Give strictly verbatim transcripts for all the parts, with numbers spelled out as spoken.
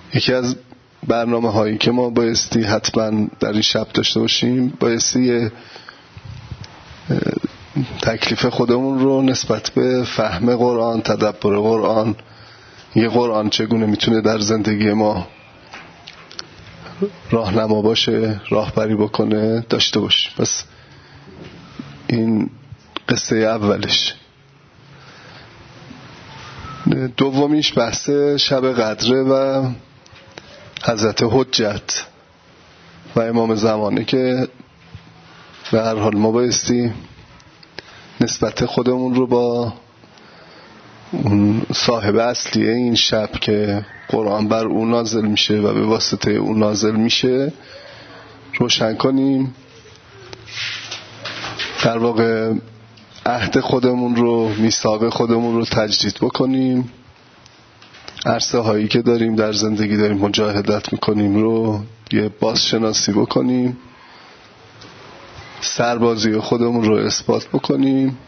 یکی از برنامه هایی که ما بایستی حتما در این شب داشته باشیم، بایستی تکلیف خودمون رو نسبت به فهم قرآن، تدبر قرآن، یه قرآن چگونه میتونه در زندگی ما راهنما باشه، راهبری بکنه، داشته باشیم. پس این قصه اولش. دومیش بحث شب قدره و حضرت حجت و امام زمانه که به هر حال ما بایستی نسبت خودمون رو با اون صاحب اصلی این شب که قرآن بر اون نازل میشه و به واسطه اون نازل میشه روشن کنیم. در واقع عهد خودمون رو، میثاق خودمون رو تجدید بکنیم. عرصه هایی که داریم در زندگی داریم مجاهدت میکنیم رو یه بازشناسی بکنیم، سربازی خودمون رو اثبات بکنیم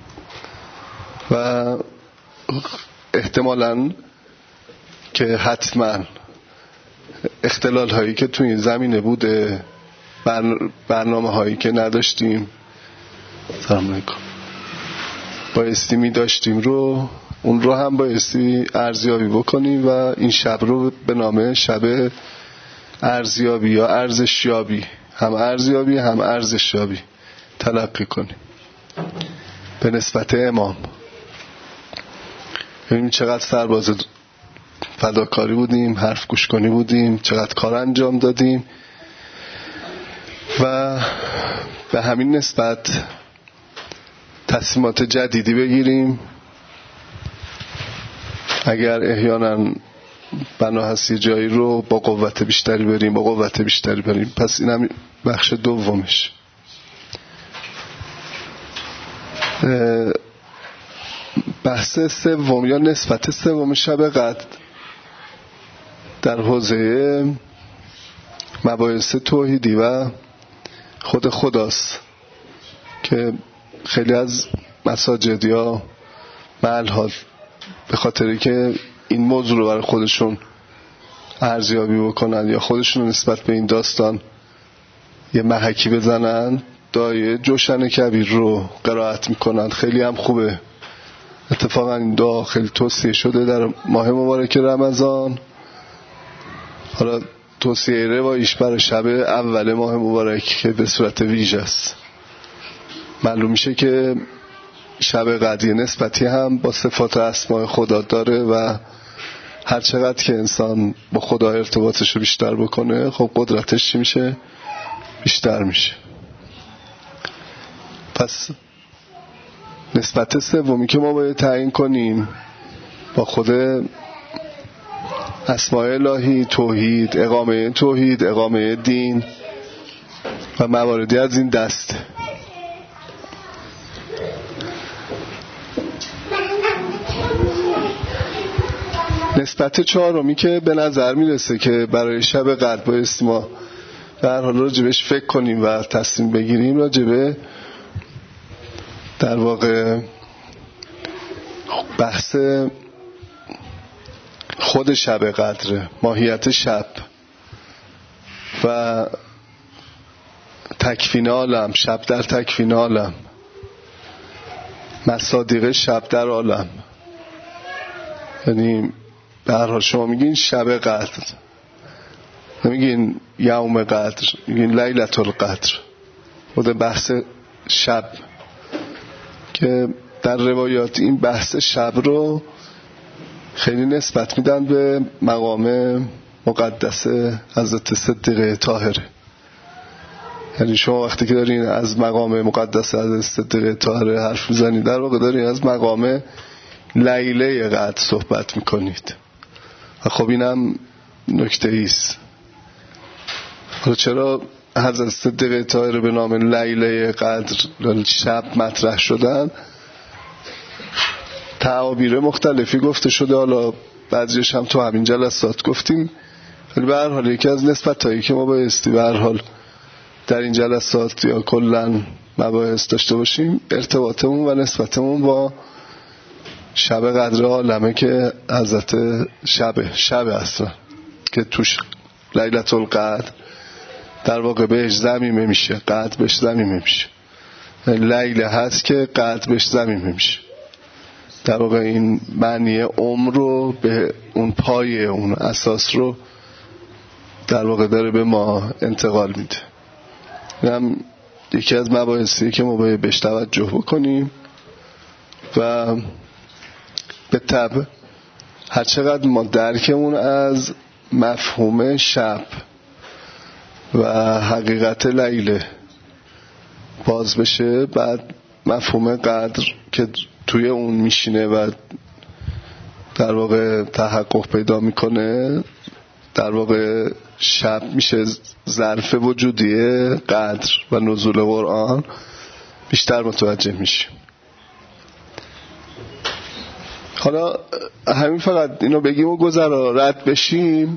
و احتمالاً که حتما اختلال هایی که توی زمینه بوده، برنامه هایی که نداشتیم، سلام علیکم، بایستی می داشتیم رو اون رو هم بایستی ارزیابی بکنیم و این شب رو به نام شب ارزیابی یا ارزشیابی، هم ارزیابی هم ارزشیابی تلقی کنیم به نسبت امام. ببینیم چقدر سرباز فداکاری بودیم، حرف گوش کنی بودیم، چقدر کار انجام دادیم و به همین نسبت تصمیمات جدیدی بگیریم. اگر احیانا بنا هست یه جایی رو با قوت بیشتری بریم، با قوت بیشتری بریم. پس این هم بخش دومش. بحث سوم یا نسبت سوم شب قدر در حوزه مباحث توحیدی و خود خداست که خیلی از مساجد یا محل‌ها به خاطری که این موضوع رو برای خودشون ارزیابی بکنن یا خودشون نسبت به این داستان یه محکی بزنن، دعای جوشن کبیر رو قرائت میکنن. خیلی هم خوبه. اتفاقا این دعا خیلی توصیه شده در ماه مبارک رمضان. حالا توصیه رواییش برای شب اول ماه مبارک که به صورت ویژه است. معلوم میشه که شب قدر نسبتی هم با صفات اسماء خدا داره و هر چقدر که انسان با خدا ارتباطش رو بیشتر بکنه، خب قدرتش چی میشه؟ بیشتر میشه. پس نسبت سومی که ما باید تعیین کنیم با خود اسماء الهی، توحید، اقامه توحید، اقامه دین و مواردی از این دست. نسبت چهارمی که به نظر میرسه که برای شب قدر بایستی ما در حال راجبش فکر کنیم و تصمیم بگیریم، راجبه در واقع بحث خود شب قدر، ماهیت شب و تکوین عالم، شب در تکوین عالم، مصادیق شب در عالم. یعنی به هر حال شما میگین شب قدر، نمیگین یوم قدر، میگین لیلة القدر. خود بحث شب که در روایات این بحث شب رو خیلی نسبت میدن به مقام مقدس حضرت صدیقه طاهره. یعنی شما وقتی که دارین از مقام مقدس حضرت صدیقه طاهره حرف میزنید، در واقع دارین از مقام لیله قدر صحبت میکنید. خب اینم نکته ایست. حالا چرا حضرت صدیقه طاهره به نام لیله قدر شب مطرح شدن؟ تعابیر مختلفی گفته شده، حالا بعضیش هم تو همین جلسات گفتیم. ولی به هر حال یکی از نسبتایی که ما بایستی به هر حال در این جلسات یا کلن مباحث داشته باشیم، ارتباطمون و نسبتمون با شب قدر عالمه که حضرت شب شب اصلا که توش لیلة القدر در واقع بهش ضمیمه میشه، قدر بهش ضمیمه میشه. لیله هست که قدر بهش ضمیمه میشه. در واقع این معنی عمر رو به اون پایه، اون اساس رو در واقع داره به ما انتقال میده. این هم یکی از مباحثی که ما باید بهش توجه بکنیم و به طبع هر چقدر ما درکمون از مفهوم شب و حقیقت لیله باز بشه، بعد مفهوم قدر که توی اون میشینه و در واقع تحقق پیدا میکنه، در واقع شب میشه ظرف وجودی قدر و نزول قرآن، بیشتر متوجه میشه. حالا همین فقط اینو بگیم و گذرا رد بشیم.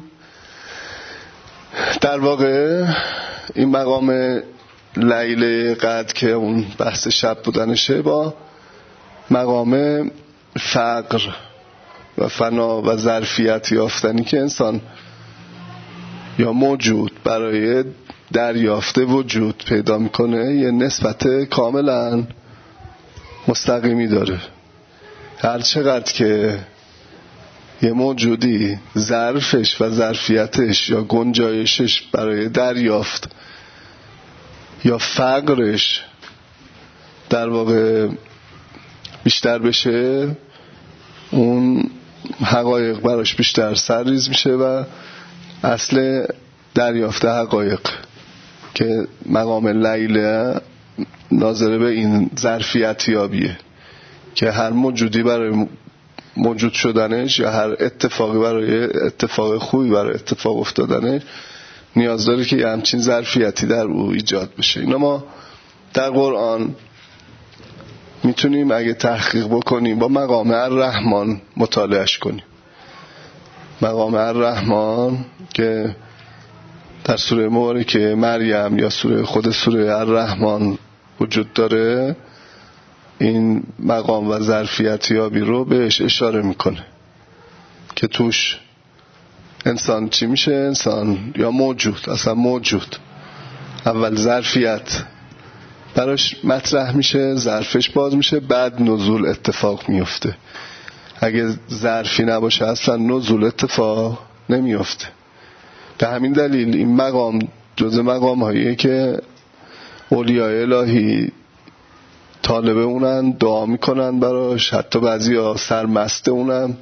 در واقع این مقام لیله قدر که اون بحث شب بودنشه با مقام فقر و فنا و ظرفیت یافتنی که انسان یا موجود برای دریافت وجود پیدا میکنه یه نسبت کاملا مستقیمی داره. هر چقدر که یه موجودی ظرفش و ظرفیتش یا گنجایشش برای دریافت یا فقرش در واقع بیشتر بشه، اون حقایق براش بیشتر سرریز میشه و اصل دریافت حقایق که مقام لیله ناظر به این ظرفیت یابیه که هر موجودی برای موجود شدنش یا هر اتفاقی برای اتفاق خوبی برای اتفاق افتادنش نیاز داره که یه همچین ظرفیتی در او ایجاد بشه. اینا ما در قرآن میتونیم اگه تحقیق بکنیم با مقام الرحمن مطالعهش کنیم. مقام الرحمن که در سوره مبارکه مریم یا سوره خود سوره الرحمن وجود داره، این مقام و ظرفیت یابی رو بهش اشاره میکنه که توش انسان چی میشه؟ انسان یا موجود، اصلا موجود اول ظرفیت براش مطرح میشه، ظرفش باز میشه، بعد نزول اتفاق میفته. اگه ظرفی نباشه اصلا نزول اتفاق نمیفته. به همین دلیل این مقام جزء مقام هاییه که اولیاء الهی طالب اونن، دعا میکنن براش، حتی بعضی ها سرمست اونن.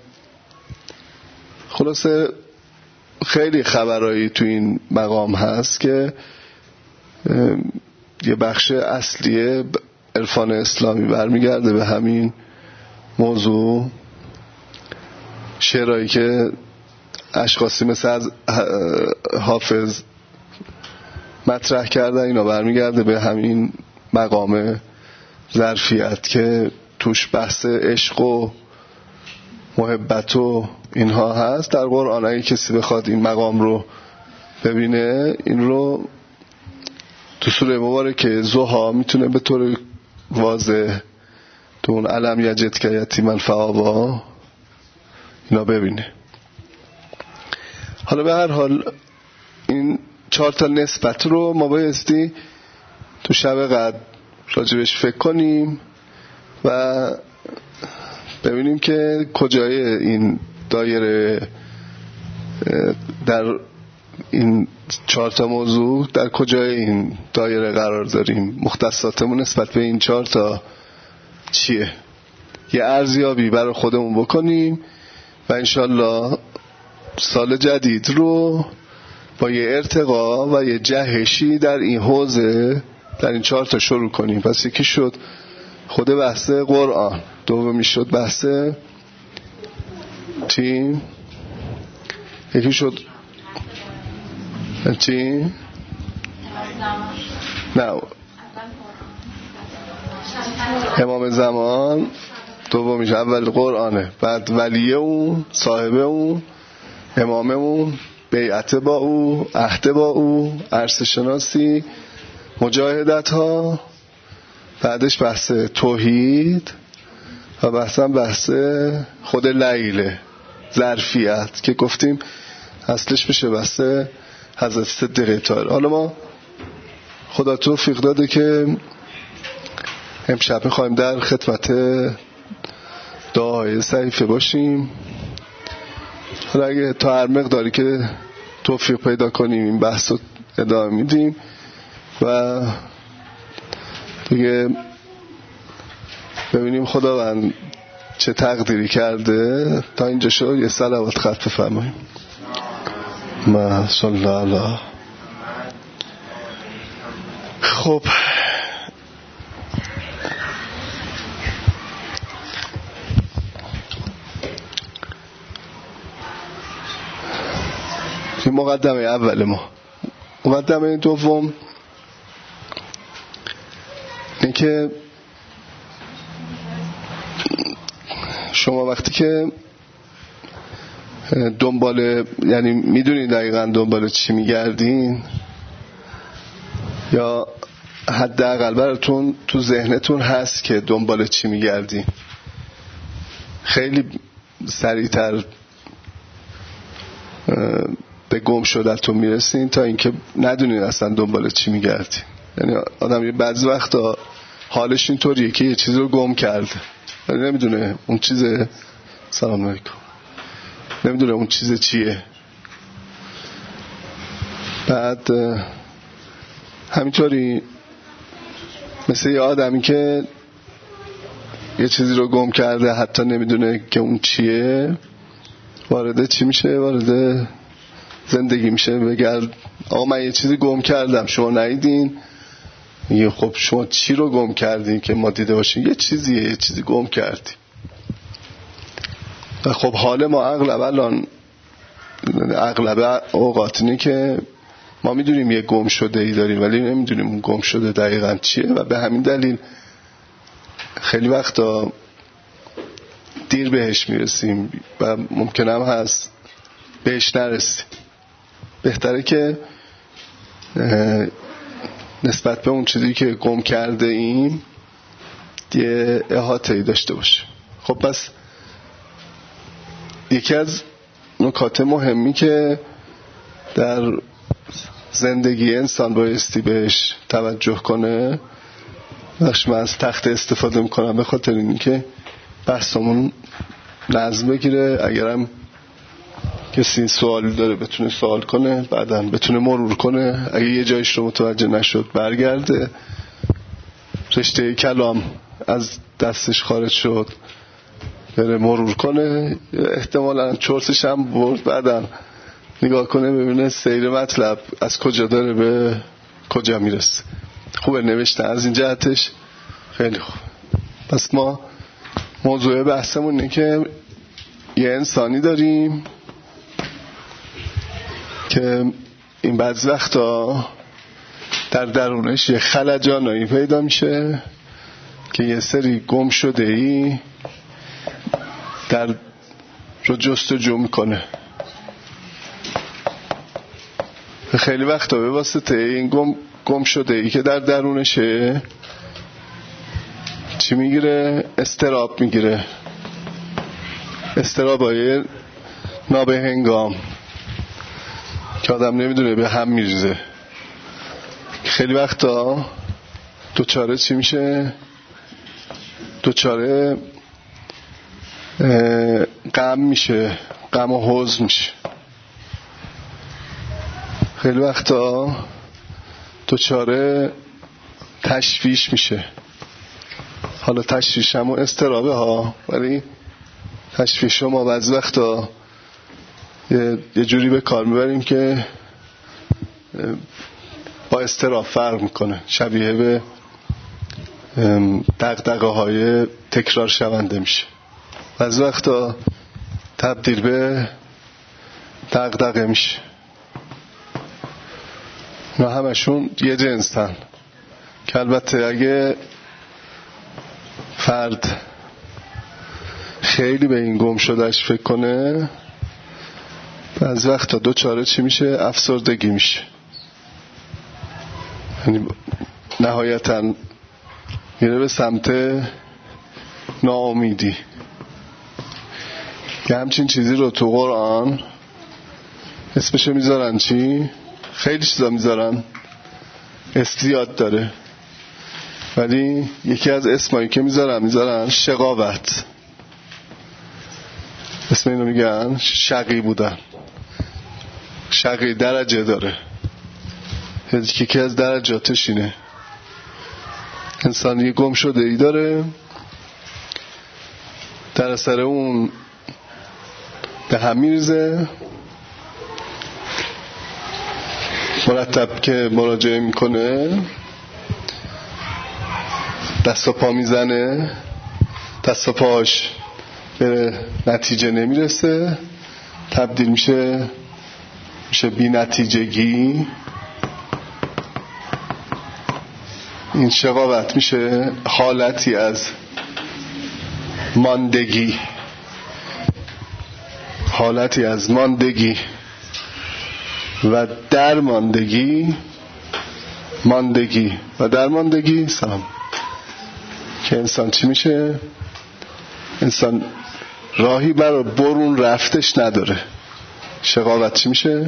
خلاصه خیلی خبرایی تو این مقام هست که یه بخش اصلی عرفان اسلامی برمیگرده به همین موضوع. شعرهایی که اشخاصی مثل از حافظ مطرح کردن اینا برمیگرده به همین مقام ظرفیت که توش بحث عشق و محبت و اینها هست. در قرآن اگه کسی بخواد این مقام رو ببینه، این رو تو سوره مبارکه ضحی میتونه به طور واضح تو اون علم یجد که یتیما فآوا اینا ببینه. حالا به هر حال این چهار تا نسبت رو ما بایستی تو شب قدر راجبش فکر کنیم و ببینیم که کجای این دایره در این چهار تا موضوع در کجای این دایره قرار داریم، مختصاتمون نسبت به این چهار تا چیه. یه ارزیابی برای خودمون بکنیم و انشالله سال جدید رو با یه ارتقا و یه جهشی در این حوزه در این چهار تا شروع کنیم. پس یکی شد خود بحث قرآن، دومی شد بحث چی؟ یکی شد چی؟ نه امام زمان، دومیش اول قرآنه، بعد ولیه اون، صاحب اون، امام اون، بیعت با او، عهد با او، عرصه شناسی، مجاهدت ها، بعدش بحث توحید و بحثم بحث خود لیله ظرفیت که گفتیم اصلش بشه بسته حضرت صدیقه طاهره. حالا ما خدا توفیق داده که امشب میخوایم در خدمت دعای صحیفه باشیم. حالا اگه تا هر مقداری که توفیق پیدا کنیم این بحث رو ادامه میدیم و دیگه ببینیم خداوند چه تقدیری کرده. تا اینجا شد یه صلوات خط بفرماییم. ما صلی الله. خب این مقدمه اول ما. مقدمه دوم اینه که شما وقتی که دنبال، یعنی میدونین دقیقا دنبال چی میگردین یا حداقل براتون تو ذهنتون هست که دنبال چی میگردین، خیلی سریعتر به گم شدتون میرسین تا اینکه ندونین اصلا دنبال چی میگردین. یعنی آدم یه بعضی وقتا حالش اینطوریه که یه چیزی رو گم کرده ولی نمیدونه اون چیز، سلام علیکم، نمیدونه اون چیز چیه. بعد همینطوری مثل یه آدمی که یه چیزی رو گم کرده حتی نمیدونه که اون چیه، وارد چی میشه؟ وارد زندگی میشه. بگرد آقا من یه چیزی گم کردم، شما ندیدین؟ میگه خب شما چی رو گم کردین که ما دیده باشیم؟ یه چیزیه، یه چیزی گم کردی. و خب حال ما اغلب الان اغلب اوقات اینه که ما میدونیم یه گم شده ای داریم ولی نمیدونیم اون گم شده دقیقاً چیه و به همین دلیل خیلی وقتا دیر بهش میرسیم و ممکن هم هست بهش نرسیم. بهتره که نسبت به اون چیزی که گم کرده ایم یه احاطه‌ای داشته باشه. خب پس یکی از نکات مهمی که در زندگی انسان بایستی بهش توجه کنه، بخش من از تخت استفاده میکنم به خاطر اینی که بحثمون نظم بگیره، اگرم کسی سوالی داره بتونه سوال کنه، بعداً بتونه مرور کنه، اگه یه جایش رو متوجه نشد برگرده، رشته کلام از دستش خارج شد بره مرور کنه، احتمالاً چرتش هم برد، بعداً نگاه کنه ببینه سیر مطلب از کجا داره به کجا میرسه. خوبه نوشتن از این جهتش خیلی خوب. پس ما موضوع بحثمون اینه که یه انسانی داریم که این بعض وقتا در درونش یه خلجانایی پیدا میشه که یه سری گم شده ای در رو جستجو میکنه. خیلی وقتا به واسطه این گم, گم شده ای که در درونشه چی میگیره؟ استراب میگیره، استرابای نابهنگام که آدم نمیدونه به هم میریزه. خیلی وقتا دوچاره چی میشه؟ دوچاره غم میشه، غم و حزن میشه. خیلی وقتا دوچاره تشویش میشه. حالا تشویش هم و استرابه ها، ولی تشویش رو ما بعضی وقتا یه, یه جوری به کار میبریم که با استراب فرق میکنه، شبیه به دغدغه های تکرار شونده میشه. بعضی وقتا تبدیل به دغدغه میشه. نه همشون یه جنسن که البته اگه فرد خیلی به این گم شدهش فکر کنه بعضی وقتا دوچاره چی میشه؟ افسردگی میشه. یعنی نهایتاً میره به سمت ناامیدی. که همچین چیزی رو تو قرآن اسمشو میذارن چی؟ خیلی چیزا میذارن، اسم زیاد داره، ولی یکی از اسمایی که میذارن میذارن شقاوت. اسم اینو میگن شقی بودن. شقی درجه داره، یکی از درجاتش اینه. انسان یه گم شده ای داره، در اثر اون به هم میریزه، مرتب که مراجعه میکنه دست و پا میزنه، دست و پاش به نتیجه نمیرسه، تبدیل میشه میشه بی نتیجگی. این شقاوت میشه حالتی از ماندگی، حالتی از ماندگی و درماندگی. ماندگی و درماندگی سلام که انسان چی میشه؟ انسان راهی برای برون رفتش نداره. شقاوت چی میشه؟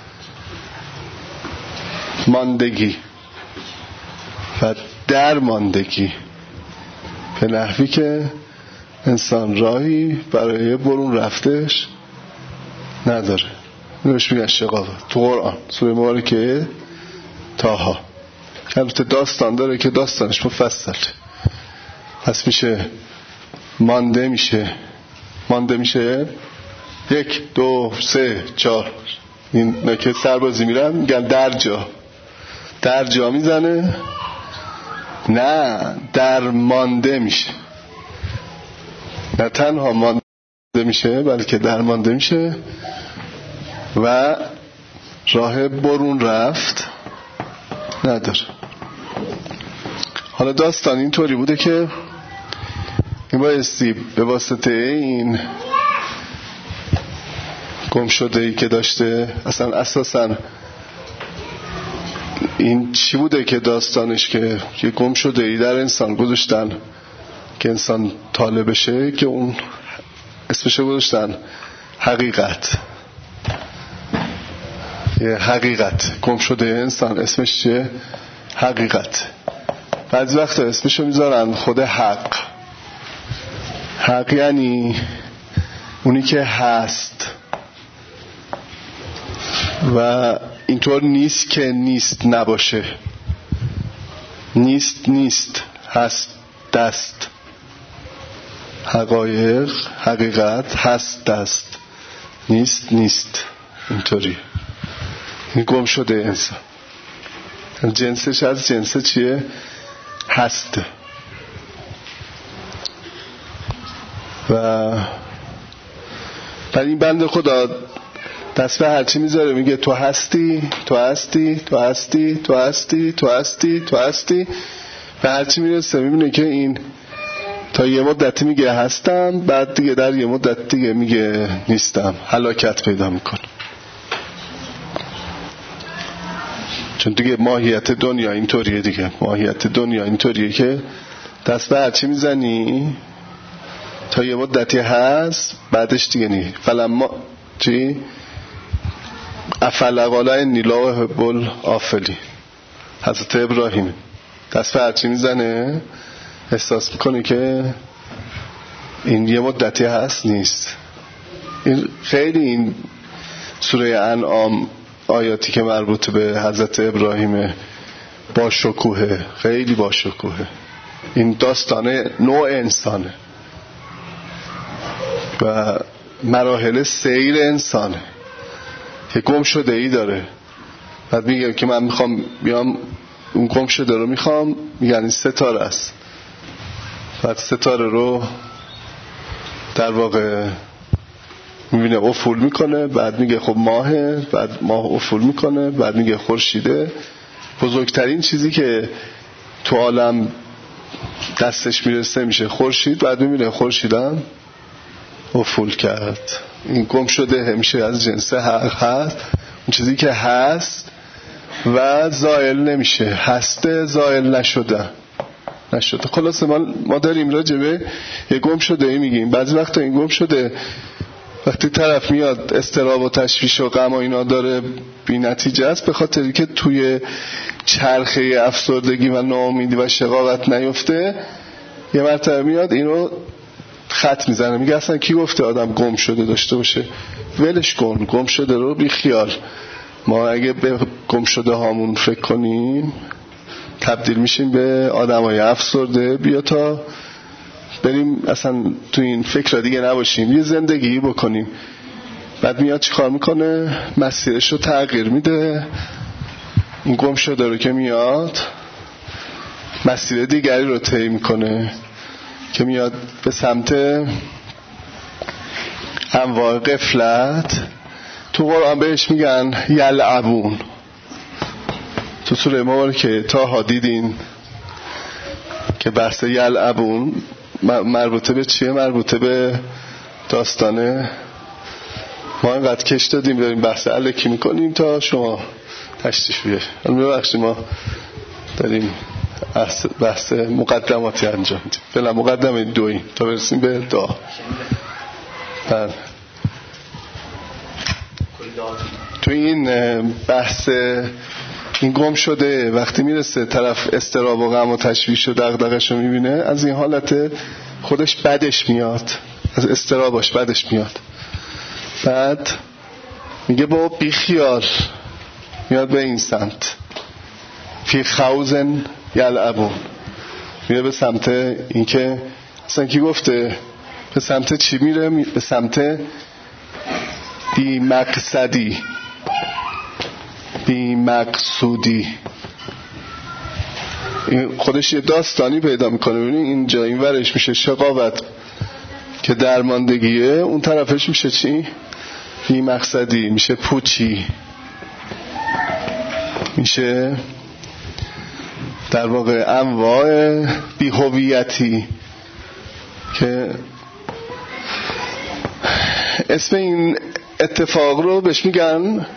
ماندگی و درماندگی، به نحوی که انسان راهی برای برون رفتش نداره. نوش میگن شقاوت تو قرآن سوره مبارکه طه. البته داستان داره که داستانش مفصل، پس میشه مانده میشه مانده میشه یک دو سه چهار. این که سربازی میرن میگن در جا در جا میزنه، نه در مانده میشه، نه تنها مانده میشه بلکه در مانده میشه و راه برون رفت نداره. حالا داستان اینطوری بوده که این بایستی به واسطه این گم شده ای که داشته، اصلا اساسا این چی بوده که داستانش که یه گم شده ای در انسان گذاشتن که انسان طالب بشه، که اون اسمش گذاشتن حقیقت. یه حقیقت گم شده انسان اسمش چیه؟ حقیقت. بعضی وقتا اسمشو میذارن خود حق. حق یعنی اونی که هست و اینطور نیست که نیست نباشه. نیست نیست، هست دست. حقایق حقیقت هست دست، نیست نیست. اینطوری این گم شده انسان. جنسش از جنس چیه؟ هست. و برای این بنده خدا دست به هرچی میذاره، میگه تو هستی تو هستی تو هستی تو هستی تو هستی تو هستی. به هرچی میرسه میبینه که این تا یه مدتی میگه هستم، بعد دیگه در یه مدت دیگه میگه نیستم، هلاکت پیدا میکنه. چون دیگه ماهیت دنیا اینطوریه دیگه. ماهیت دنیا اینطوریه که دست به هرچی میزنی تا یه مدتی هست، بعدش دیگه نی. فلما چی؟ افل قال انی لا احب الافلین. حضرت ابراهیم دست به هرچی میزنه احساس میکنه که این یه مدتی هست نیست. این خیلی این سوره انعام آیاتی که مربوط به حضرت ابراهیم با شکوه، خیلی با شکوه. این داستان نوع انسانه و مراحل سیر انسانه که گم شده ای داره. بعد میگه که من میخوام بیام اون گم شده رو میخوام، یعنی ستاره است. بعد ستاره رو در واقع میبینه افول میکنه، بعد میگه خب ماهه، بعد ماه افول میکنه، بعد میگه خورشیده. بزرگترین چیزی که تو عالم دستش میرسه میشه خورشید، بعد میبینه خورشیدم افول کرد. این گم شده همیشه از جنس حق هست، اون چیزی که هست و زائل نمیشه، هسته زائل نشده نشده. خلاصه ما ما داریم راجبه یه گم شده ای میگیم. بعضی وقتا این گم شده وقتی طرف میاد اضطراب و تشویش و غم و اینا داره بی نتیجه است، به خاطری که توی چرخه افسردگی و ناامیدی و شقاوت نیفته، یه مرتبه میاد اینو خط میزنه، میگه اصلا کی گفته آدم گم شده داشته باشه؟ ولش کن، گم شده رو بی خیال. ما اگه به گم شده هامون فکر کنیم تبدیل میشیم به آدمای افسرده. بیا تا بریم اصلا تو این فکر دیگه نباشیم، یه زندگی بکنیم. بعد میاد چی کار میکنه؟ مسیرش رو تغییر میده. این گم شده رو که میاد مسیر دیگری رو طی میکنه که میاد به سمت انواع غفلت. تو قرآن بهش میگن یلعبون. تو سوره مبارکه طه دیدین که بحث یلعبون مربوطه به چیه؟ مربوطه به داستانه. ما اینقدر کش دادیم داریم بحث الکی میکنیم تا شما تشریف بیارید. ببخشید ما داریم بحث مقدماتی انجام میدیم. فعلا مقدمه دوییم تا برسیم به دعا. بله. تو این بحث این گم شده وقتی میرسه طرف اضطراب و غم و تشویش و دغدغه‌شو میبینه، از این حالت خودش بدش میاد، از اضطرابش بدش میاد. بعد میگه با بی خیال، میاد به این سمت فی خوزن یلعبون، میره به سمت این که اصلا کی گفته به سمت چی میره؟ به سمت بی مقصدی، بی مقصودی. این خودش یه داستانی پیدا میکنه. ببینید اینجا این ورش میشه شقاوت که درماندگیه، اون طرفش میشه چی؟ بی مقصدی، میشه پوچی، میشه در واقع انواع بی هویتی که اسم این اتفاق رو بهش میگن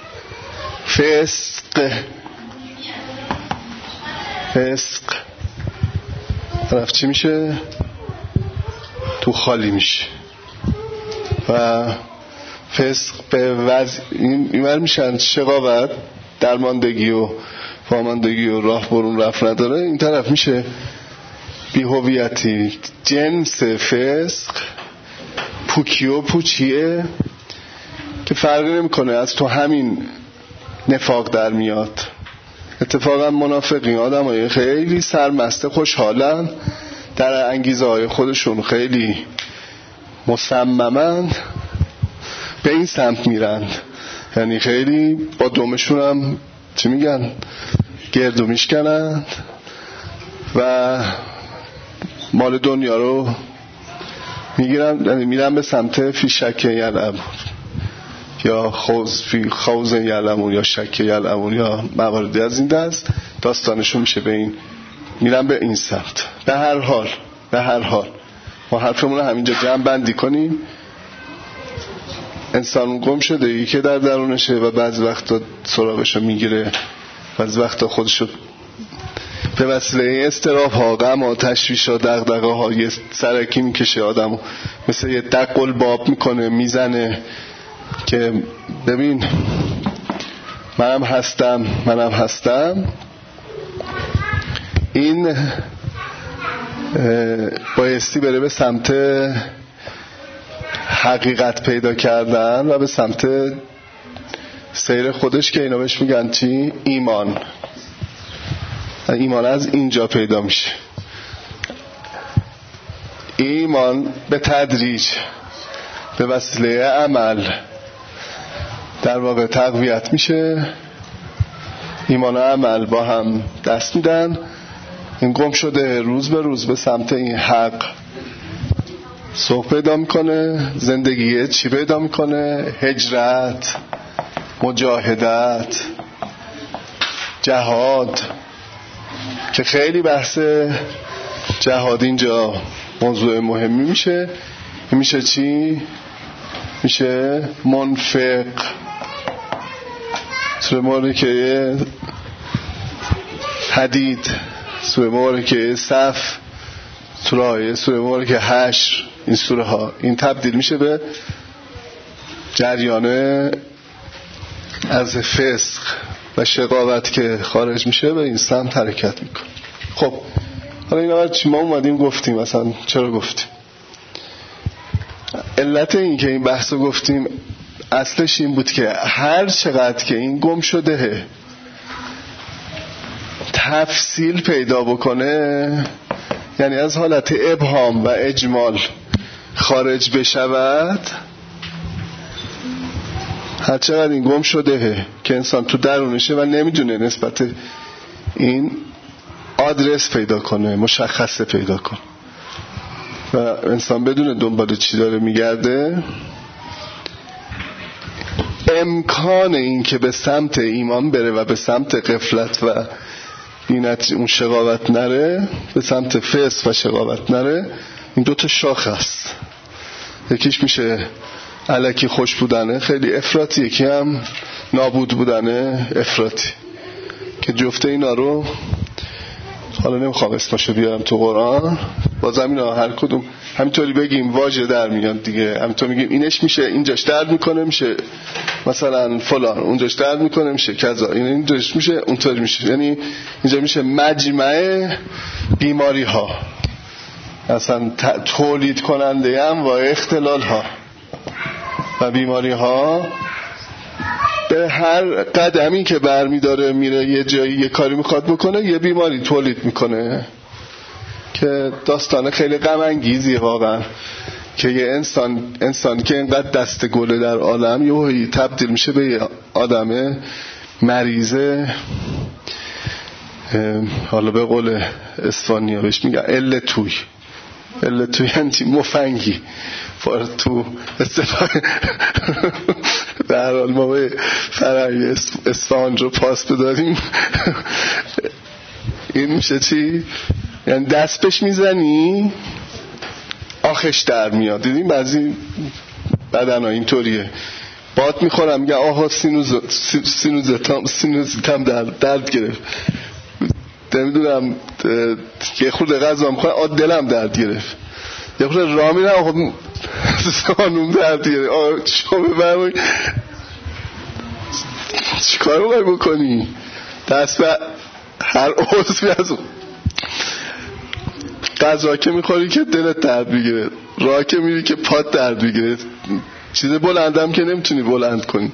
فسق. فسق طرف چی میشه؟ تو خالی میشه. و فسق به وضع این میشن شقاوت، درماندگی و واماندگی و راه برون رفت نداره. این طرف میشه بی هویتی. جنس فسق پوکی و پوچیه که فرقی نمیکنه، از تو همین نفاق در میاد. اتفاقا منافقین آدمای خیلی سرمسته خوشحالن، در انگیزه های خودشون خیلی مصممن، به این سمت میرن. یعنی خیلی با دومشون هم چی میگن گردو میشکنن و مال دنیا رو میگیرن. یعنی میرن به سمت فی شک یلعبون یا خوز فی خوز یلعبون یا شک یلعبون یا مواردی از این دست. داستانشون میشه به این، میرن به این سمت. به هر حال به هر حال ما حرفمون رو همینجا جمع بندی کنیم. انسان گم شده ای که در درونشه و بعضی وقتا سراغشو میگیره، بعضی وقتا خودشو به وسیله اضطراب ها، غم ها، تشویش ها، دغدغه ها یه سرکی میکشه آدمو، مثل یه دق الباب میکنه، میزنه که ببین منم هستم منم هستم. این بایستی بره به سمت حقیقت پیدا کردن و به سمت سیر خودش که اینا بهش میگن چی؟ ایمان. ایمان از اینجا پیدا میشه. ایمان به تدریج به وسیله عمل در واقع تقویت میشه. ایمان و عمل با هم دست میدن. این گم شده روز به روز به سمت این حق سوق پیدا میکنه. زندگی چی پیدا میکنه؟ هجرت، مجاهدت، جهاد، که خیلی بحث جهاد اینجا موضوع مهمی میشه. میشه چی؟ میشه منفق. سوره مبارکه حدید، سوره مبارکه صف، سوره سوره مبارکه حشر، این سوره ها این تبدیل میشه به جریانه از فسق و شقاوت که خارج میشه به این سمت حرکت میکنه. خب حالا این اول چی ما اومدیم گفتیم، مثلا چرا گفتیم؟ علت این که این بحثو گفتیم اصلش این بود که هر چقدر که این گم شده تفصیل پیدا بکنه، یعنی از حالت ابهام و اجمال خارج بشود، هر چقدر این گم شده که انسان تو درونشه و نمیدونه نسبت این آدرس پیدا کنه، مشخصه پیدا کنه و انسان بدونه دنبال چی داره میگرده، امکان این که به سمت ایمان بره و به سمت غفلت و بینت اون شقاوت نره، به سمت فسق و شقاوت نره، این دوتا شاخه است. یکیش میشه الکی خوش بودنه خیلی افراطی، یکی هم نابود بودنه افراطی، که جفته اینا رو حالا نمیخوام اسمشو بیارم تو قرآن، بازم اینا هر کدوم همینطوری بگیم واژه در میاد دیگه. همینطور میگیم اینش میشه اینجاش درد میکنه میشه مثلا فلان، اونجاش درد میکنه میشه کذا، این اینجاش میشه اونطوری میشه، یعنی اینجا میشه مجمع بیماری ها، اصلا تولید کننده هم و اختلال ها و بیماری ها. به هر قدمی که برمی داره میره یه جایی یه کاری میخواد بکنه یه بیماری تولید میکنه، که داستان خیلی غم انگیزیه واقعا، که یه انسان انسانی که اینقدر دست گله در عالم یهویی تبدیل میشه به یه آدم مریضه، حالا به قول اسپانیا بهش میگن ال توی ال توی یعنی مفنگی فار تو استفاده. در حال ما به فرنگ اصفهان رو پاس بداریم. این میشه چی؟ یعنی دست بهش میزنی آخش در میاد. دیدیم بعضی بدن ها اینطوریه، باد میخورم میگه آها سینوز سینوزتم سینوزیتم در درد گرفت، نمیدونم یه خورده غذا میخوام آ دلم درد گرفت، یه خورده راه میرم آخه زانوم درد گرفت. آه شما ببرمایی چیکار میخوای بکنی؟ دست به هر عضوی از غذا که میخوری که دلت درد میگیره، راه که میری که پات درد میگیره، چیز بلندم که نمیتونی بلند کنی،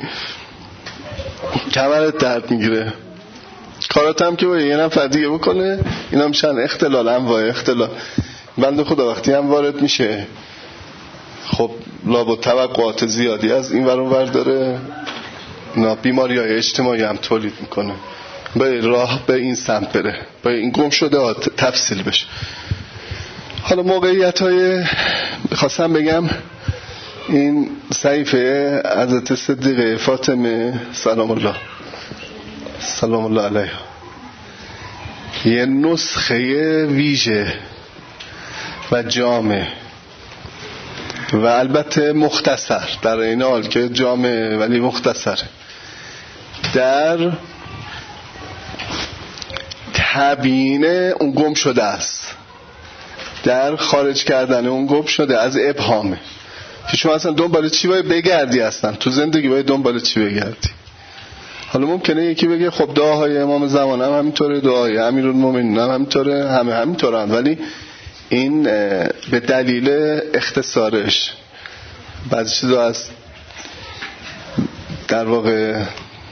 کمرت درد میگیره، کارات هم که باید یه نفر دیگه بکنه. اینا میشن اختلال، انواع اختلال. بنده خدا وقتی هم وارد میشه خب لابد توقعات زیادی از این ور اون ور داره، اینا بیماری های اجتماعی هم تولید میکنه، باید راه به این سمت بره، باید این گم شده ها تفصیل بشه. حالا موقعیت های خواستم بگم این صحیفه حضرت صدیقه فاطمه سلام الله سلام الله علیها یه نسخه ویژه و جامع و البته مختصر، در این حال که جامع ولی مختصر، در تبیین اون گم شده است، در خارج کردن اون گم شده از ابهامه، که شما اصلا دنبال چی باید بگردی، اصلا تو زندگی باید دنبال چی بگردی. حالا ممکنه یکی بگه خب دعاهای امام زمان هم همینطوره، دعاهای امیرالمومنین هم همینطوره، همه همینطورن، ولی این به دلیل اختصارش بعضی چیزا از در واقع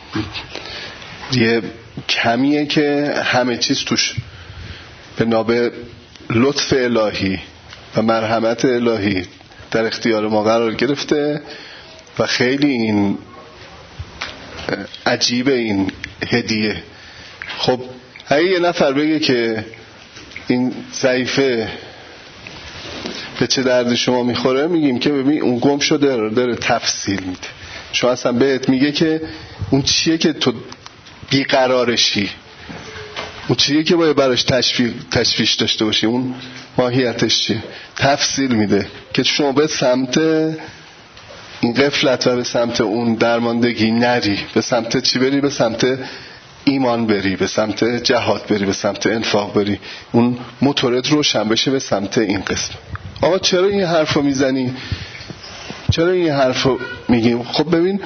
یه کمیه که همه چیز توش به نابه لطف الهی و مرحمت الهی در اختیار ما قرار گرفته و خیلی این عجیبه این هدیه. خب اگه یه نفر بگه که این ضعیفه به چه دردی شما میخوره، میگیم که ببین اون گم شده رو داره تفصیل میده. شما اصلا بهت میگه که اون چیه که تو بیقرارشی، اون چیه که باید براش تشویش, تشویش داشته باشی، اون ماهیتش چیه، تفصیل میده که شما به سمت این غفلت و به سمت اون درماندگی نری، به سمت چی بری؟ به سمت ایمان بری، به سمت جهاد بری، به سمت انفاق بری، اون موتورت روشن بشه به سمت این قسم. آقا چرا این حرف رو میزنی؟ چرا این حرف رو میگیم؟ خب ببین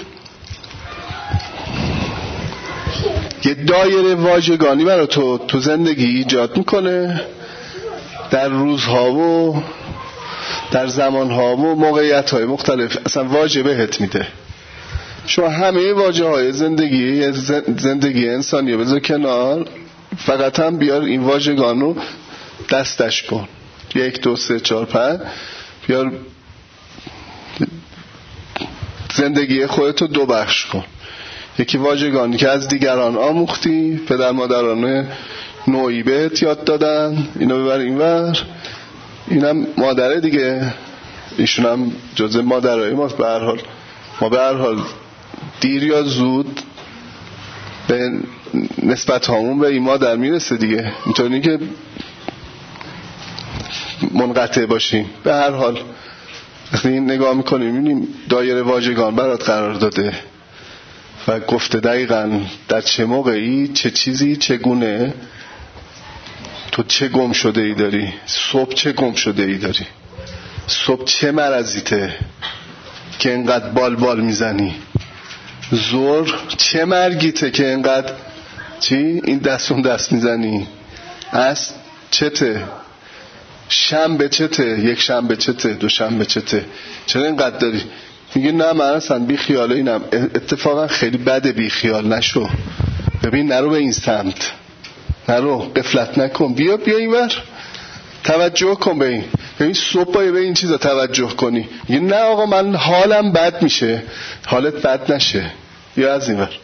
یه دایره واژگانی برای تو تو زندگی ایجاد میکنه، در روزها و در زمانها و موقعیت‌های مختلف اصلا واژه بهت میده. شما همه واژه های زندگی زندگی انسانی بذار کنار، فقط هم بیار این واژگان رو دستش کن، یک دو سه چهار پنج، بیار زندگی خودتو دو بخش کن. یکی واژگانی که از دیگران آموختی، پدر مادران نوعی بهت یاد دادن، اینو ببر اینور، اینم مادره دیگه، ایشون هم جزء مادرای ماست. به هر حال ما به هر حال دیر یا زود به نسبت هامون به این مادر میرسه دیگه، اینطوری که منقطع باشیم. به هر حال وقتی نگاه میکنیم میبینیم دایره واژگان برات قرار داده و گفته دقیقاً در چه موقعی چه چیزی چگونه تو چه گم شده ای داری، صبح چه گم شده ای داری، صبح چه مرضیته که اینقدر بال بال میزنی، زور چه مرگیته که اینقدر چی این دستون دست میزنی، از چته، شنبه چته، یک شنبه چته، دو شنبه چته، چرا اینقدر داری؟ میگه نه من اصلا بی خیاله اینم. اتفاقا خیلی بده بی خیال نشو، ببین نرو به این سمت، نرو، غفلت نکن، بیا بیا اینور، توجه کن به این، ببین صبح باید به این چیزا توجه کنی. میگه نه آقا من حالم بد میشه. حالت بد نشه، بیا از اینور.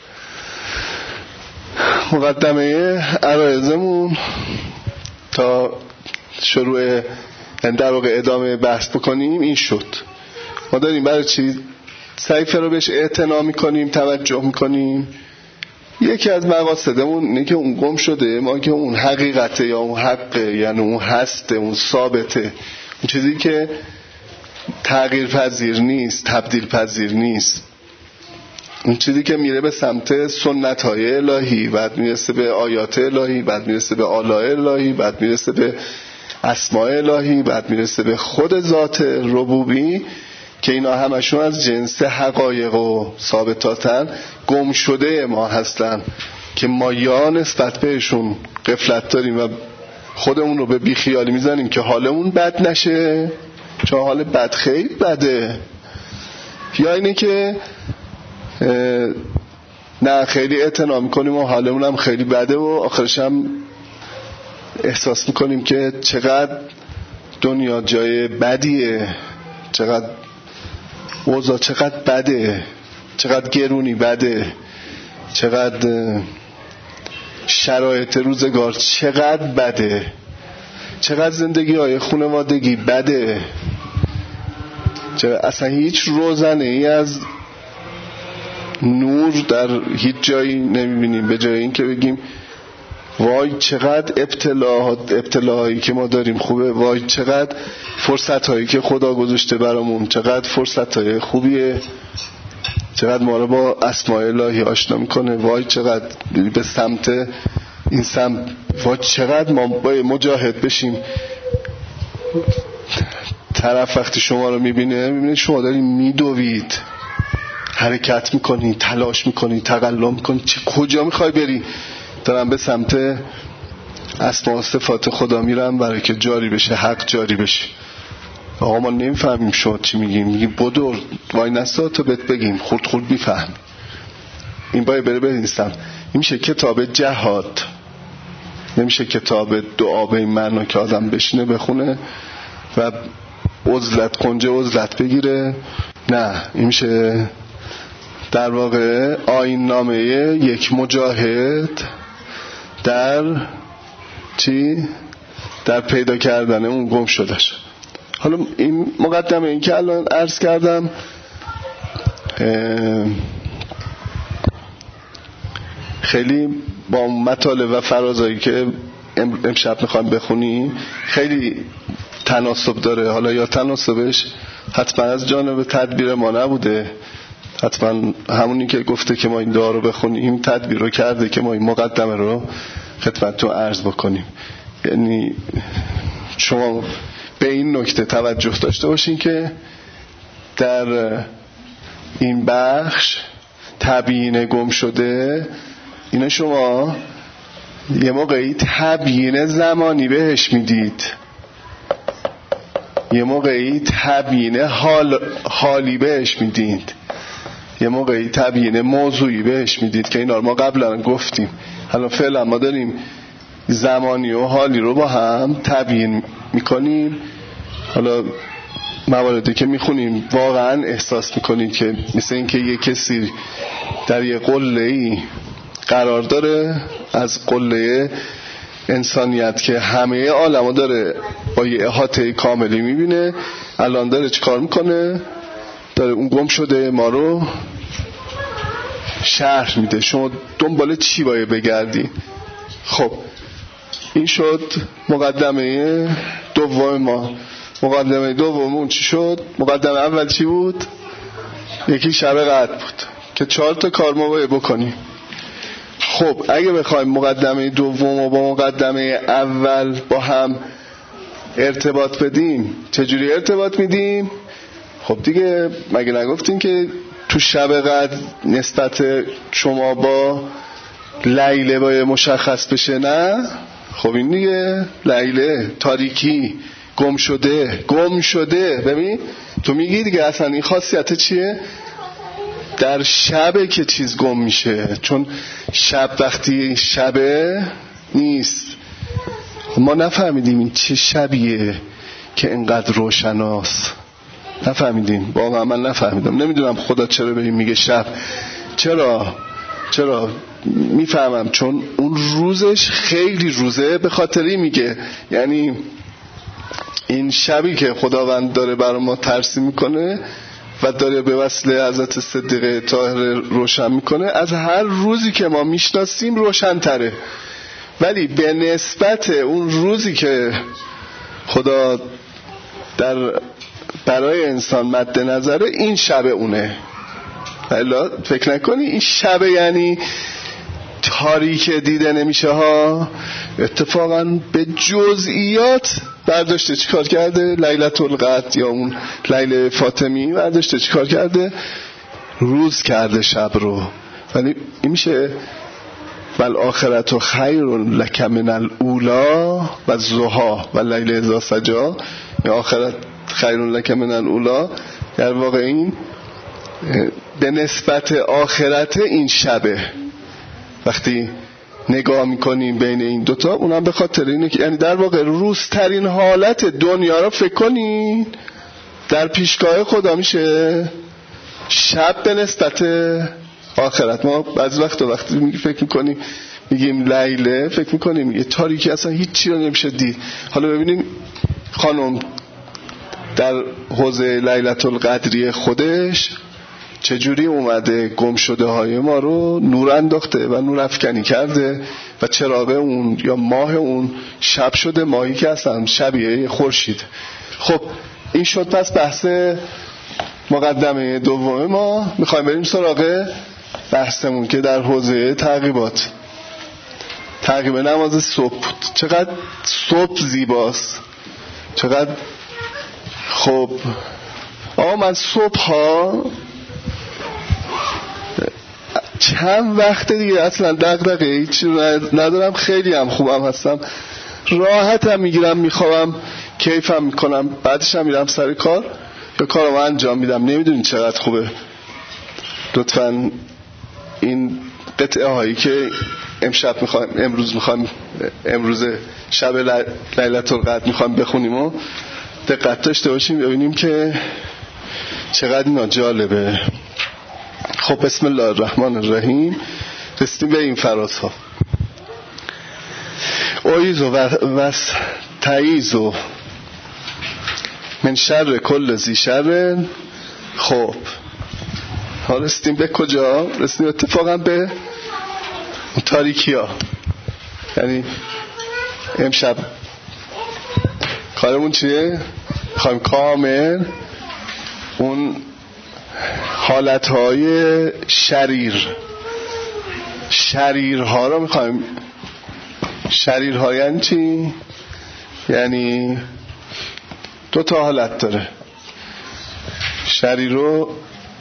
مقدمه عرایزمون تا شروع در واقع ادامه بحث بکنیم این شد. ما داریم برای چی صحیفه رو بهش اعتنا میکنیم، توجه میکنیم. یکی از مقاصدمون اینه که اون گم شده ما که اون حقیقته یا اون حقه، یعنی اون هسته، اون ثابته، اون چیزی که تغییر پذیر نیست، تبدیل پذیر نیست، اون چیزی که میره به سمت سنت های الهی، بعد میرسه به آیات الهی، بعد میرسه به آلاء الهی، بعد میرسه به اسماء الهی، بعد میرسه به خود ذات ربوبی، که اینا همشون از جنس حقایق و ثابتاتن، گم شده ما هستن که ما یا نسبت بهشون غفلت داریم و خودمون رو به بیخیالی میزنیم که حالمون بد نشه، چون حال بد خیلی بده، یا اینه که نه خیلی اعتنا میکنیم و حالمون هم خیلی بده و آخرش هم احساس میکنیم که چقدر دنیا جای بدیه، چقدر اوضاع چقدر بده، چقدر گرونی بده، چقدر شرایط روزگار چقدر بده، چقدر زندگی های خانوادگی بده، اصلا هیچ روزنه ای از نور در هیچ جایی نمیبینیم، به جای این که بگیم وای چقدر ابتلاات ابتلاهایی که ما داریم خوبه، وای چقدر فرصت هایی که خدا گذاشته برامون، چقدر فرصت های خوبیه، چقدر ما رو با اسماء الهی آشنا میکنه، وای چقدر به سمت این سمت، وای چقدر ما باید مجاهد بشیم. طرف وقتی شما رو میبینه میبینه شما داری میدوید، حرکت میکنی، تلاش میکنی، تقلا میکنی، چه کجا میخوای بری؟ دارم به سمت اسما و صفات خدا میرم برای که جاری بشه، حق جاری بشه. آقا ما نمیفهمیم شما چی میگیم، میگی بدر وای نستا تو بهت بگیم، خورد خورد بیفهم. این باید بره بنویسم. این میشه کتاب جهاد، نمیشه کتاب دعا به این معنا که آدم بشینه بخونه و عزلت کنجه عزلت بگیره. نه، این میشه در واقع آیین نامه یک مجاهد در چی؟ در پیدا کردن اون گم شدهش. حالا این مقدمه این که الان عرض کردم خیلی با مطالب و فرازایی که امشب میخوایم بخونیم خیلی تناسب داره. حالا یا تناسبش حتما از جانب تدبیر ما نبوده، حتما همونی که گفته که ما این دعا رو بخونیم تدبیر رو کرده که ما این مقدمه رو خدمتتون عرض بکنیم. یعنی شما به این نکته توجه داشته باشین که در این بخش تبیین گم شده، اینا شما یه موقعی تبیین زمانی بهش میدید، یه موقعی تبیین حال حالی بهش میدید، یه موقعی تبیین موضوعی بهش میدید که اینا رو ما قبلا گفتیم. حالا فعلا ما داریم زمانی و حالی رو با هم تبیین میکنیم. حالا مواردی که میخونیم واقعا احساس میکنید که مثل این که یه کسی در یه قله‌ای قرار داره از قله انسانیت که همه عالمو داره با یه احاطه کاملی میبینه. الان داره چی کار میکنه؟ داره اون گم شده ما رو شرح میده. شما دنبال چی باید بگردی؟ خب این شد مقدمه دوم ما. مقدمه دوممون چی شد؟ مقدمه اول چی بود؟ یکی شب قدر بود که چهار تا کار ما باید بکنیم. خب اگه بخوایم مقدمه دوم و با مقدمه اول با هم ارتباط بدیم، چجوری ارتباط میدیم؟ خب دیگه مگه نگفتیم که تو شب قدر نسبت شما با لیله باید مشخص بشه؟ نه؟ خب این دیگه لیله، تاریکی، گم شده، گم شده. ببین تو میگی دیگه اصلا این خاصیت چیه؟ در شبه که چیز گم میشه، چون شب وقتی شبه نیست. ما نفهمیدیم این چه شبیه که اینقدر روشناست، نفهمیدیم. واقعا من نفهمیدم. نمیدونم خدا چرا به این میگه شب. چرا؟ چرا؟ میفهمم چون اون روزش خیلی روزه، به خاطری میگه. یعنی این شبی که خداوند داره برای ما ترسیم میکنه و داره به وسیله حضرت صدیقه طاهره روشن میکنه، از هر روزی که ما میشناسیم روشن تره. ولی به نسبت اون روزی که خدا در برای انسان مد نظره، این شب اونه. الا فکر نکنی این شب یعنی تاریک دیده نمیشه ها. اتفاقا به جزئیات برداشته چی کار کرده؟ لیلة القدر یا اون لیله فاطمی برداشته چی کار کرده؟ روز کرده شب رو. ولی این میشه والآخرة خیر لک من الاولی و الضحی و اللیل اذا سجی. یا آخرت خیر لک من الاولی، در واقع این به نسبت آخرت این شبه. وقتی نگاه میکنیم بین این دوتا، اونم به خاطر اینه که یعنی در واقع روزترین حالت دنیا رو فکر کنین در پیشگاه خدا میشه شب به نسبت آخرت. ما بعضی وقت وقتی فکر میکنیم میگیم لیله، فکر میکنیم یه تاریکی اصلا هیچی رو نمیشه دید. حالا ببینیم خانم در حوزه لیلة القدری خودش چجوری اومده گم شده های ما رو نور انداخته و نور افکنی کرده و چراغ اون یا ماه اون شب شده، ماهی که اصلا شبیه خورشید. خب این شد پس بحث مقدمه دوم ما. میخوایم بریم سراغ بحثمون که در حوزه تعقیبات. تعقیب نماز صبح بود. چقدر صبح زیباست، چقدر. خب آقا من صبح ها چند وقت دیگه اصلا دغدغه هیچی ندارم، خیلی هم خوبم هستم، راحتم میگیرم، میخوام، کیفم میکنم، بعدش هم میرم سر کار یا کارم انجام میدم. نمیدونی چقدر خوبه. لطفاً این قطعه هایی که امشب میخوایم امروز میخوایم امروز شب لیلة القدر میخوایم بخونیم و دقت داشته باشیم ببینیم که چقدر اینا جالبه. خب بسم الله الرحمن الرحیم. رسیدیم به این فرازها. اویز و وستعیز و من شر کل ذی شر. خب حالا رسیدیم به کجا؟ رسیدیم اتفاقا به تاریکی ها. یعنی امشب کارمون چیه؟ میخوایم کامل اون حالتهای شریر شریرها رو میخوایم. شریرها یعنی چی؟ یعنی دو تا حالت داره. شریر رو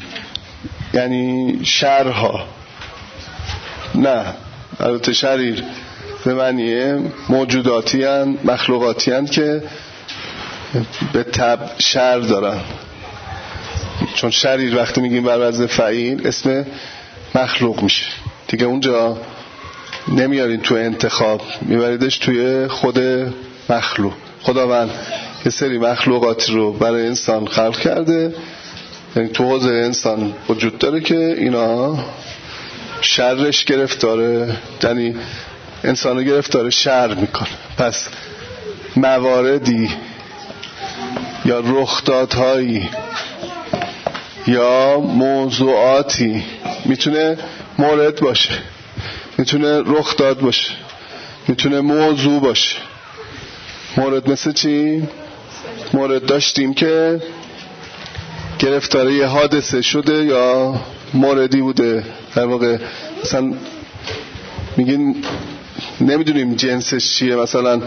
یعنی شرها، نه البته شریر به معنی موجوداتی هن، مخلوقاتی هن که به طبع شر دارن. چون شریر وقتی میگیم بر وزن فعیل اسم مخلوق میشه دیگه، اونجا نمیارین تو انتخاب، میبریدش توی خود مخلوق. خداوند یه سری مخلوقات رو برای انسان خلق کرده، یعنی تو حوزه انسان وجود داره که اینا شرش گرفتاره، یعنی انسان رو گرفتاره شر میکنه. پس مواردی یا رخدادهایی یا موضوعاتی میتونه مورد باشه، میتونه رخداد باشه، میتونه موضوع باشه. مورد مثل چی؟ مورد داشتیم که گرفتاره یه حادثه شده یا موردی بوده، در واقع مثلا میگین نمیدونیم جنسش چیه، مثلا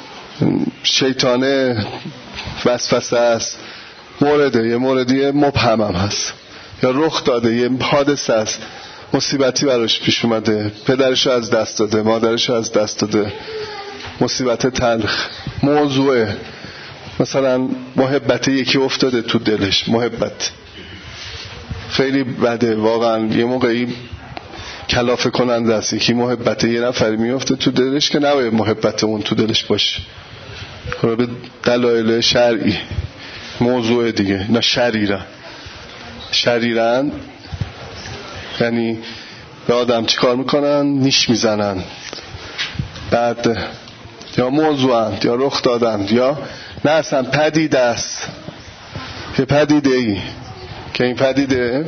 شیطانه وسوسه است، مورده، یه موردی مبهم هم هست، یا رخ داده، یه حادثه است، مصیبتی براش پیش اومده، پدرش از دست داده، مادرش از دست داده، مصیبت تلخ. موضوعه، مثلا محبت یکی افتاده تو دلش، محبت خیلی بده واقعا، یه موقعی کلافه کننده است. یکی محبت یه نفری میفته تو دلش که نباید محبت اون تو دلش باشه، به دلایل شرعی. موضوع دیگه اینا شریرن. شریرن یعنی به آدم چی کار میکنن؟ نیش میزنن. بعد یا موضوعند یا رخ دادند یا نه اصلا پدیده است، یه پدیده ای که این پدیده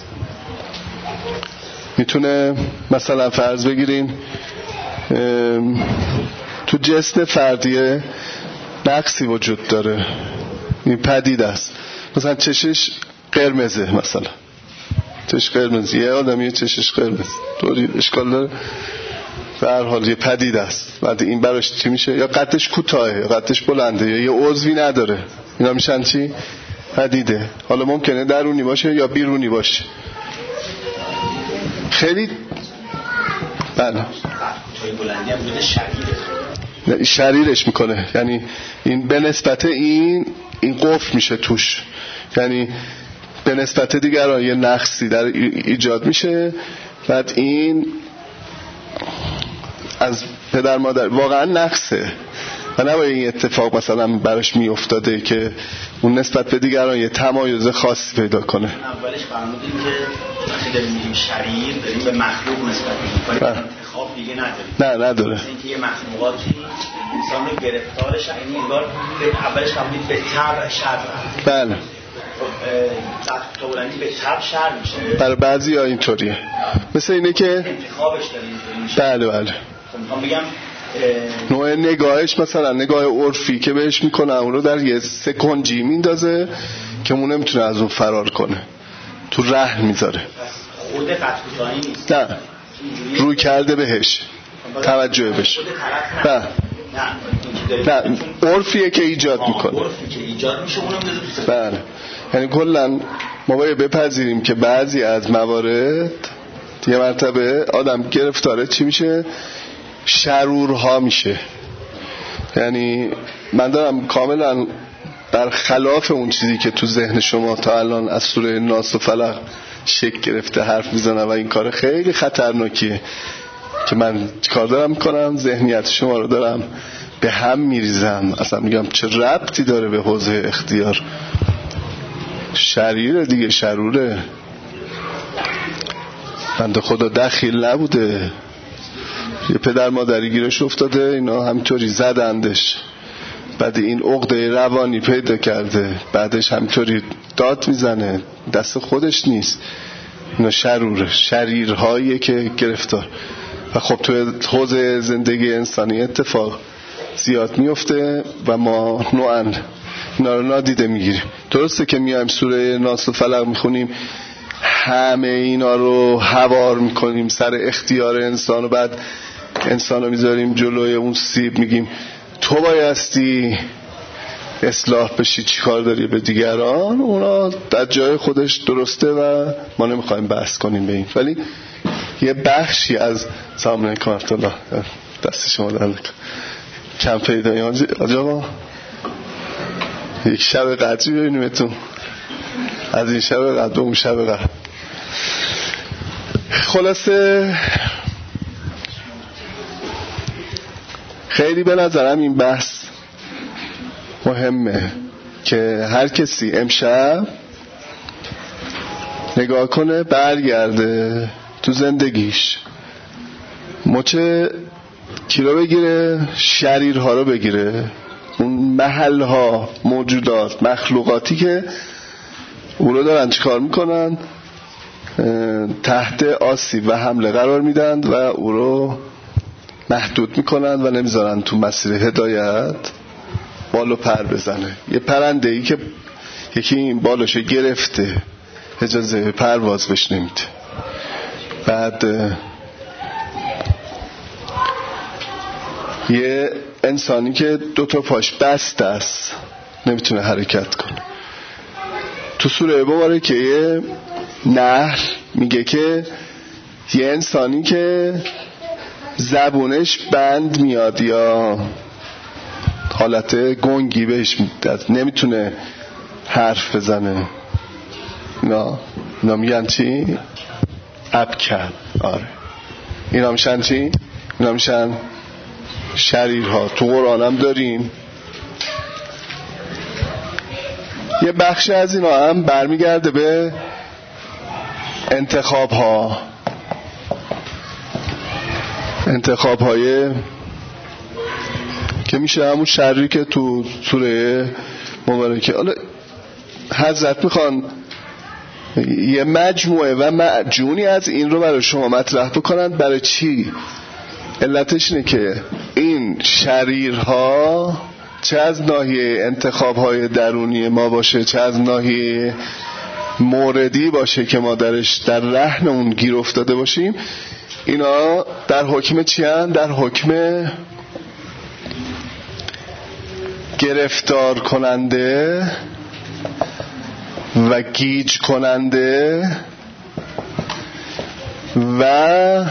میتونه مثلا فرض بگیرین تو جسم فردیه نقصی وجود داره، این پدیده است. مثلا چشش قرمزه، مثلا چشش قرمز، یه آدم یه چشش قرمز طوری اشکال داره، به هر حال یه پدیده است. بعد این براش چی میشه؟ یا قدش کوتاهه یا قدش بلنده یا یه عضوی نداره، اینا میشن چی؟ پدیده. حالا ممکنه درونی باشه یا بیرونی باشه. خیلی بله بلندی هم بوده شریره، شریرش میکنه، یعنی این به نسبت این این قفل میشه توش، یعنی به نسبت دیگران یه نقصی در ایجاد میشه. بعد این از پدر مادر واقعا نقصه و نباید این اتفاق مثلا براش میافتاده که اون نسبت به دیگران یه تمایز خاصی پیدا کنه. اولش فرمودیم که وقتی داریم میگیم شریر داریم به مخلوق نسبت میدیم، انتخاب دیگه نداریم. نه نداره. مثل اینکه یه مخلوقاتی انسان رو گرفتارش، یعنی انگار اولش فرمودیم به طبع شر. بله. تا بلندی به طبع شر میشه. برای بعضیا اینطوریه. مثل اینه که انتخابش داریم میشه. بله بله. میخوام بگم نوع نگاهش، مثلا نگاه عرفی که بهش میکنه اون رو در یه سکنجی میندازه که اون نمیتونه از اون فرار کنه، تو رهن میذاره. خود قطعی نیست، نه روی کرده بهش، توجه بهش. نه نه عرفیه که ایجاد میکنه. عرفی که ایجاد میشه اونم میذاره. بله. یعنی کلا ما باید بپذیریم که بعضی از موارد یه مرتبه آدم گرفتاره چی میشه؟ شرورها میشه. یعنی من دارم کاملا در خلاف اون چیزی که تو ذهن شما تا الان از سوره ناس و فلق شکل گرفته حرف میزنم و این کار خیلی خطرناکیه که من کار دارم میکنم، ذهنیت شما رو دارم به هم میریزم. اصلا میگم چه ربطی داره به حوزه اختیار؟ شریره دیگه، شروره. بنده خدا دخیل نبوده، یه پدر مادری گیرش افتاده، اینا همینطوری زدندش، بعد این عقده روانی پیدا کرده، بعدش همینطوری داد میزنه، دست خودش نیست. اینا شروره، شریرهاییه که گرفتار. و خب توی حوزه زندگی انسانی اتفاق زیاد میفته و ما نوعاً اینا رو نادیده میگیریم. درسته که میایم سوره ناس و فلق میخونیم، همه اینا رو هوار میکنیم سر اختیار انسان و بعد انسان رو میذاریم جلوی اون سیب، میگیم تو بایستی اصلاح بشی چی کار داری به دیگران، اونا در جای خودش درسته و ما نمیخوایم بحث کنیم به این، ولی یه بخشی از سلام علیکم الله دست شما در کم پیدایی آجا یک شب قدری ببینیمتون، از این شب قدر به اون شب قدر. خلاصه خیلی به نظرم این بحث مهمه که هر کسی امشب نگاه کنه، برگرده تو زندگیش، مچه کی رو بگیره؟ شریرها رو بگیره، اون محلها، موجودات، مخلوقاتی که او رو دارن چیکار میکنن؟ تحت آسیب و حمله قرار میدن و او رو محدود میکنن و نمیذارن تو مسیر هدایت بالو پر بزنه. یه پرنده ای که یکی این بالاشو گرفته اجازه پرواز بهش نمیده، بعد یه انسانی که دو تا پاش بسته است نمیتونه حرکت کنه. تو سوره مبارکه یه نحل میگه که یه انسانی که زبونش بند میاد یا حالت گنگی بهش میاد، نمیتونه حرف بزنه، اینا اینا میگن چی؟ ابکر. آره اینا میشن چی؟ اینا میشن شریرها. تو قرآن هم داریم. یه بخش از اینا هم برمیگرده به انتخاب ها، انتخاب های که میشه همون شری که تو سوره مبارکه حالا حضرت میخوان یه مجموعه و معجونی از این رو برای شما مطرح بکنن. برای چی؟ علتش اینه که این شریرها چه از ناحیه انتخاب‌های درونی ما باشه، چه از ناحیه موردی باشه که ما درش در رهن اون گیر افتاده باشیم، اینا در حکم چی هن؟ در حکم گرفتار کننده و گیج کننده و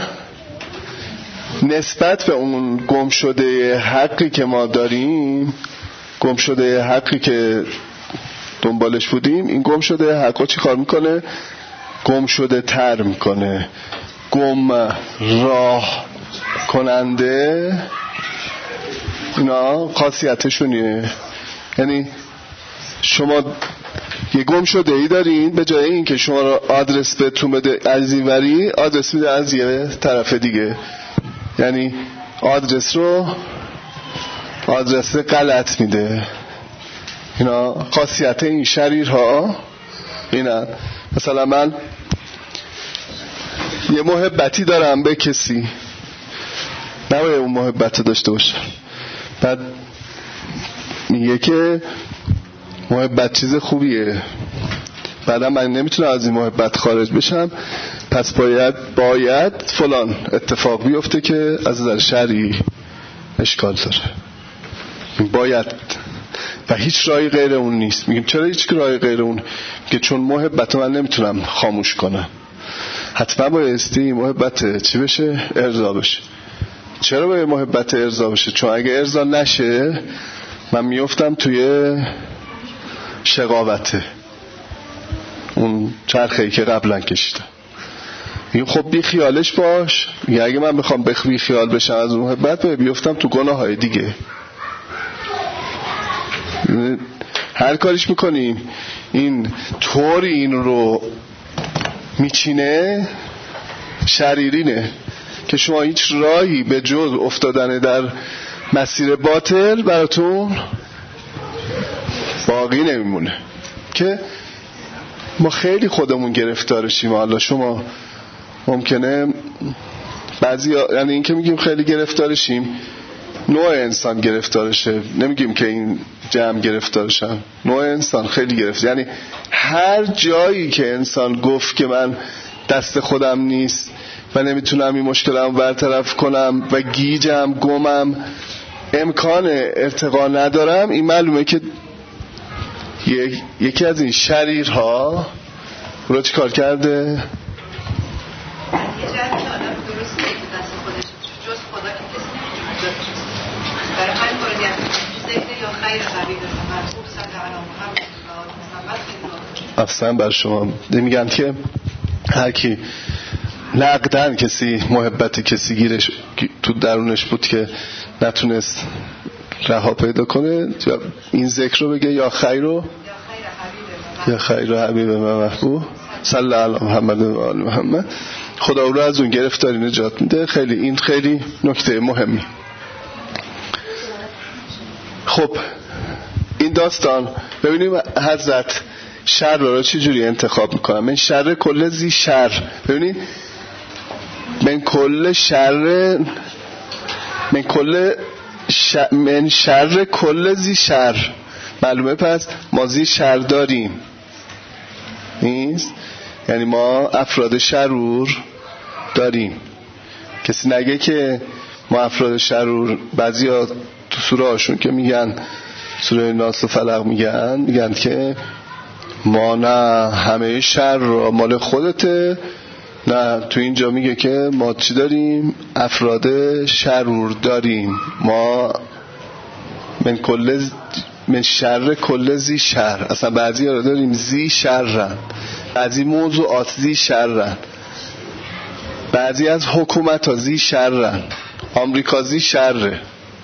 نسبت به اون گم شده حقی که ما داریم، گم شده حقی که دنبالش بودیم، این گم شده حقا چی کار میکنه؟ گم شده تر میکنه، گم راه کننده. اینا خاصیتشونیه. یعنی شما یه گم شده ای دارین، به جای این که شما رو آدرس بهتون بده از این وری، آدرس میده از یه طرف دیگه. یعنی آدرس رو آدرس غلط میده. اینا خاصیت این شریرها اینا. مثلا من یه محبتی دارم به کسی، نباید اون محبت داشته باشم، بعد میگه که محبت چیز خوبیه، بعدا من نمیتونم از این محبت خارج بشم، پس باید باید فلان اتفاق بیفته که از نظر شرعی اشکال داره، باید، و هیچ راهی غیر اون نیست. میگیم چرا هیچ راهی غیر اون؟ که چون محبت من نمیتونم خاموش کنم، حتما بایستی محبت چی بشه؟ ارضا بشه. چرا باید محبت ارضا بشه؟ چون اگه ارضا نشه من میفتم توی شقاوته، اون چرخه‌ای که قبلا کشیدم. میگم خب بی خیالش باش. میگه اگه من بخوام بی خیال بشم از محبت، باید بیفتم تو گناه‌های دیگه. هر کاریش میکنیم این طوری این رو میچینه، شریرینه، که شما هیچ راهی به جز افتادن در مسیر باطل براتون باقی نمیمونه. که ما خیلی خودمون گرفتارشیم. حالا شما ممکنه بعضی، یعنی این که میگیم خیلی گرفتارشیم، نوع انسان گرفتارشه، نمیگیم که این جمع گرفتارشن. نوع انسان خیلی گرفت، یعنی هر جایی که انسان گفت که من دست خودم نیست و نمیتونم این مشکلم برطرف کنم و گیجم، گمم، امکان ارتقا ندارم، این معلومه که یک... یکی از این شریرها رو چی کار کرده؟ یه جایی که آدم درسته که دست خودش جز خدا که کسی نمیتونه برای همین موردی هم ذکر یا خیر حبیب مرحوم صلی علی محمد محمد افسن بر شما میگن که هر کی نقدن کسی محبت کسی گیرش تو درونش بود که نتونست رها پیدا کنه این ذکر رو بگه یا خیر رو یا خیر حبیب من محبوب صلی علی محمد و آل محمد، خدا او رو از اون گرفتاری نجات میده. خیلی این خیلی نکته مهمی. خب این داستان ببینیم حضرت شر رو چه جوری انتخاب میکنم. من شر کل زی شر، ببینید من کل شر من کل ش... من شر کل زی شر، معلومه پس ما زی شر داریم نیست، یعنی ما افراد شرور داریم. کسی نگه که ما افراد شرور، بعضی ها تو سوره هاشون که میگن سوره ناس و فلق میگن میگن که ما نه همه شر را مال خودته، نه تو اینجا میگه که ما چی داریم؟ افراد شرور داریم. ما من کل من شر کل زی شر، اصلا بعضی ها داریم زی شرن، بعضی موضوعات زی شرن، بعضی از حکومت ها زی شرن، آمریکا زی شره،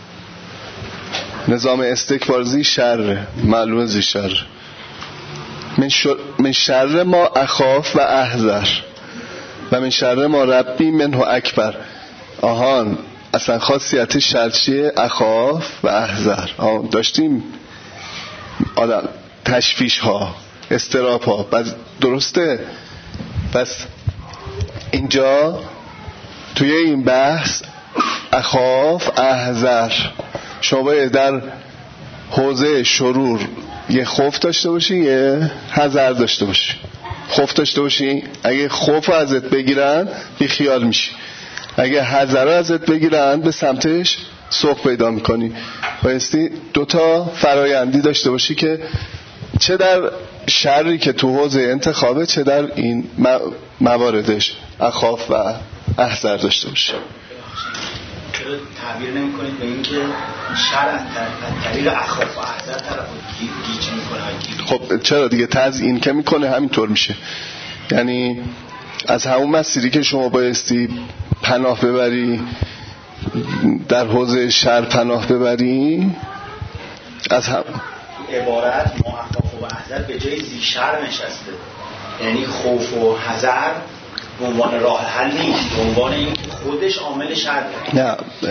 نظام استکبار زی شره، معلومه زی شر. من, شر... من شر ما اخاف و احذر و من شر ما ربی منه اکبر. آهان اصلا خاصیت شر چیه؟ اخاف و احذر. آه داشتیم آدم تشویش ها، استراب ها، بس درسته. پس اینجا توی این بحث اخاف احذر، شما باید در حوزه شرور یه خوف داشته باشی یه حذر داشته باشی. خوف داشته باشی، اگه خوف ازت بگیرن بی خیال میشی، اگه حذر ازت بگیرن به سمتش سوق پیدا میکنی. بایستی دوتا فرایندی داشته باشی که چه در شری که تو حوزه انتخابه چه در این مواردش اخاف و احذر داشته باشی. چرا تعبیر نمی کنید به این که شر از طریق اخاف و احذر طرف گیج میکنه؟ خب چرا دیگه تزیین که میکنه همینطور میشه. یعنی از همون مسیری که شما بایستی پناه ببری در حوزه شر پناه ببری، از هم عبارت ما اخاف و احذر به جای زی شر نشسته، یعنی خوف و حذر به عنوان راه حل نیست، به عنوان این خودش عامل شر. نه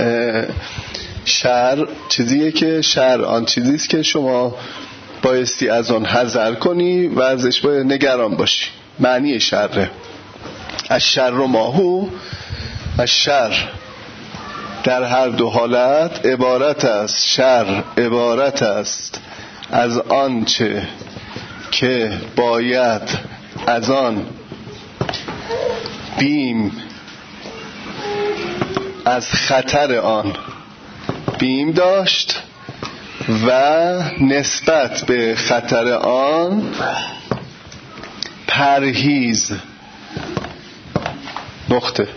شر چیزیه که شر آن چیزیست که شما بایستی از آن حذر کنی و ازش باید نگران باشی. معنی شره الشر ماهو، الشر در هر دو حالت عبارت است، شر عبارت است از آنچه که باید از آن بیم از خطر آن بیم داشت و نسبت به خطر آن پرهیز. نقطه.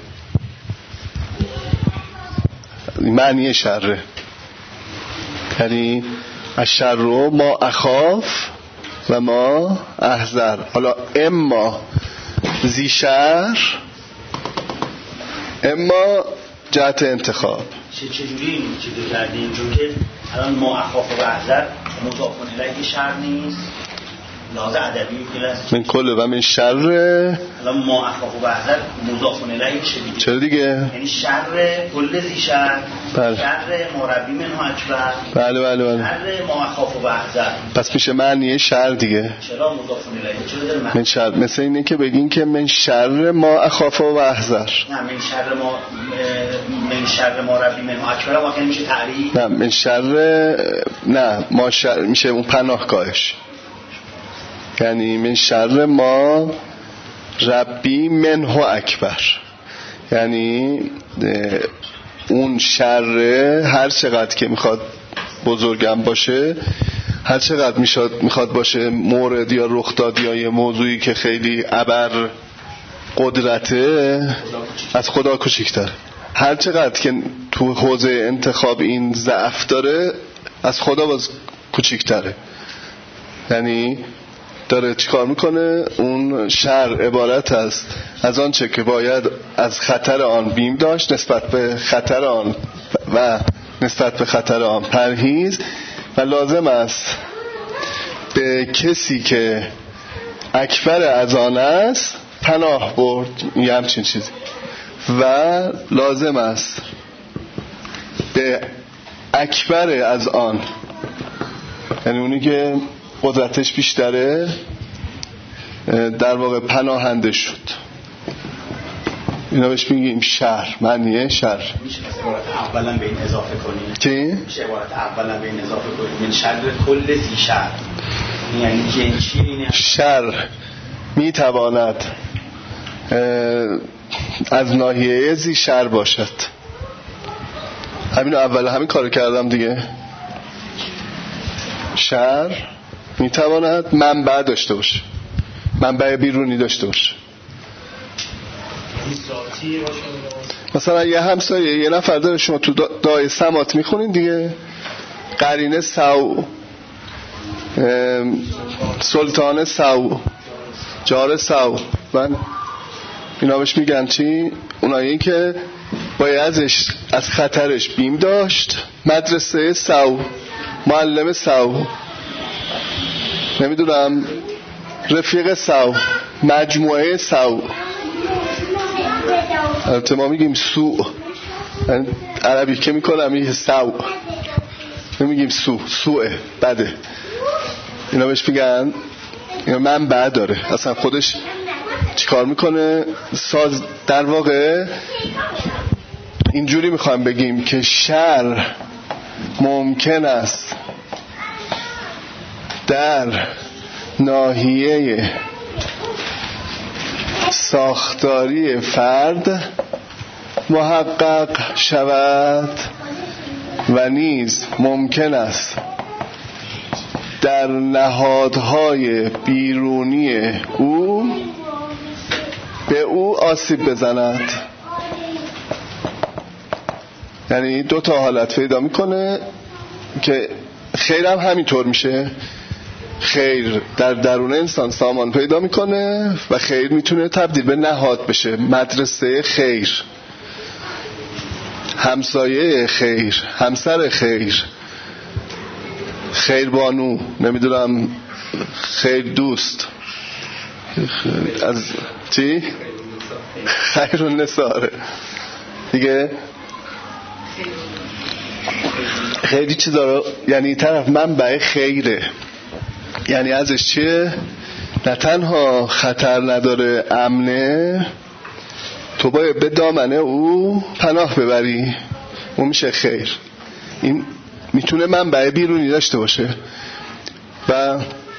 معنی شره یعنی الشر ما اخاف و ما احذر. حالا اما زی شر، اما جهت انتخاب چه چجوری این چیزو کردیم؟ چون که الان ما اخاف و احذر مضاف الیه شر نیست، لحاظ ادبی که من کل و من شر. الان ما اخاف و احذر مضاف الیه چه دیگه؟ چرا دیگه؟ یعنی شر کل زی شر، بله. شر مربی منه اکبر، بله بله بله، شر ما اخاف و احذر. پس میشه معنی شر دیگه. چرا مضاف الیه؟ چرا داره معنی؟ من شر مثل اینه که بگین که من شر ما اخاف و احذر. نه من شر ما من شر ما ربی منه اکبر واقعا میشه تعریف. نه من شر نه ما شر میشه اون پناهگاهش، یعنی من شر ما ربی منه اکبر، یعنی اون شر هر چقدر که میخواد بزرگم باشه هر چقدر میشد میخواد باشه مورد یا رخداد یا یه موضوعی که خیلی ابر قدرته، از خدا کوچیک‌تره. هر چقدر که تو حوزه انتخاب این ضعف داره، از خدا باز کوچیک‌تره. یعنی داره چیکار میکنه؟ اون شر عبارت است از آن چه که باید از خطر آن بیم داشت، نسبت به خطر آن و نسبت به خطر آن پرهیز، و لازم است به کسی که اکبر از آن است پناه برد. یه همچین چیزی. و لازم است به اکبر از آن، یعنی اونی که قدرتش بیشتره، در واقع پناهنده شد. اینا بهش میگیم شر. معنیه شر. میشه عبارت اولا به این اضافه کنیم؟ چی؟ میشه عبارت اولا به این اضافه کنیم من شر کل زی شر، یعنی جنشین اینه. شر میتواند از ناحیه زی شر باشد. همین اول همین کارو کردم دیگه. شر میتواند منبع داشته باشه، منبع بیرونی داشته باشه. مثلا یه همسایه یه نفر داره، شما تو دعای سمات میخونین دیگه، قرینه سو، سلطان سو، جار سو، من اینا بهش میگن چی؟ اونایی که باید ازش از خطرش بیم داشت. مدرسه سو، معلم سو، نمیدونم رفیق سو، مجموعه سو. البته ما میگیم سو، عربی که میکنم میگه سو، نمیگیم سو، سوه بده. اینا بهش میگن اینا منبع داره. اصلا خودش چیکار میکنه؟ ساز. در واقع اینجوری میخوایم بگیم که شر ممکن است در ناحیه ساختاری فرد محقق شود و نیز ممکن است در نهادهای بیرونی او به او آسیب بزند. یعنی دو تا حالت پیدا میکنه که خیر هم همینطور میشه. خیر در درون انسان سامان پیدا میکنه و خیر میتونه تبدیل به نهاد بشه. مدرسه خیر، همسایه خیر، همسر خیر، خیر بانو، نمیدونم خیر دوست، از چی؟ خیر النساره دیگه. خیلی چیزا رو، یعنی طرف منبع خیره، یعنی ازش چیه؟ نه تنها خطر نداره، امنه، تو باید به دامنه او پناه ببری، اون میشه خیر. این میتونه منبع بیرونی داشته باشه. و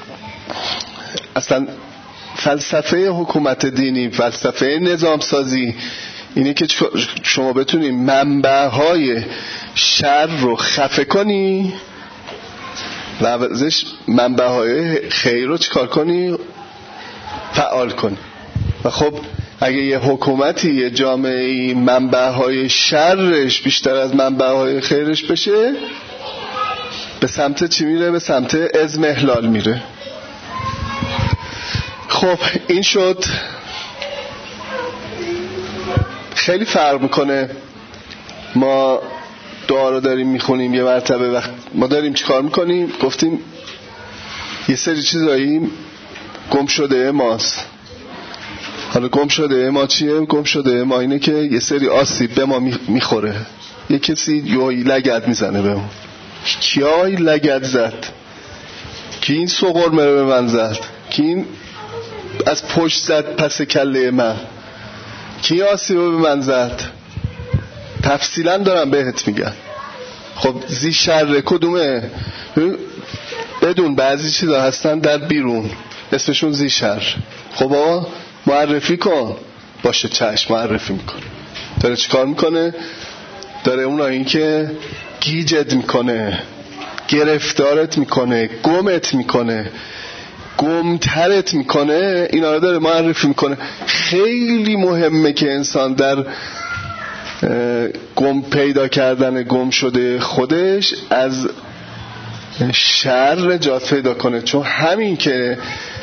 اصلا فلسفه حکومت دینی، فلسفه نظام سازی اینه که شما بتونی منبعهای شر رو خفه کنی و ازش منبعهای خیر رو چیکار کنی؟ فعال کنی. و خب اگه یه حکومتی، یه جامعه‌ای منبعهای شرش بیشتر از منبعهای خیرش بشه، به سمت چی میره؟ به سمت اضمحلال میره. خب این شد. خیلی فرق میکنه. ما دعا رو داریم میخونیم یه مرتبه، وقت ما داریم چی کار میکنیم؟ گفتیم یه سری چیزایی گم شده ماست. حالا گم شده ما چیه؟ گم شده ما اینه که یه سری آسیب به ما میخوره. یه کسی یوی لگد میزنه به ما. کیای لگد زد؟ کی این سقرمه رو به من زد؟ کی این از پشت زد پس کله من؟ کی آسیب رو به من زد؟ تفصیلا دارم بهت میگم. خب زی شر کدومه؟ بدون بعضی چیزا هستن در بیرون اسمشون زی شر. خب آقا معرفی کن. باشه چشم معرفی میکنه. داره چیکار میکنه؟ داره اونایی که گیجت میکنه، گرفتارت میکنه، گمت میکنه، گمترت میکنه، اینا رو داره معرفی میکنه. خیلی مهمه که انسان در گم پیدا کردن گم شده خودش از شر نجات پیدا کنه، چون همین که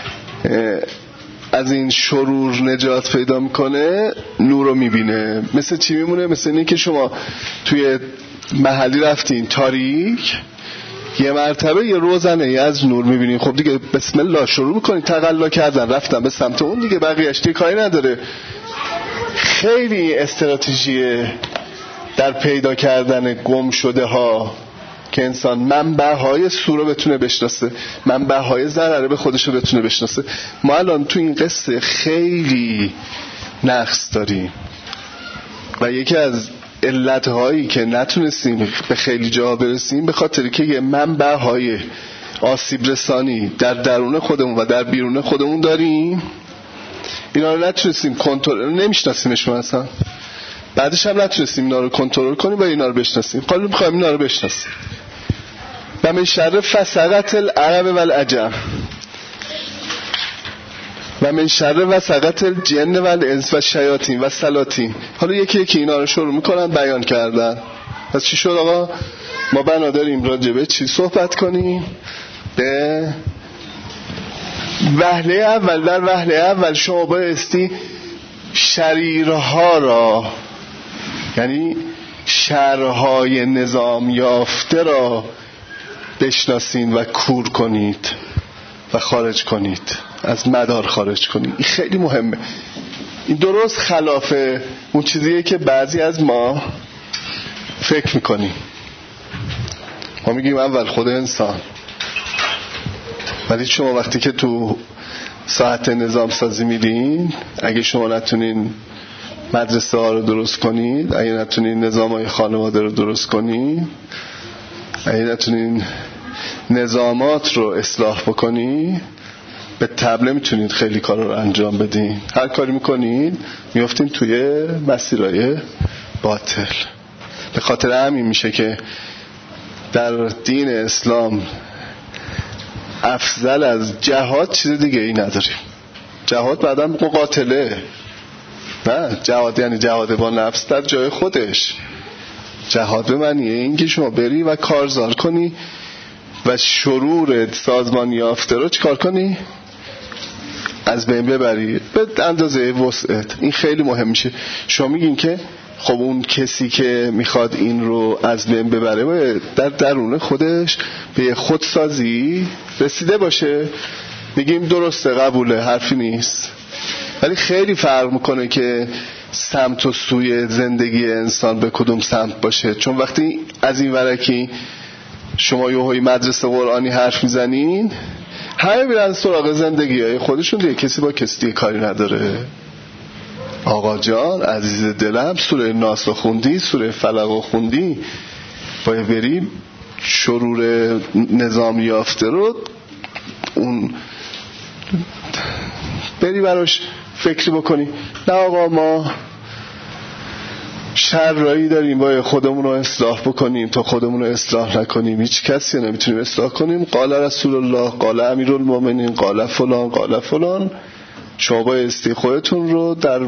از این شرور نجات پیدا میکنه نور رو میبینه. مثل چی میمونه؟ مثل اینه که شما توی محلی رفتین تاریک، یه مرتبه یه روزنه ای از نور میبینین، خب دیگه بسم الله شروع میکنین تقلا کردن رفتن به سمت اون دیگه، بقیه‌اش دیگه کاری نداره. خیلی استراتژیه در پیدا کردن گم شده ها که انسان منبع های سور رو بتونه بشناسه، منبع های ضرره به خودش رو بتونه بشناسه. ما الان تو این قصه خیلی نقص داریم و یکی از علتهایی که نتونستیم به خیلی جا برسیم به خاطری که یه منبع های آسیب رسانی در درون خودمون و در بیرون خودمون داریم، اینا رو نتونستیم کنترل، نمیشناسیمشون اصلا، بعدش هم نتونستیم اینا رو کنترل کنیم و اینا رو بشناسیم. حالا میخوایم اینا رو بشناسیم. و من شر فسقت العرب و العجم و من شر وسقت الجن و الانس و شیاطین و سلاطین. حالا یکی یکی اینا رو شروع میکنن بیان کردن. پس چی شد آقا؟ ما بنا داریم راجبه چی صحبت کنیم؟ به وهله اول. در وهله اول شما بایستی شریرها را، یعنی شرهای نظام یافته را بشناسین و کور کنید و خارج کنید، از مدار خارج کنید. این خیلی مهمه. این درست خلاف اون چیزیه که بعضی از ما فکر میکنیم. ما میگیم اول خود انسان، ولی شما وقتی که تو ساعت نظام سازی میدین، اگه شما نتونین مدرسه ها رو درست کنید، اگه نتونین نظام های خانواده رو درست کنید، اگه نتونین نظامات رو اصلاح بکنید، به طبله میتونید خیلی کار رو انجام بدین. هر کاری میکنید میافتین توی مسیرهای باطل. به خاطر همین میشه که در دین اسلام افضل از جهاد چیز دیگه ای نداریم. جهاد بعداً مقاتله، نه جهاد یعنی جهاد با نفس در جای خودش. جهاد به معنیه این که شما بری و کارزار کنی و شرور سازمان یافته رو چیکار کنی؟ از بین ببری به اندازه وسعت. این خیلی مهم میشه. شما میگین که خب اون کسی که میخواد این رو از بین ببره و در درون خودش به خودسازی رسیده باشه، میگیم درسته، قبوله، حرفی نیست. ولی خیلی فرق میکنه که سمت و سوی زندگی انسان به کدوم سمت باشه. چون وقتی از این ورکی شما یهویی مدرسه قرآنی حرف میزنین، همه میرن سراغ زندگی های خودشون دیگه، کسی با کسی دیگه کاری نداره. آقا جان عزیز دلم، سوره ناس رو خوندی، سوره فلق رو خوندی، باید بریم شرور نظام یافته رو اون بری براش فکری بکنی. نه آقا ما شرایی داریم، باید خودمون رو اصلاح بکنیم. تا خودمون رو اصلاح نکنیم هیچ کسی نمیتونیم اصلاح کنیم. قال رسول الله، قال امیرالمومنین، قال فلان قال فلان. شما بایستی خودتون رو در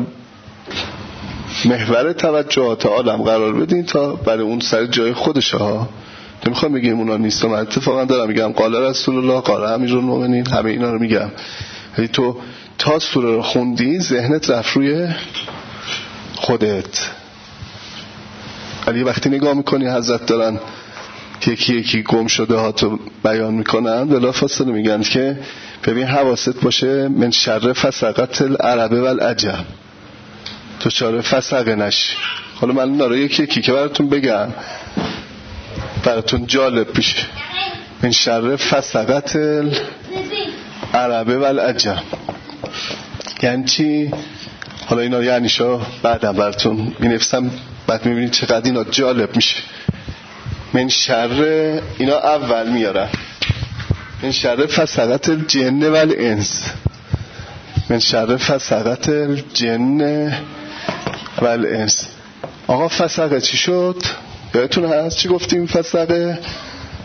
محور توجهات عالم قرار بدین تا برای اون سر جای خودشه ها. نمیخوام بگیم اونا نیست، من اتفاقا دارم میگم قال رسول الله، قال امیرالمومنین، همه اینا رو میگم. ولی تو تا سوره رو خوندی ذهنت رفت روی خودت. ولی وقتی نگاه میکنی حضرت دارن یکی یکی گم شده ها تو بیان میکنن، بلافاصله میگن که ببین حواست باشه من شر فسقت العرب و العجم، تو چاره فسقه نشی. حالا من داره یکی یکی که براتون بگم براتون جالب بشه. من شر فسقت العرب و العجم یعنی چی؟ حالا اینا یعنی شو بعدم براتون مینفسم، بعد میبینید چقدر اینا جالب میشه. من شر اینا اول میارن، من شر فسقت الجن و الانس، من شر فسقت الجن و الانس. آقا فسقه چی شد؟ یادتون هست چی گفتیم؟ فسقه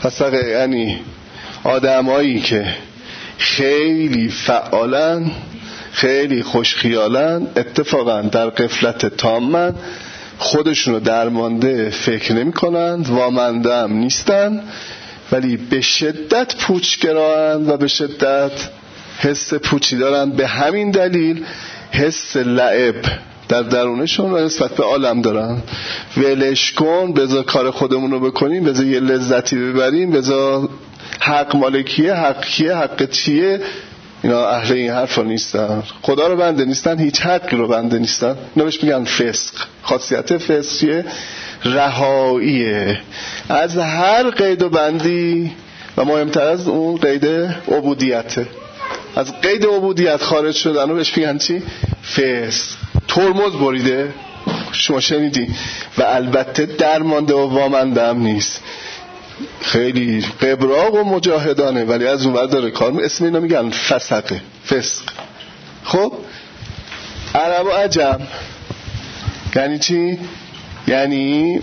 فسقه یعنی آدمایی که خیلی فعالن، خیلی خوشخیالن، اتفاقا در غفلت تامن، خودشونو درمانده فکر نمی کنند، وامنده هم نیستن، ولی به شدت پوچگرایند و به شدت حس پوچی دارن. به همین دلیل حس لعب در درونشون و نسبت به عالم دارن. ولش کن، بذار کار خودمونو بکنیم، بذار یه لذتی ببریم، بذار حق مالکیه، حق کیه، حق چیه. اینا اهل این حرفا نیستن، خدا رو بنده نیستن، هیچ حقی رو بنده نیستن. اینا بهش میگن فسق. خاصیت فسق چیه؟ رهاییه از هر قید و بندی و مهمتر از اون قید عبودیته. از قید عبودیت خارج شدن رو بهش میگن چی؟ فسق. ترمز بریده، شما شنیدی. و البته درمانده و وامنده هم نیست، خیلی قبراق و مجاهدانه، ولی از اون ور داره کار می. اسم اینا میگن فسقه، فسق. خب عرب و عجم یعنی چی؟ یعنی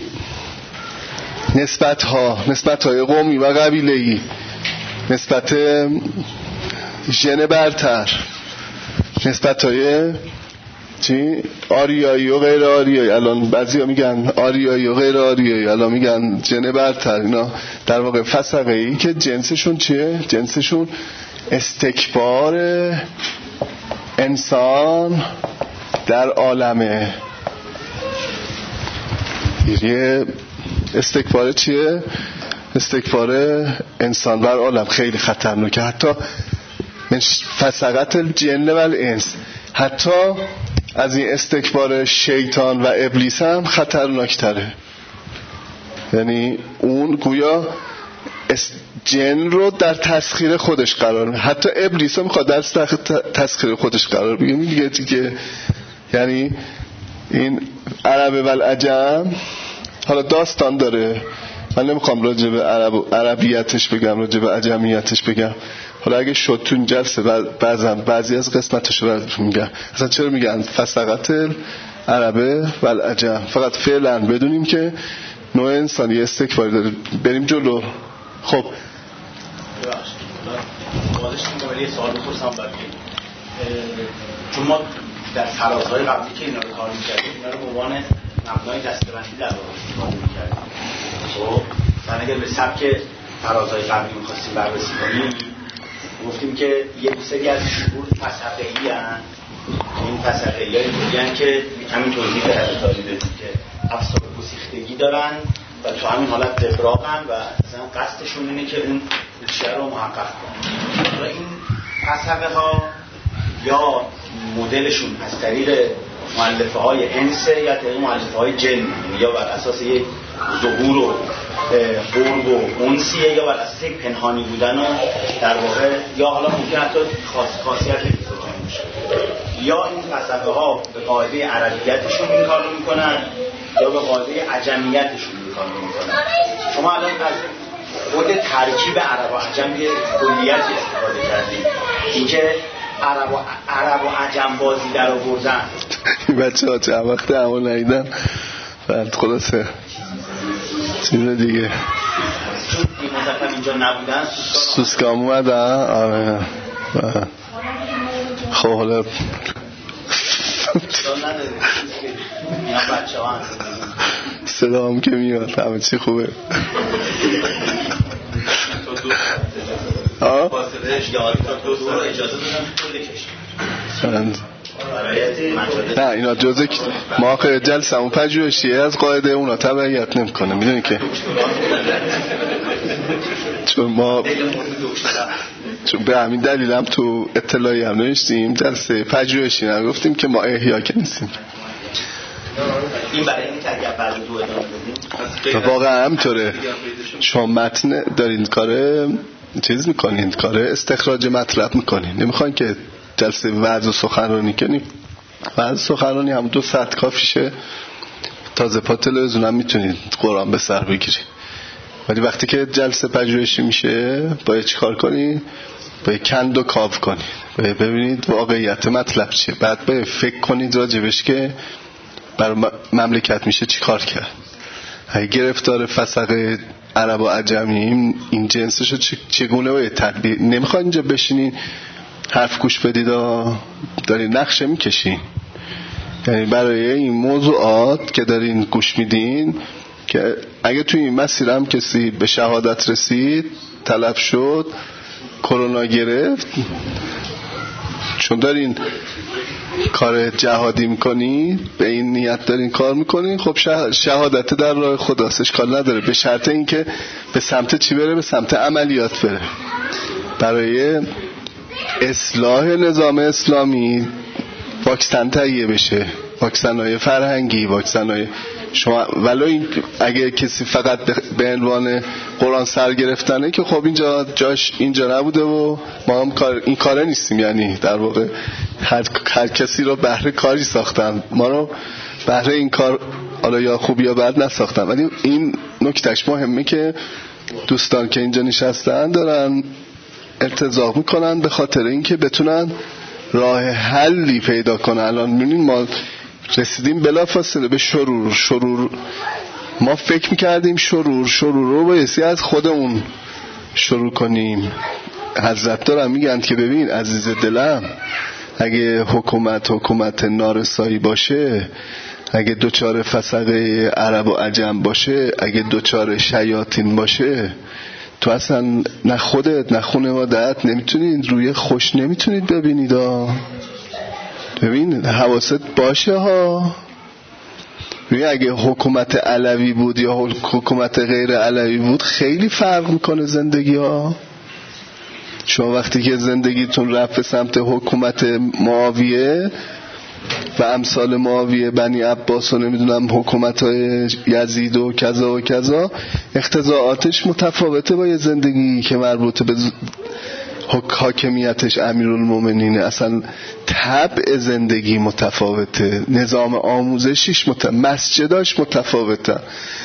نسبت ها، نسبت های قومی و قبیله‌ای، نسبت ژن برتر، نسبت های چی؟ آریایی و غیر آریایی. الان بعضی ها میگن آریایی و غیر آریایی، الان میگن ژن برتر. اینا در واقع فسقه ای که جنسشون چیه؟ جنسشون استکبار انسان در عالمه. یه استکبار چیه؟ استکبار انسان بر عالم خیلی خطرناکه. حتی من فسقت الجن و الانس، حتی از این استکبار شیطان و ابلیس هم خطرناکتره. یعنی اون گویا جن رو در تسخیر خودش قرار میده، حتی ابلیس رو میخواد در تسخیر خودش قرار بگه. میگه دیگه یعنی این عرب و العجم حالا داستان داره، من نمیخوام راجع به عرب عربیتش بگم، راجع به عجمیتش بگم. حالا اگه شد تو این جلسه بعضا بعضی از قسمتش رو میگم. اصلا چرا میگن فسقت العرب و العجم؟ فقط فعلا بدونیم که نوع انسانی استکباری داره. بریم جلو. خب چون ما در فرازهای قبلی که اینا رو کار میکردیم، اینا رو به عنوان مبنای دسته‌بندی در واقع استفاده میکردیم. خب من اگر به سبک فرازهای قبلی میخواستیم بررسی کنیم، گفتیم که یه سری از شعور فسقه‌ای هستند. این فسقه‌ای های اینجوریان که همین توضیح به حضرت دادید که افسار گسیختگی دارن و تو همین حالت ابراقن و مثلا قصدشون اینه که اون ریشه رو محقق کنن. و این فسقه ها یا مدلشون از طریق مؤلفه های انسه یا طریق مؤلفه های جن، یا بر اساس یک ظهور و قرب و انسیه، یا بر اساس یک پنهانی بودن و در واقع، یا حالا ممکن حتی خاص خاصیت اکزوژن باشه. یا این فسقه ها به قاعده عربیتشون این کار رو میکنن یا به قاعده عجمیتشون این کار رو میکنن. شما الان از خود ترکیب عرب و عجم یه کلیتی استفاده کردیم، اینکه عرب و عرب و عجم بازی در آوردن. بچه ها چند وقت همون نیدن بعد خلاصه چیز دیگه چون این مزفر اینجا نبودن سوسکام اومدن. آره خب حالا صدا هم که میاد همه چی خوبه. آه نه اینا جزء ما آخر جلسه اون پژوهشیه از قاعده اونا تبعیت نمیکنه، میدونی که چون ما چون به همین دلیل هم تو اطلاعی هم نوشتیم جلسه پژوهشی نگفتیم که ما احیا کنیم. این برای این ترکیب بعد دو ادامه بدیم واقعا همینطوره. شما متن دارین کاره چیز میکنین، کاره استخراج مطلب میکنین، نمیخواین که جلسه وعظ و سخنرانی کنیم. وعظ سخنرانی هم دو ساعت کافیشه، تازه پا تلویزیون هم میتونید قرآن به سر بگیرید. ولی وقتی که جلسه پژوهشی میشه باید چی کار کنید؟ باید کند و کاو کنید، باید ببینید واقعیت مطلب چیه، بعد باید فکر کنید راجبش که برای مملکت میشه چی کار کرد. اگه گرفتار فسق عرب و عجمیم این جنسشو چگونه باید تطبیق؟ نمیخواد اینجا بشینین حرف گوش بدید و دارین نقشه میکشین. یعنی برای این موضوعات که دارین گوش میدین که اگه توی این مسیر هم کسی به شهادت رسید، طلب شد، کرونا گرفت، چون دارین کار جهادی میکنین، به این نیت دارین کار میکنین، خب شهادت در راه خداست، اشکال نداره، به شرط اینکه به سمت چی بره؟ به سمت عملیات بره. برای اصلاح نظام اسلامی واکسن تهیه بشه، واکسن‌های فرهنگی، واکسن‌های شما، ولی اگه کسی فقط به عنوان قرآن سر گرفتنه که خب اینجا جاش اینجا نبوده و ما هم کار این کاره نیستیم. یعنی در واقع هر, هر کسی رو بهره کاری ساختن، ما رو بهره این کار حالا یا خوب یا بد نساختن. ولی این نکتهش مهمه که دوستان که اینجا نشستن دارن ارتزاق میکنن به خاطر اینکه بتونن راه حلی پیدا کنن. الان میبینین ما رسیدیم بلافاصله به شرور. شرور ما فکر میکردیم شرور شرور رو بایستی از خودمون شروع کنیم. حضرت دارن میگن که ببین عزیز دلم، اگه حکومت حکومت نارسایی باشه، اگه دوچار فسقه عرب و عجم باشه، اگه دوچار شیاطین باشه، تو اصلا نه خودت نه خانواده‌ات نمیتونید روی خوش نمیتونید ببینید ها. ببین حواست باشه ها. ببین اگه حکومت علوی بود یا حکومت غیر علوی بود خیلی فرق میکنه زندگی ها. شما وقتی که زندگیتون رفت سمت حکومت معاویه و امثال معاویه، بنی عباس و نمیدونم حکومت های یزید و کذا و کذا، اقتضاعاتش متفاوته با یه زندگی که مربوط به حاکمیتش امیرالمومنینه. اصلا طبع زندگی متفاوته، نظام آموزشیش متفاوته، مسجداش متفاوته،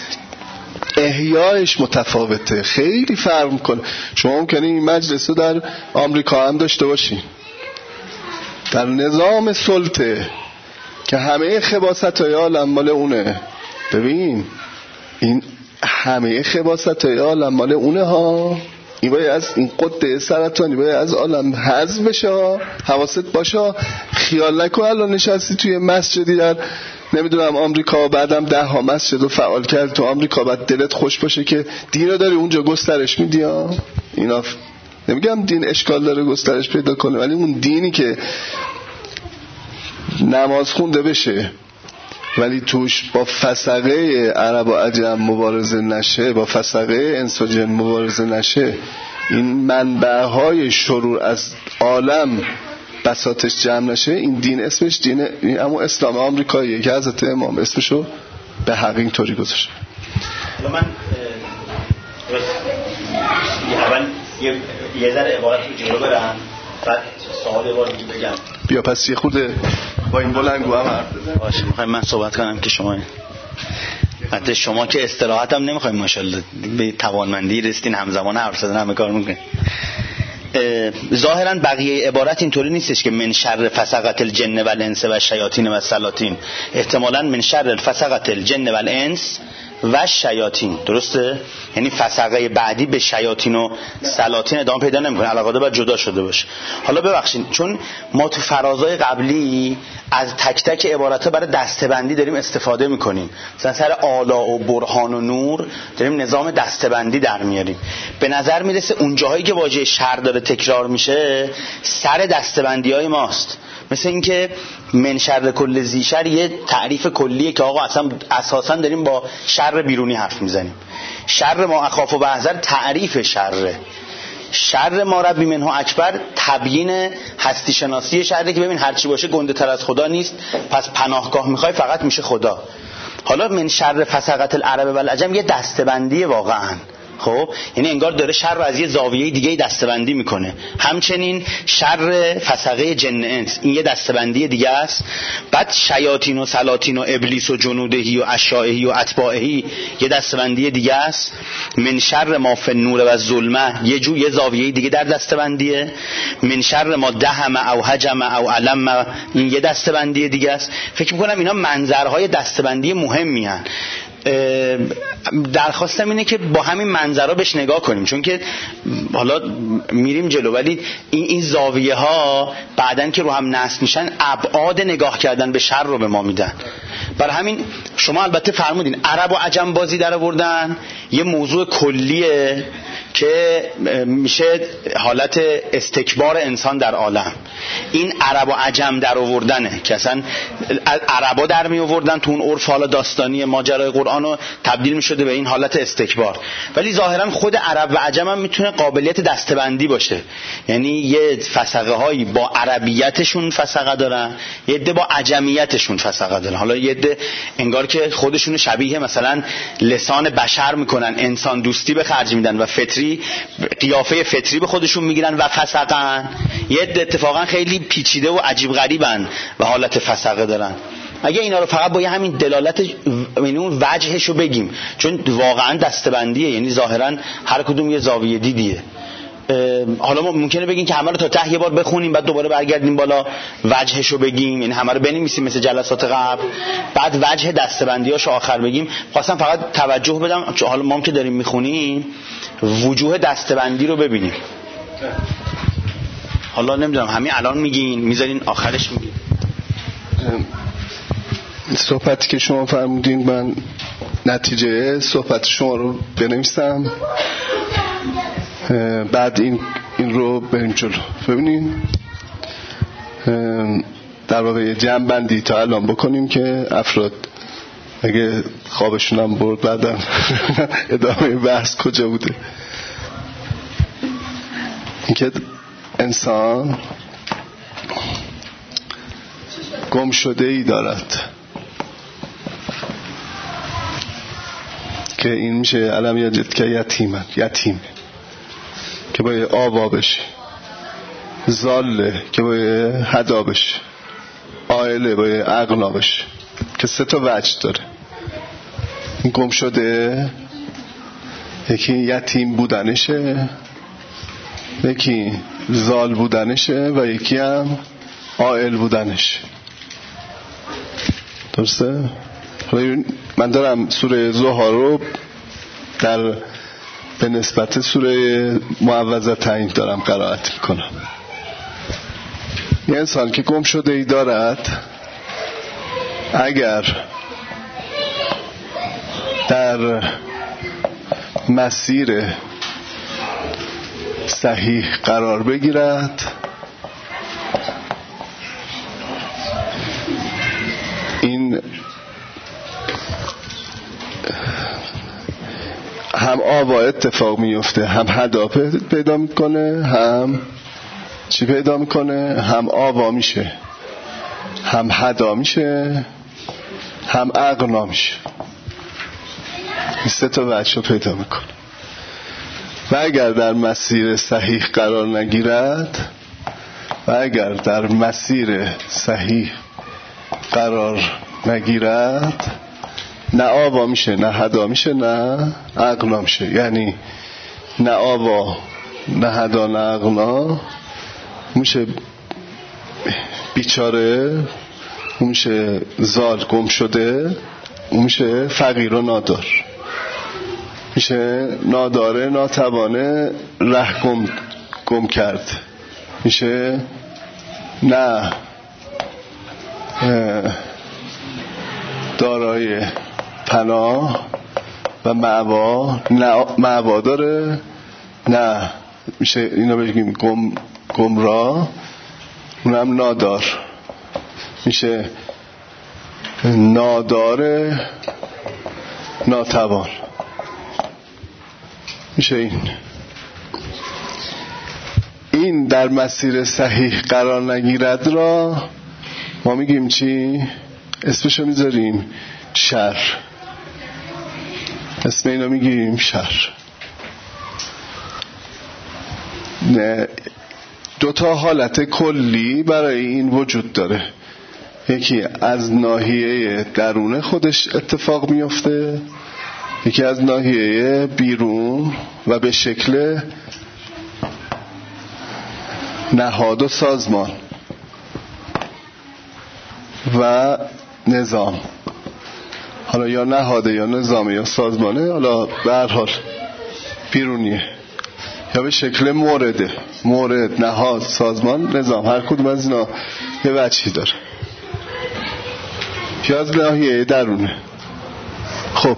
احیایش متفاوته، خیلی فرق میکنه. شما ممکنه این مجلس رو در آمریکا هم داشته باشین، در نظام سلطه که همه خباثت های عالم مال اونه. ببین این همه خباثت های عالم مال اونه ها. این باید از این قده سرطانی باید از عالم حذف بشه. حواست باشه، خیال نکن الان نشستی توی مسجدی در نمیدونم آمریکا، بعدم ده ها مسجد رو فعال کرد تو آمریکا، بعد دلت خوش باشه که دین رو داری اونجا گسترش میدی ها. اینا نمیگم دین اشکال داره گسترش پیدا کنه، ولی اون دینی که نماز خونده بشه ولی توش با فسقه عرب و عجم مبارزه نشه، با فسقه انس و جن مبارزه نشه، این منبع های شرور از عالم بساطش جمع نشه، این دین اسمش دینه. این اما اسلام آمریکاییه که حضرت امام اسمشو به حق اینطوری گذاشت. من اول یه ذره عبارت رو جلو برم، بعد سوال یه بار بگم. بیا پس یه خورده با این بلنگو هم حرف بزن. باشه، میخوایم من صحبت کنم که شما حتی شما که استراحت هم نمیخوایم، ماشاءالله به توانمندی رسیدین، همزمان حرف زدن همه کار میکنین. ظاهرا بقیه عبارت اینطوری نیستش که من شر فسقت الجن و الانس و شیاطین و سلاطین، احتمالاً من شر فسقت الجن و الانس و شیاطین، درسته؟ یعنی فسقه بعدی به شیاطین و سلاطین ادامه پیدا نمیکنه، علاقه باید جدا شده باشه. حالا ببخشید چون ما تو فرازهای قبلی از تک تک عباراتها برای دسته‌بندی داریم استفاده میکنیم، مثلا سر آلا و برهان و نور داریم نظام دسته‌بندی در میاریم. به نظر میرسه اون جاهایی که واژه شر داره تکرار میشه سر دسته‌بندی‌های ماست. مثل اینکه من شر کل ذی شر یه تعریف کلیه که آقا اصلا اساسا داریم با شر بیرونی حرف میزنیم. شر ما اخاف و بحذر تعریف شره، شر ما ربی منه اکبر تبیین هستی شناسی شره که ببین هرچی باشه گنده تر از خدا نیست، پس پناهگاه میخوای فقط میشه خدا. حالا من شر فسقت العرب و العجم یه دسته‌بندی واقعا، خب یعنی انگار داره شر رو از یه زاویه دیگه دسته‌بندی میکنه. همچنین شر فسقه جن انس این یه دسته‌بندی دیگه است. بعد شیاطین و سلاطین و ابلیس و جنودهی و اشاعهی و اتباعهی یه دسته‌بندی دیگه است. من شر ما فی النور و الظلمه یه جو یه زاویه دیگه در دسته‌بندیه. من شر ما دهم او هجم او علم این یه دسته‌بندی دیگه است. فکر می‌کنم اینا منظرهای دسته‌بندی مهمی هستند. درخواستم اینه که با همین منظره بهش نگاه کنیم، چون که حالا میریم جلو ولی این این زاویه ها بعدن که رو هم نصب میشن ابعاد نگاه کردن به شر رو به ما میدن. برای همین شما البته فرمودین عرب و عجم بازی در آوردن یه موضوع کلیه که میشه حالت استکبار انسان در عالم. این عرب و عجم در آوردنه که اصلا عربا در می آوردن تو اون عرف حالا داستانی ماجرای قرآن رو تبدیل می شده به این حالت استکبار، ولی ظاهرا خود عرب و عجم هم میتونه قابلیت دستبندی باشه، یعنی یه فسقه هایی با عربیتشون فسقه دارن، یه عده با عجمیتشون فسقه دارن. حالا یه عده انگار که خودشون شبیه مثلا لسان بشر میکنن، انسان دوستی به خرج میدن و فطری قیافه فطری به خودشون میگیرن و فسقن. یه عده اتفاقا خیلی پیچیده و عجیب غریبن و حالت فسقه دارن. اگه اینا رو فقط با یه همین دلالت یعنی اون وجهشو بگیم، چون واقعا دستبندیه، یعنی ظاهرا هر کدوم یه زاویه دیدیه. حالا ما ممکنه بگیم که همه رو تا ته یه بار بخونیم بعد دوباره برگردیم بالا وجهشو بگیم، یعنی همه رو بنویسیم مثل جلسات قبل بعد وجه دستبندیاشو آخر بگیم. خواستم فقط توجه بدم حالا ما هم که داریم میخونیم وجوه دستبندی رو ببینیم. حالا نمیدونم همین الان میگین میذارین آخرش میگین. صحبتی که شما فرمودین من نتیجه صحبت شما رو بنویسم بعد این این رو بریم جلو. ببینین در واقع یه جمع بندی تا الان بکنیم که افراد اگه خوابشون هم برد بعدا ادامه بحث کجا بوده. اینکه انسان گم شده ای دارد که این میشه علم یادت که یتیمه یتیم که باید آوا بشه، زاله که باید هدا بشه، عائله باید اغنا بشه، که سه تا وجه داره. این گم شده یکی یتیم بودنشه، یکی زال بودنشه و یکی هم عائل بودنشه. درسته؟ من دارم سوره زوحا رو در به نسبت سوره معوذتین دارم قرائت میکنم. یه انسان که گم شده ای دارد اگر در مسیر صحیح قرار بگیرد این هم آوا اتفاق میفته، هم هدا پیدا میکنه، هم چی پیدا میکنه؟ هم آوا میشه، هم هدا میشه، هم اغنا میشه. این سه تا وجه رو پیدا میکنه. و اگر در مسیر صحیح قرار نگیرد و اگر در مسیر صحیح قرار نگیرد نه آوا میشه، نه هدا میشه، نه اغنا میشه. یعنی نه آوا، نه هدا، نه اغنا میشه، بیچاره، اون میشه زال گم شده، اون میشه فقیر و نادار، میشه ناداره ناتوانه ره گم, گم کرد، میشه نه دارای پناه و معوا، نه معوا داره، نه میشه اینو بگیم گم گمراه، اونم نادار، میشه نادار ناتوان، میشه این این در مسیر صحیح قرار نگیرد را ما میگیم چی؟ اسمشو میذاریم شر. اسم اینو میگیم شر. نه دو تا حالت کلی برای این وجود داره. یکی از ناحیه درون خودش اتفاق میفته، یکی از ناحیه بیرون و به شکل نهاد و سازمان و نظام. حالا یا نهاده یا نظامه یا سازمانه، حالا به هر حال بیرونیه، یا به شکل مورده، مورد، نهاد، سازمان، نظام، هر کدوم از اینا یه وجهی داره، یا از ناحیه درونه. خب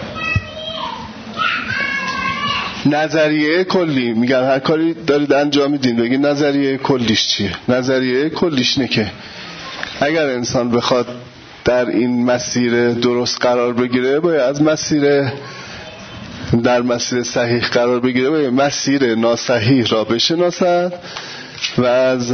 نظریه کلی میگن هر کاری دارید انجام میدین بگید نظریه کلیش چیه. نظریه کلیش اینه که اگر انسان بخواد در این مسیر درست قرار بگیره باید از مسیر در مسیر صحیح قرار بگیره، باید مسیر ناصحیح را بشناسد و از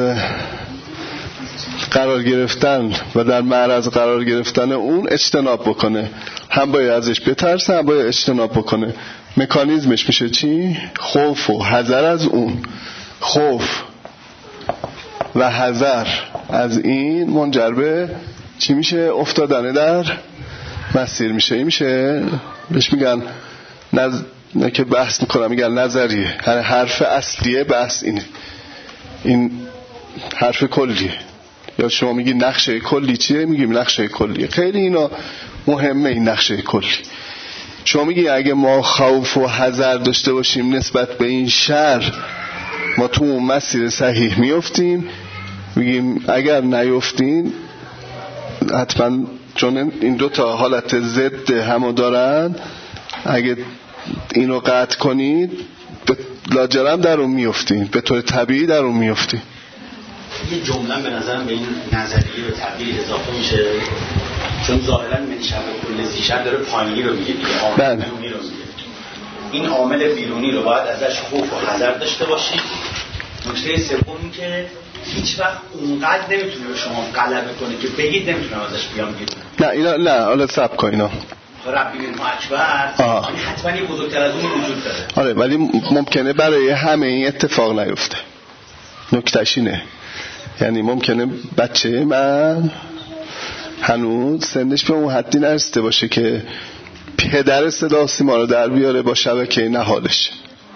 قرار گرفتن و در معرض قرار گرفتن اون اجتناب بکنه. هم باید ازش بترسه، هم باید اجتناب بکنه. مکانیزمش میشه چی؟ خوف و حذر از اون. خوف و حذر از این منجر به چی میشه؟ افتادن در مسیر میشه. این میشه بهش میگن نز... نه که بحث میکنم میگن نظریه. هر حرف اصلیه بحث اینه، این حرف کلیه. یا شما میگی نقشه کلی چیه؟ میگیم نقشه کلیه. خیلی اینا مهمه این نقشه کلی. شما میگی اگه ما خوف و حذر داشته باشیم نسبت به این شر ما تو اون مسیر صحیح میافتیم. میگیم اگر نیفتین حتما، چون این دو تا حالت ضد همو دارن، اگه اینو قطع کنید لاجرم در اون میافتین، به طور طبیعی در اون میافتین. یه جمله به نظرم به این نظریه و تعبیر اضافه میشه، چون ظاهرا من شب کل زیشر داره پایینی رو میگه دیگه، عامل بیرونی رو میگه. این عامل بیرونی رو باید ازش خوف و حذر داشته باشید. نکته سومی که هیچ وقت اونقدر نمیتونه به شما غلبه کنه که بگید نمیتونه ازش بیام بیرون. نه اینا نه، حالا صبر کن اینا. ربی بین اکبر حتما یه بزرگتر از اون وجود داره. آره ولی ممکنه برای همه این اتفاق نیفته. نکتهش اینه، یعنی ممکنه بچه من هنوز سنش به اون حدی نرسیده باشه که پدر صدا سیما رو در بیاره با شبکه نهالش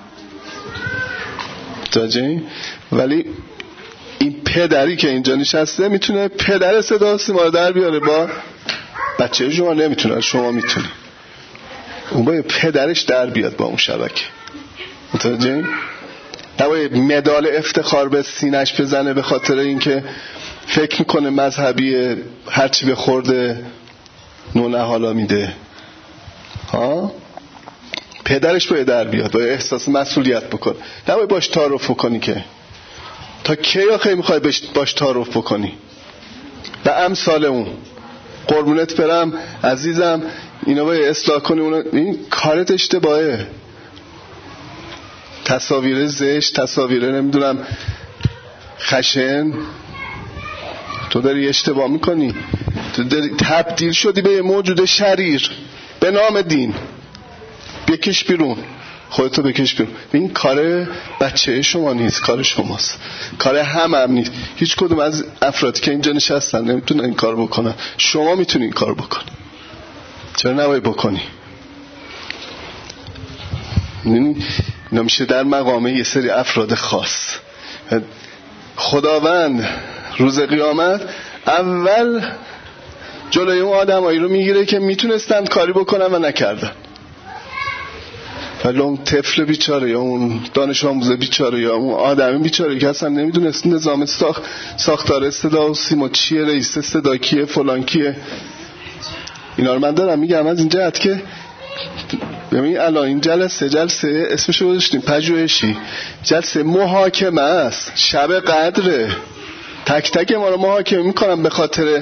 تاجی، ولی این پدری که اینجا نشسته میتونه پدر صدا سیما رو در بیاره با بچه شما نمیتونه، شما میتونی. اون باید پدرش در بیاد با اون شبکه، متوجه؟ نباید مدال افتخار به سینش بزنه به خاطر اینکه فکر میکنه مذهبیه، هرچی به خورده نونه حالا میده. ها؟ پدرش باید در بیاد، باید احساس مسئولیت بکن. نباید باش تعارف بکنی که تا کی آخه میخوای باش تعارف بکنی و امثال اون. قربونت برم عزیزم، اینا باید اصلاح کنی. اونا این کارت اشتباهه. تصاویر زشت، تصاویر نمیدونم خشن، تو داری اشتباه میکنی. تو داری تبدیل شدی به موجود شریر به نام دین. بکش بیرون، خودتو بکش بیرون. این کار بچه شما نیست، کار شماست، کار هم هم نیست. هیچ کدوم از افرادی که اینجا نشستن نمیتونن این کار بکنن. شما میتونی این کار بکنی. چرا نباید بکنی؟ نمیشه در مقام یه سری افراد خاص. خداوند روز قیامت اول جلوی اون آدمایی رو میگیره که میتونستن کاری بکنن و نکردن. ولی اون طفل بیچاره یا اون دانش آموز بیچاره یا اون آدمی بیچاره که اصلا نمیدونست نظام ساخت ساختار صدا و سیما چیه، رئیس صدا کیه، فلان کیه، اینا رو من دارم میگم از این جهت که ببین الان این جلسه جلسه اسمشو گذاشتیم پژوهشی، جلسه محاکمه است، شب قدره، تک تک ما رو محاکمه میکنم به خاطر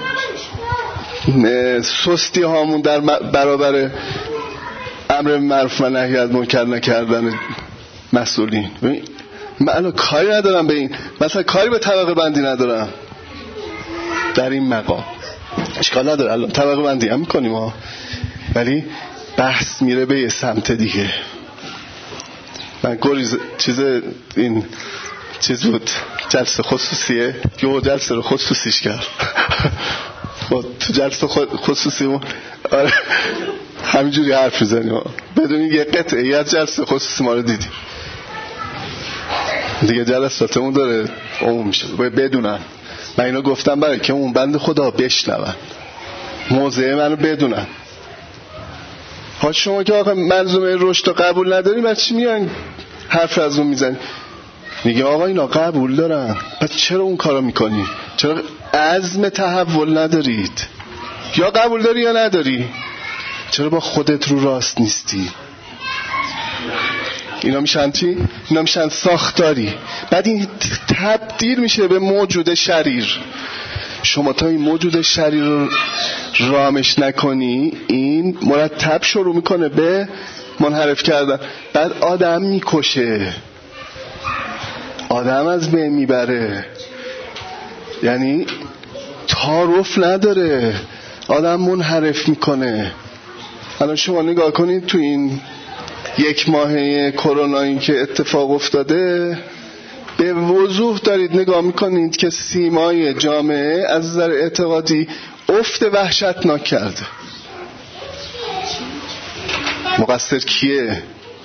سستی هامون در برابر امر معروف و نهی از منکر نکردن مسئولین. من الان کاری ندارم به این، مثلا کاری به طبقه بندی ندارم در این مقام، اشکال نداره الان طبقه بندی هم میکنیم ها، ولی بحث میره به یه سمت دیگه. من گریز چیز این چیز بود جلسه خصوصیه یه جلسه رو خصوصیش کرد تو جلسه خصوصیمون آره همینجوری حرف میزنیم بدون یه قطعی از جلسه خصوصی ما رو دیدیم دیگه. جلساتمون داره عموم میشه باید بدونن. من اینو گفتم برای که اون بند خدا بشنون، موضع منو بدونن. خب شما که آقا منظومه رشد رو قبول نداری بعد چی میان حرف از اون میزنی؟ میگه آقا اینا قبول دارن، پس چرا اون کارو میکنی؟ چرا عزم تحول ندارید؟ یا قبول داری یا نداری؟ چرا با خودت رو راست نیستی؟ اینا میشن چی؟ اینا میشن ساختاری. بعد این تبدیل میشه به موجود شریر. شما تا این موجود شریر رو رامش نکنی این مرتب شروع میکنه به منحرف کردن. بعد آدم میکشه، آدم از بین میبره، یعنی تعارف نداره، آدم منحرف میکنه. الان شما نگاه کنید تو این یک ماهه کرونایی که اتفاق افتاده به وضوح دارید نگاه میکنید که سیمای جامعه از نظر اعتقادی افت وحشتناک کرده. مقصر کیه؟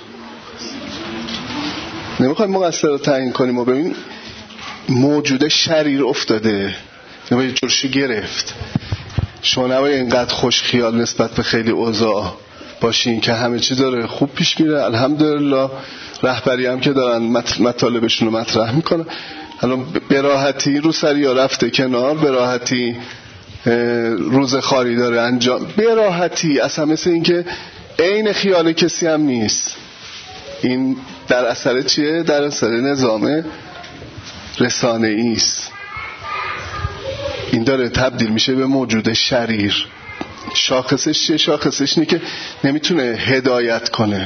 نمیخوایم مقصر رو تعیین کنیم و ببین موجود شریر افتاده، نباید جلوشو گرفت. شما نباید اینقدر خوش خیال نسبت به خیلی اوضاع باشین که همه چی داره خوب پیش میره، الحمدلله. رهبری هم که دارن مطالبشون رو مطرح میکنن، الان به راحتی رو سری ها رفته کنار، به راحتی روز خاری داره انجام، به راحتی. اصلا مثل این که عین خیال کسی هم نیست. این در اثر چیه؟ در اثر نظام رسانه‌ای است. این داره تبدیل میشه به موجود شریر. شاخصش چیه؟ شاخصش اینه که نمیتونه هدایت کنه.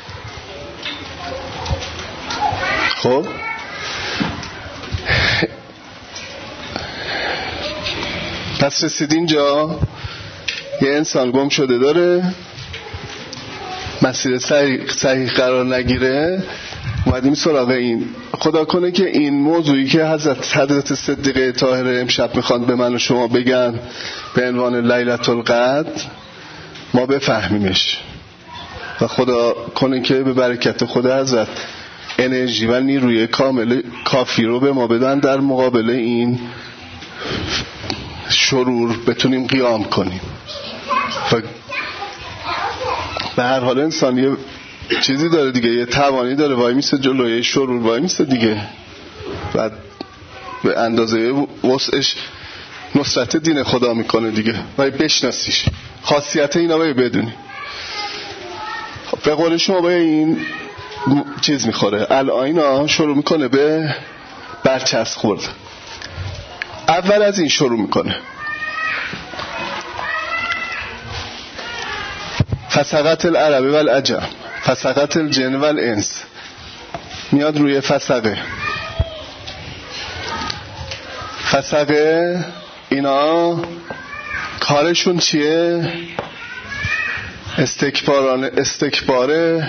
خب پس رسید اینجا یه انسان گم شده داره، مسیر صحیح قرار نگیره، اومدیم سراغ این. خدا کنه که این موضوعی که حضرت حضرت صدیقه طاهره امشب میخوان به من و شما بگن به عنوان لیلة القدر ما بفهمیمش و خدا کنه که به برکت خدا حضرت انرژی و نیروی کامل کافی رو به ما بدن در مقابل این شرور بتونیم قیام کنیم. و به هر حال انسان یه چیزی داره دیگه، یه توانی داره، وای میسته جلوی شرور، وای میسته دیگه، بعد به اندازه وسعش نصرت دین خدا میکنه دیگه. وای بشناسیش، خاصیت اینا وای بدونی. به قول شما به این چیز میخوره. الان اینا شروع میکنه به برچسب خورد. اول از این شروع میکنه فسقت العرب و العجم فسقت الجن و الانس، میاد روی فسقه. فسقه اینا کارشون چیه؟ استکباران استکبار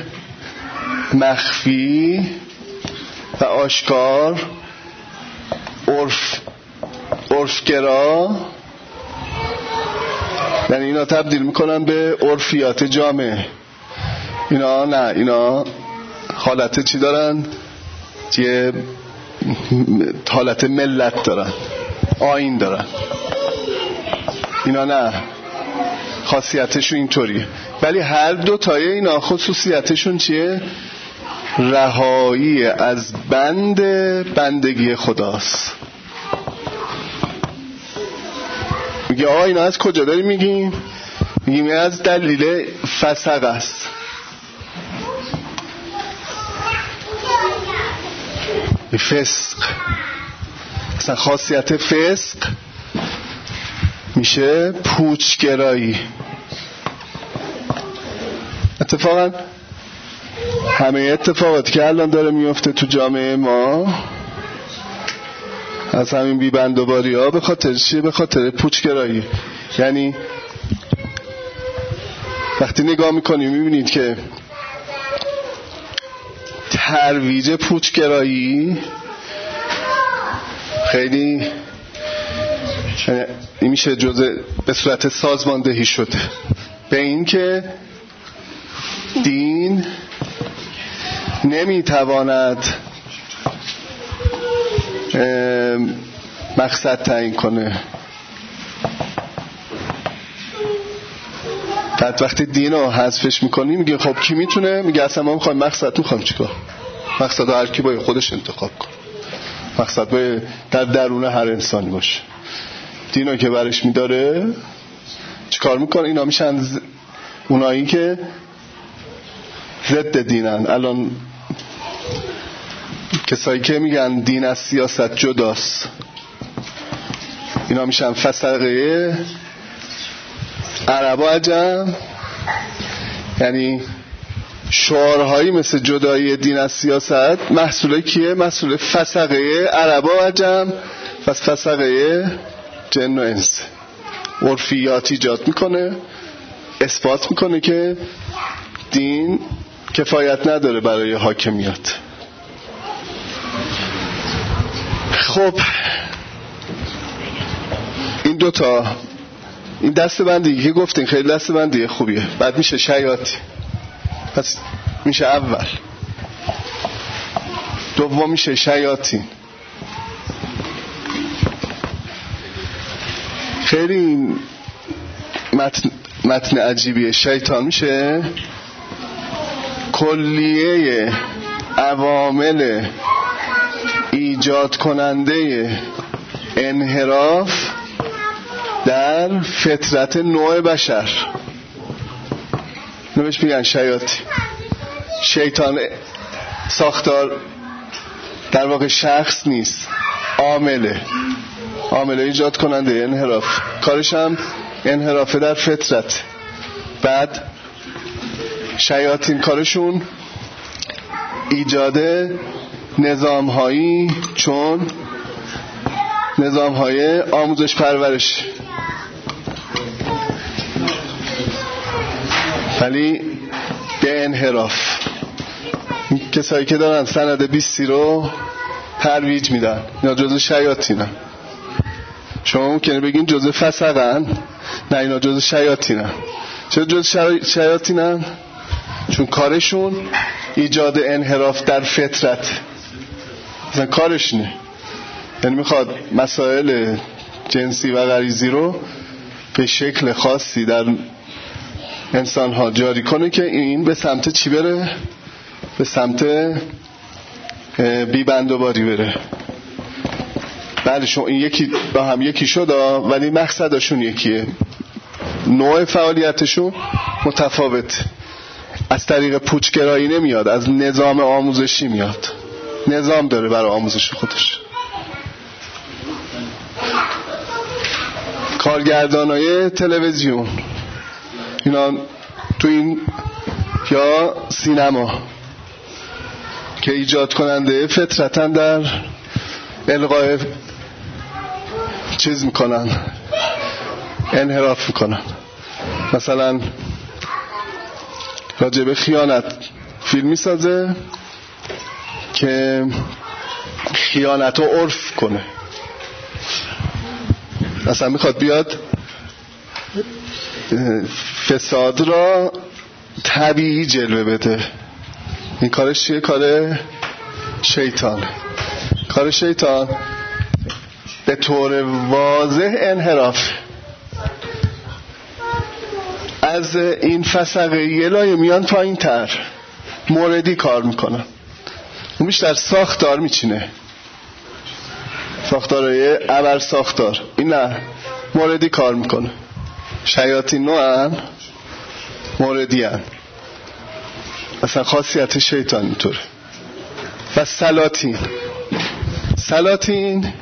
مخفی و آشکار، عرف عرفگرا، یعنی اینا تبدیل میکنن به عرفیات جامعه. اینا نه، اینا حالت چی دارن؟ یه حالت ملت دارن، آیین دارن. اینا نه، خاصیتشون اینطوریه. ولی هر دو تای اینا خصوصیتشون چیه؟ رهایی از بند بندگی خداست. میگه آقا اینا از کجا داری میگیم؟ میگیم از دلیل فسق است. فسق اصلا خاصیت فسق میشه پوچگرایی. اتفاقا همه اتفاقاتی که الان داره میفته تو جامعه ما از همین بیبندوباری ها به خاطر چیه؟ به خاطر پوچگرایی. یعنی وقتی نگاه میکنیم میبینید که ترویج پوچگرایی خیلی این میشه جزء به صورت سازماندهی شده به این که دین نمیتواند مقصد تعیین کنه. بعد وقتی دین رو حذفش میکنی میگه خب کی میتونه؟ میگه اصلا ما میخوایم مقصد میخوایم چیکار؟ مقصد هر کی باید خودش انتخاب کن. مقصد باید در درون هر انسانی باشه. دینو که برش میداره چیکار میکنه؟ اینا میشن ز... اونایی که ضد دینن. الان کسایی که میگن دین از سیاست جداست، اینا میشن فسقه عرب و عجم. یعنی شعارهایی مثل جدایی دین از سیاست محصول کیه؟ محصول فسقه عرب و عجم و فسقه جن و انس. عرفیات ایجاد میکنه، اثبات میکنه که دین کفایت نداره برای حاکمیت. خب این دوتا، این دسته‌بندی که گفتین خیلی دسته‌بندی خوبیه. بعد میشه شیاطین. پس میشه اول. دوم میشه شیاطین. خیلی متن, متن عجیبیه. شیطان میشه کلیه عوامل ایجاد کننده انحراف در فطرت نوع بشر. نوش میگن شیاطین. شیطان ساختار در واقع شخص نیست، عامله. عامله ایجاد کننده انحراف. کارش هم انحراف در فطرت. بعد شیاطین کارشون ایجاد نظام هایی چون نظام های آموزش پرورش، ولی به انحراف. کسایی که دارن سند بیستی رو ترویج میدن اینا جزء شیاطینن. شما ممکنه بگین جزء فسقن، نه اینا جزء شیاطینن. چرا جزء شیاطینن؟ چون کارشون ایجاد انحراف در فطرت. مثلا کارش نه، یعنی میخواد مسائل جنسی و غریزی رو به شکل خاصی در انسان ها جاری کنه که این به سمت چی بره؟ به سمت بی بند و باری بره. بله شما این یکی با هم یکی شد، ولی مقصدشون یکیه، نوع فعالیتشون متفاوت. از طریق پوچگرایی نمیاد، از نظام آموزشی میاد. نظام داره برای آموزش خودش. کارگردانای تلویزیون اینا تو این یا سینما که ایجاد کننده فطرتن در القای چیز میکنن، انحراف میکنن. مثلا راجب خیانت فیلم میسازه که خیانت رو عرف کنه. مثلا میخواد بیاد فساد را طبیعی جلوه بده. این کارش چیه؟ کار شیطان. کار شیطان به طور واضح انحراف از این فسقه یه لایه میان پایین تر موردی کار میکنن. اون بیشتر ساختار میچینه، ساختارهای ابر ساختار. این نه، موردی کار میکنه. شیاطین نوعن، موردی هن. اصلا خاصیت شیطان اینطوره. و سلاطین سلاطین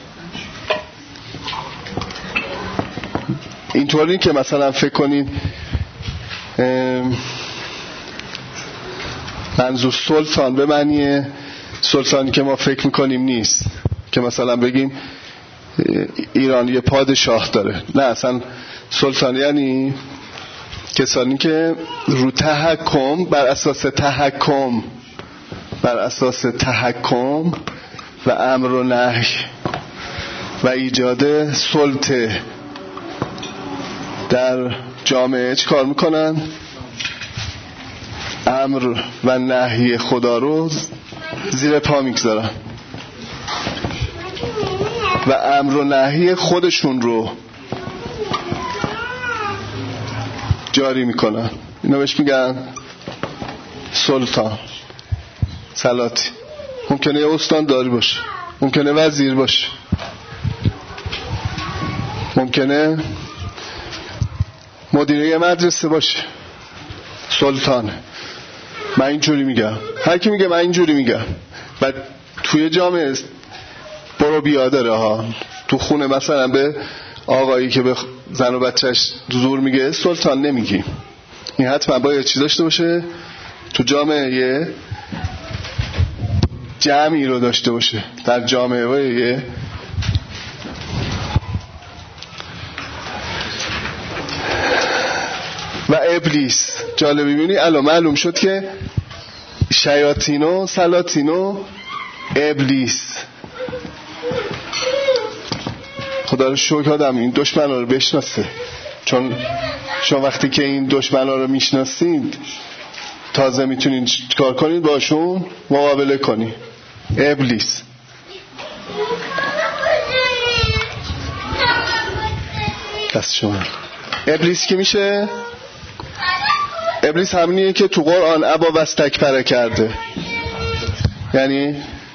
اینطوری که مثلا فکر کنین منظور سلطان به معنی سلطانی که ما فکر میکنیم نیست، که مثلا بگیم ایران یه پادشاه داره. نه، اصلا سلطان یعنی کسانی که رو تحکم، بر اساس تحکم بر اساس تحکم و امر و نهی و ایجاد سلطه در جامعه چی کار میکنن؟ امر و نهی خدا رو زیر پا میگذارن و امر و نهی خودشون رو جاری میکنن. اینا بهش میگن سلطان، سلاطین. ممکنه یه استانداری باشه، ممکنه وزیر باشه، ممکنه مدیره مدرسه باشه. سلطانه. من اینجوری میگم، هر کی میگه من اینجوری میگم. بعد توی جامعه برو بیا داره ها. تو خونه مثلا به آقایی که به زن و بچهش زور میگه سلطان نمیگی. این حتما باید چیز داشته باشه، تو جامعه یه جمعی رو داشته باشه. در جامعه باید یه و ابلیس. جالب میبینی الان معلوم شد که شیاطین و سلاطین و ابلیس. خدا رو شکر آدم این دشمنا رو بشناسه، چون شما وقتی که این دشمنا رو میشناسید تازه میتونین چیکار کنید؟ باشون مقابله کنید. ابلیس. دست شما. ابلیس که میشه؟ ابلیس همینیه که تو قرآن ابا و استکبر کرده، یعنی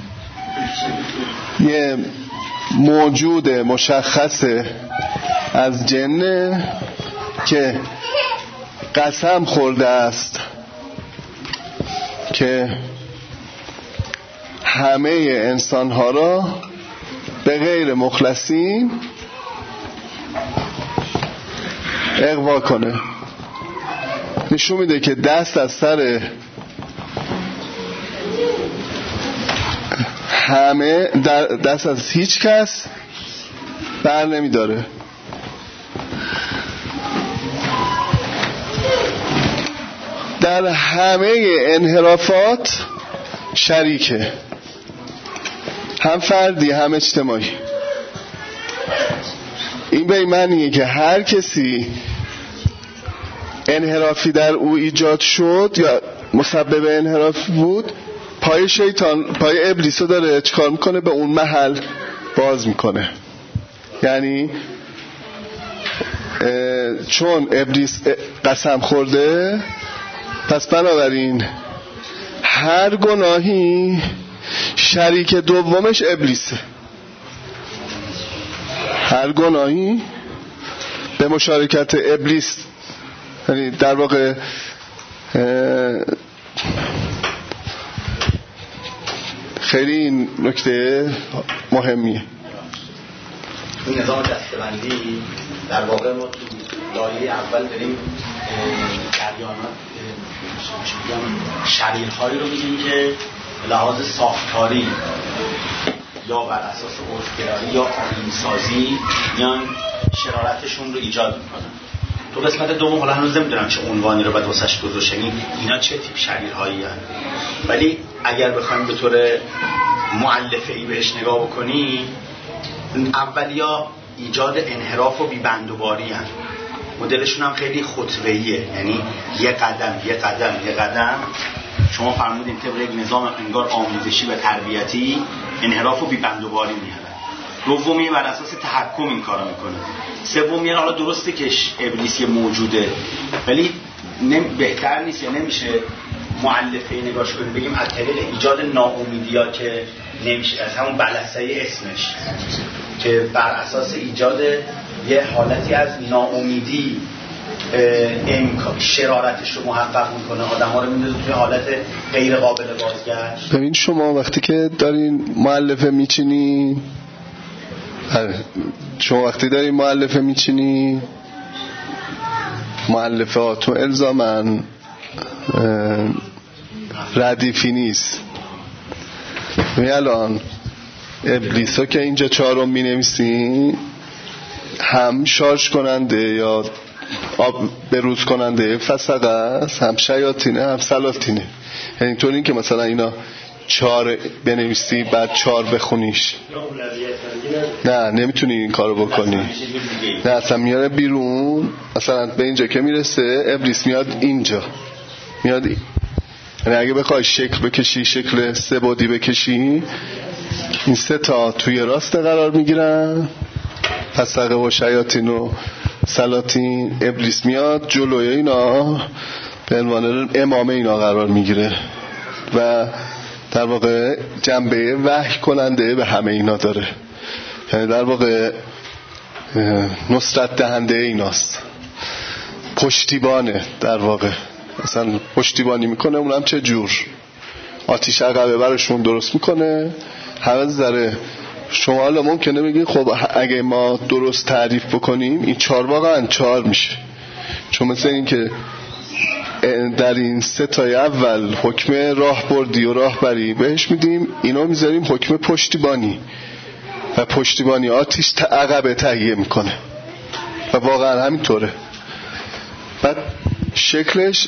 یه موجود مشخص از جنه که قسم خورده است که همه انسان ها را به غیر مخلصین اغوا کنه. نشون میده که دست از سر همه، دست از هیچ کس بر نمیداره. در همه انحرافات شریکه، هم فردی هم اجتماعی. این به این معنیه که هر کسی انحرافی در او ایجاد شد یا مسبب انحراف بود، پای شیطان، پای ابلیس رو داره چیکار میکنه؟ به اون محل باز میکنه. یعنی چون ابلیس قسم خورده، پس بنابراین هر گناهی شریک دومش ابلیسه. هر گناهی به مشارکت ابلیس، یعنی در واقع خیلی این نکته مهمیه. این نظام دسته‌بندی در واقع ما تو لایه اول داریم جریانات شریرهایی رو میگیم که لحاظ ساختاری یا بر اساس عرف‌گرایی یا آیین‌سازی میان شرارتشون رو ایجاد میکنن. تو قسمت دوم حالا هنوز نمیدونم چه عنوانی رو باید واسش گذاشتن، اینا چه تیپ شریرهایی هستن، ولی اگر بخوایم به طور مؤلفه‌ای بهش نگاه بکنی، اولیا ایجاد انحراف و بی‌بندوباری هستن. مدلشون هم خیلی خطوه‌ایه، یعنی یه قدم یه قدم یه قدم شما فرمودین طبق یک نظام انگار آموزشی و تربیتی انحراف و بی‌بندوباری میارن. دومی بر اساس تحکم این کارو میکنه. سومی حالا درسته که ابلیس موجوده، ولی نم بهتر نیست یا نمیشه مؤلفه نگاش کنیم بگیم از طریق ایجاد ناامیدیا که نمیشه، از همون بلسه اسمش که بر اساس ایجاد یه حالتی از ناامیدی شرارتش رو محقق میکنه، آدم ها رو میندازه توی حالت غیر قابل بازگشت. ببین شما وقتی که دارین مؤلفه میچینی، شما وقتی دارین مؤلفه میچینی، مؤلفه ها تو الزامن ردیفی نیست. می الان ابلیس ها که اینجا چهارم می نویسین، هم شارژ کننده یا آب بروز کننده فسقه است، هم شیاطینه هم سلاطینه. یعنی طور این که مثلا اینا چهار بنویسی بعد چهار بخونیش، نه نمیتونی این کارو بکنی. نه اصلا میاره بیرون، مثلا به اینجا که میرسه ابلیس میاد اینجا، میاد این. یعنی اگه بخوای شکل بکشی، شکل سه بعدی بکشی، این سه تا توی راست قرار میگیرن، فسقه و شیاطین و سلاطین ابلیس میاد جلوی اینا به عنوان امام اینا قرار میگیره و در واقع جنبه وحی کننده به همه اینا داره، یعنی در واقع نصرت دهنده ایناست، پشتیبانه در واقع، مثلا پشتیبانی میکنه. اونم چه جور؟ آتیش عقبه براشون درست میکنه. همه ذره شما حالا ممکنه بگید خب اگه ما درست تعریف بکنیم این چهار واقعا چهار میشه، چون مثل این که در این سه تای اول حکم راهبردی و راهبری بهش میدیم، اینا میذاریم حکم پشتیبانی و پشتیبانی آتیش عقبه تهیه میکنه و واقعا همینطوره. بعد شکلش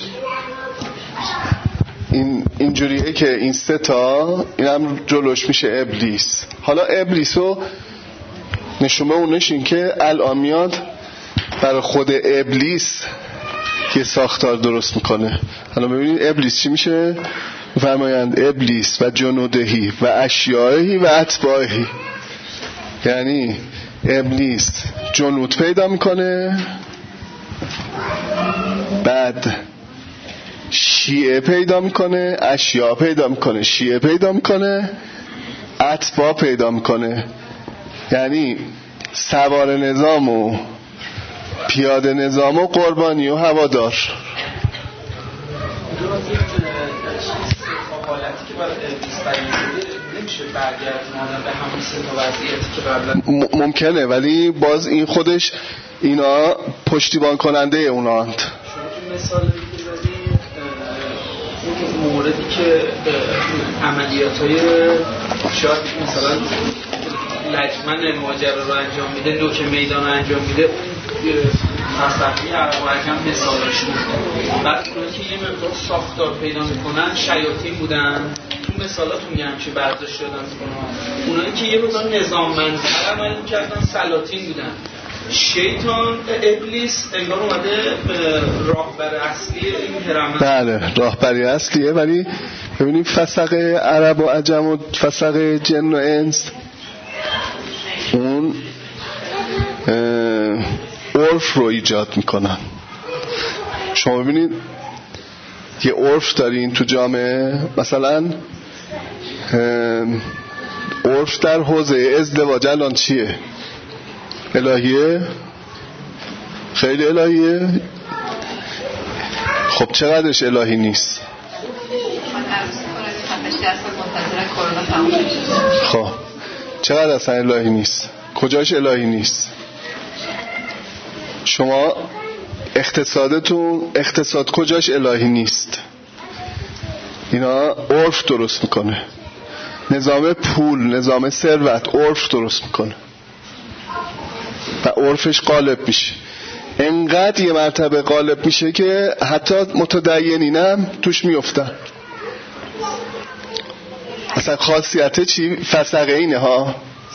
این اینجوریه که این سه تا این هم جلوش میشه ابلیس. حالا ابلیس رو نشون به اونش این که الان میاد برای خود ابلیس یه ساختار درست میکنه. حالا ببینید ابلیس چی میشه؟ فرمایند ابلیس و جنودهی و اشیاهی و اتباعی، یعنی ابلیس جنود پیدا میکنه، بعد شیعه پیدا میکنه، اشیاء پیدا میکنه، شیعه پیدا میکنه، اتباع پیدا میکنه، یعنی سوار نظام و پیاده نظام و قربانی و هوادار. حالتی که برای ابلیس بیان شده نمیشه برگردوندن به همون سه تا وضعیتی که قبلا ممکنه، ولی باز این خودش اینا پشتیبان کننده اوناند. شما مثال اون موردی که عملیات‌های شاید مثلا لجمن ماجرا رو انجام میده، نوک میدان رو انجام میده، فلسفی عرب و عجم مثالشون. بعد اونایی که یه مقدار ساختار پیدا میکنن شیاطین بودن، تو مثالات میگم که برداشت شدن میکنن. اونایی که یه مقدار نظاممندتر عمل میکردن سلاطین بودن. شیطان ابلیس انگار اومده راهبر اصلی این هرم. بله راهبری اصلیه، ولی ببینید فسق عرب و عجم و فسق جن و انس اون عرف رو ایجاد میکنن. شما ببینید یه عرف دارین تو جامعه، مثلا عرف در حوزه ازدواج الان چیه؟ الهیه؟ خیلی الهیه؟ خب چقدرش الهی نیست؟ خب چقدر اصلا الهی نیست؟ کجاش الهی نیست؟ شما اقتصادتون اقتصاد کجاش الهی نیست؟ اینا عرف درست میکنه. نظام پول، نظام ثروت عرف درست میکنه و عرفش غالب میشه. انقدر یه مرتبه غالب میشه که حتی متدینین هم توش میفتن. اصلا خاصیت چی؟ فسقه اینه ها.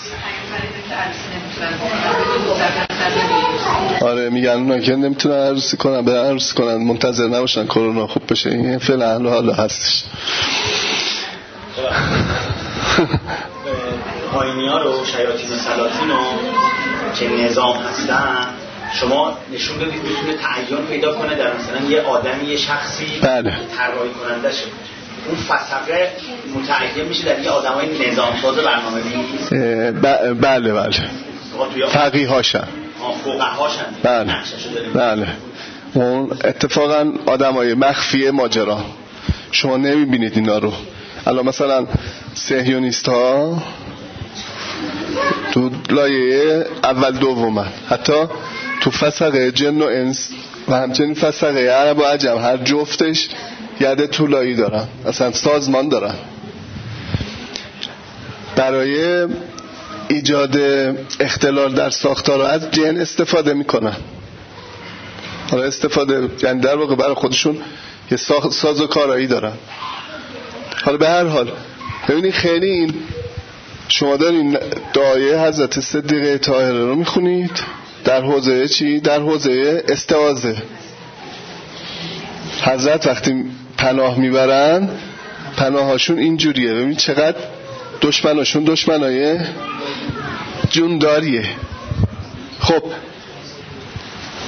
آره میگن اونا که نمیتونن عروسی کنن برن عروسی کنن، منتظر نباشن کرونا خوب بشه. این فعلا حالا هستش. آینی ها رو، شیاطین و سلاطین رو که نظام هستن شما نشون بدید میتونه تعین پیدا کنه در مثلا یه آدمی، یه شخصی بله طراحی کننده شه. اون فسقه متعین میشه در یه آدمای نظام ساز برنامه‌ریز. بله بله فقیه هاشن، فقها هاشن. بله بله اون اتفاقا آدمای مخفی ماجرا شما نمیبینید اینا رو. الان مثلا صهیونیست ها تو لایه اول دومن، حتی تو فسقه جن و انس و همچنین فسقه عرب و عجم هر جفتش یده طولایی دارن، اصلا سازمان دارن برای ایجاد اختلال در ساختار از جن استفاده میکنن. حالا استفاده یعنی در واقع برای خودشون یه ساز و کارایی دارن. حالا به هر حال ببینید خیلی این شما دارین دعای حضرت صدیقه طاهره رو میخونید در حوزه چی؟ در حوزه استعاذه. حضرت وقتی پناه میبرن پناهاشون اینجوریه. ببینید چقدر دشمناشون دشمنای جونداریه. خب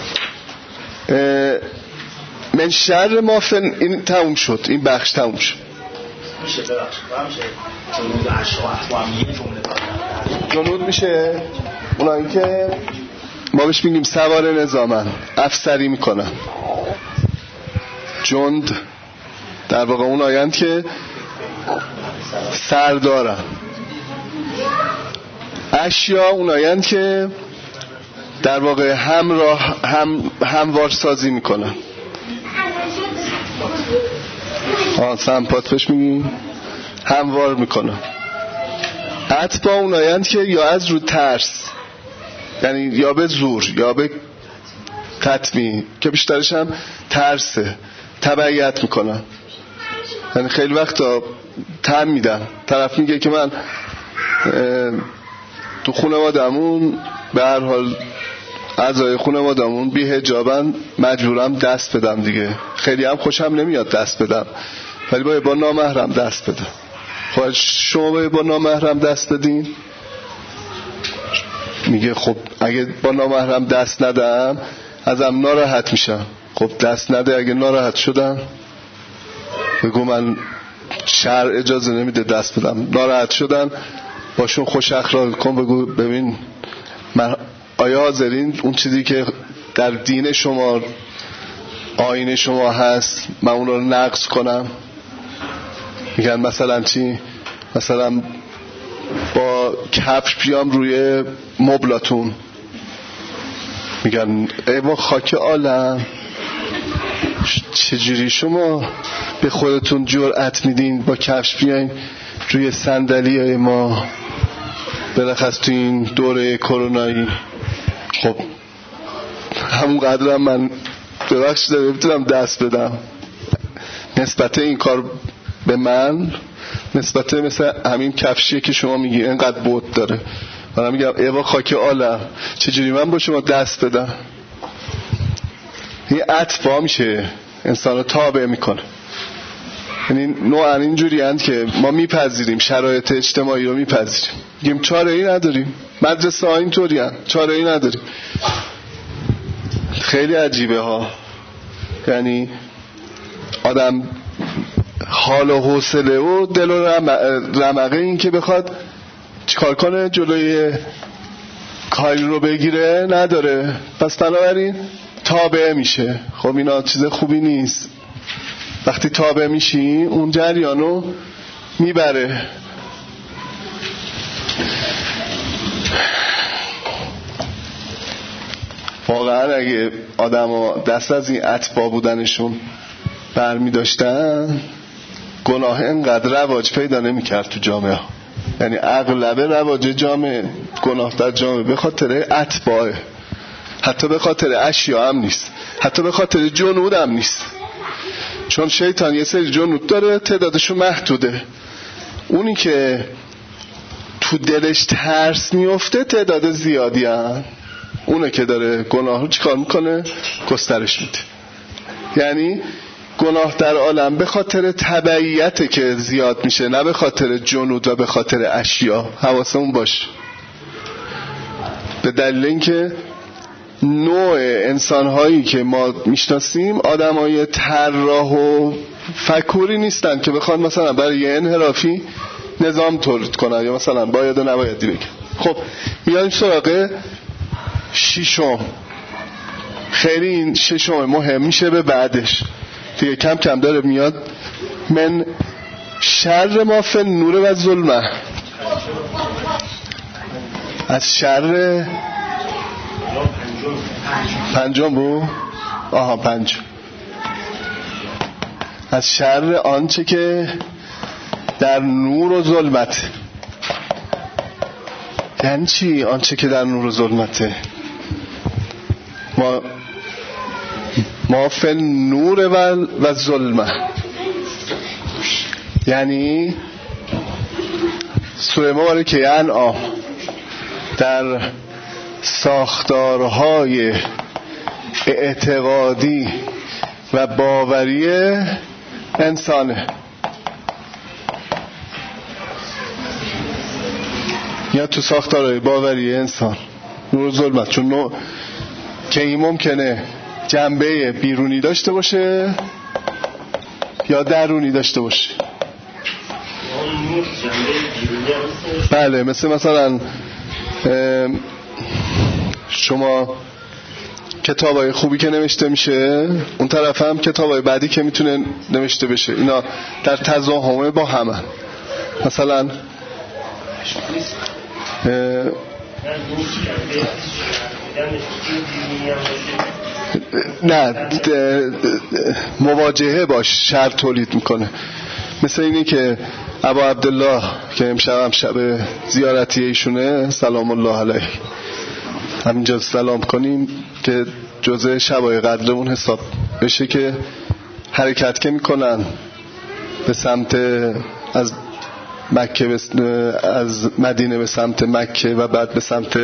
من شر ما فن این تموم شد، این بخش تموم شد. میشه ببخشید میشه جنود اشراف و هم یه جمله کار جنود میشه اونایی که ما بهش میگیم سوار نظامن، افسری میکنن. جند در واقع اون آیند که سردارن. اشیا اون آیند که در واقع همراه هم هموار سازی میکنن. آن سمپات بهش میگیم هموار میکنن. اتباع اون آیند که یا از رو ترس، یعنی یا به زور یا به تطمیع، که بیشترش هم ترسه، تبعیت میکنن. یعنی خیلی وقتا تم میدن. طرف میگه که من تو خانواده‌مون به هر حال اعضای خانواده‌مون بی حجابن، مجبورم دست بدم دیگه. خیلی هم خوشم نمیاد دست بدم، ولی باید با نامحرم دست بدم. خب شما باید با نامحرم دست بدین؟ میگه خب اگه با نامحرم دست ندم ازم ناراحت میشم. خب دست نده. اگه ناراحت شدم بگو من شرع اجازه نمیده دست بدم. ناراحت شدن باشون خوش اخلاق کن، بگو ببین من آیا حاضرین اون چیزی که در دین شما آیین شما هست من اون رو نقض کنم؟ میگن مثلا چی؟ مثلا با کفش بیام روی مبلاتون. میگن ای با خاک عالم، چجوری شما به خودتون جرأت میدین با کفش بیاین روی صندلی های ما، بلخص تو این دوره کرونایی؟ خب همون قدرم من ببخشید نمیتونم دست بدم. نسبت این کار به من نسبت مثل همین کفشیه که شما میگی اینقدر بود داره. من میگم ای با خاک عالم، چجوری من با شما دست بدم؟ این اتباع میشه انسان رو تابع میکنه. یعنی نوعا اینجوری هست که ما میپذیریم شرایط اجتماعی رو، میپذیریم، میگیم چاره ای نداریم. مدرسه ها اینطوری هست، چاره ای نداریم. خیلی عجیبه ها. یعنی آدم حال و حوصله و دل و رمقه این که بخواد چیکار کنه جلوی کاری رو بگیره نداره، پس بنابراین تابع میشه. خب اینا چیز خوبی نیست. وقتی تابع میشی اون جریانو میبره. واقعا اگه آدم ها دست از این اتباع بودنشون برمی داشتن، گناه اینقدر رواج پیدا نمی کرد تو جامعه. یعنی اغلب رواج جامعه، گناه در جامعه به خاطر اتباعه، حتی به خاطر اشیا هم نیست، حتی به خاطر جنود هم نیست. چون شیطان یه سری جنود داره، تعدادشون محدوده. اونی که تو دلش ترس میفته تعداد زیادی هم. اونه که داره گناه رو چیکار میکنه؟ گسترش میده. یعنی گناه در عالم به خاطر تبعیته که زیاد میشه، نه به خاطر جنود و به خاطر اشیا. حواسمون باشه. به دلیل اینکه نوع انسانهایی که ما میشناسیم آدمای طراح و فکوری نیستن که بخوان مثلا برای یه انحرافی نظام تولید کنن یا مثلا باید و نبایدی بگن. خب میانیم سراغ ششم. خیلی این ششم مهم میشه به بعدش دیگه، کم کم داره میاد. من شر ما فی نور و ظلمه. از شر پنجم بود؟ آها پنج. از شر آنچه که در نور و ظلمت. یعنی چی آنچه که در نور و ظلمته؟ ما ما فی نور و, و ظلمه. یعنی سوره مبارکه انعام در ساختارهای اعتقادی و باوری انسانه. یا تو ساختارهای باوری انسان نور و ظلمت. چون نوع که این ممکنه جنبه بیرونی داشته باشه یا درونی داشته باشه؟ بله، مثل مثلا شما کتابای خوبی که نوشته میشه، اون طرف هم کتابای بعدی که میتونه نوشته بشه، اینا در تضاهم با همه. مثلا نه، مواجهه باش شر تولید میکنه. مثل اینی که ابا عبدالله که امشب هم شب زیارتی ایشونه سلام الله علیه، همینجا سلام کنیم که جزء شبای قدرمون حساب بشه، که حرکت که میکنن به سمت از مکه به از مدینه به سمت مکه و بعد به سمت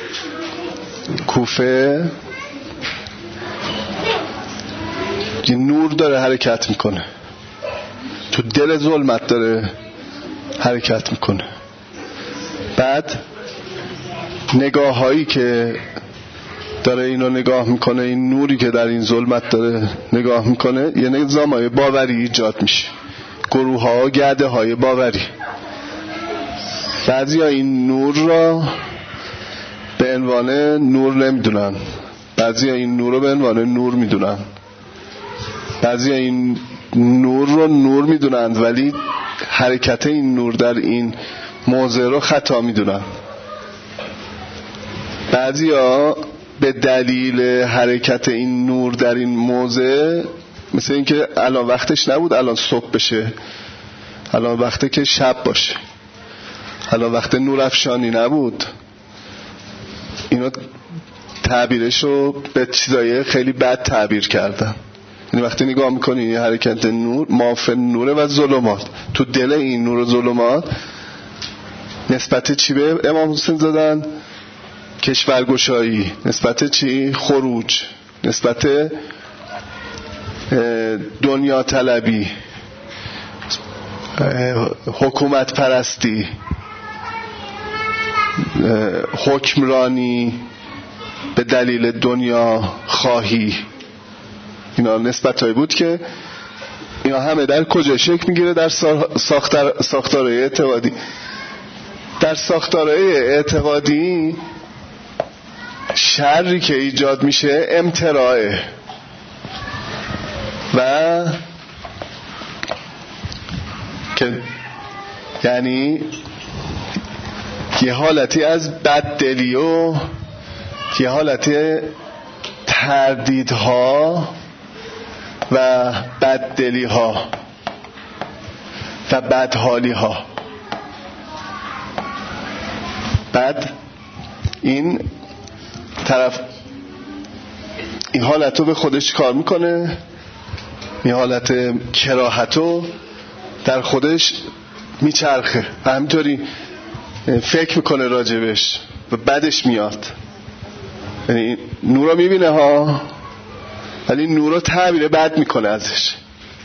کوفه، یه نور داره حرکت میکنه، تو دل ظلمت داره حرکت میکنه. بعد نگاه هایی که داره اینو نگاه میکنه، این نوری که در این ظلمت داره نگاه میکنه، یه نظامای باوری ایجاد میشه، گروه ها و گرده های باوری. بعضی ها این نور را به عنوان نور نمیدونن، بعضی ها این نور رو به عنوان نور میدونن، بعضی ها این نور رو نور میدونن ولی حرکت این نور در این موضع رو خطا میدونن. بعضی ها به دلیل حرکت این نور در این موضع، مثل این که الان وقتش نبود الان صبح بشه، الان وقته که شب باشه، الان وقت نور افشانی نبود، اینو تعبیرش رو به چیزای خیلی بد تعبیر کردن. یعنی وقتی نگاه میکنی این حرکت نور مافن نوره و ظلمات، تو دل این نور و ظلمات نسبت چی به امام حسین زدن؟ کشورگشایی. نسبت چی؟ خروج. نسبت دنیا طلبی، حکومت پرستی، حکمرانی به دلیل دنیا خواهی. اینا نسبتایی بود که اینا همه در کجا شکل میگیره؟ در ساختار ساختارهای اعتقادی. در ساختارهای اعتقادی شری که ایجاد میشه امتراعه و که یعنی یه حالتی از بددلی و یه حالتی تردیدها و بددلی ها و بدحالی ها. بعد این طرف این حالتو به خودش کار میکنه، این حالت کراهتو در خودش میچرخه و همینطوری فکر میکنه راجبش و بعدش میاد. یعنی نور رو میبینه ها، ولی نور رو تعبیر بد میکنه ازش.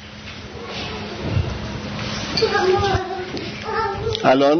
الان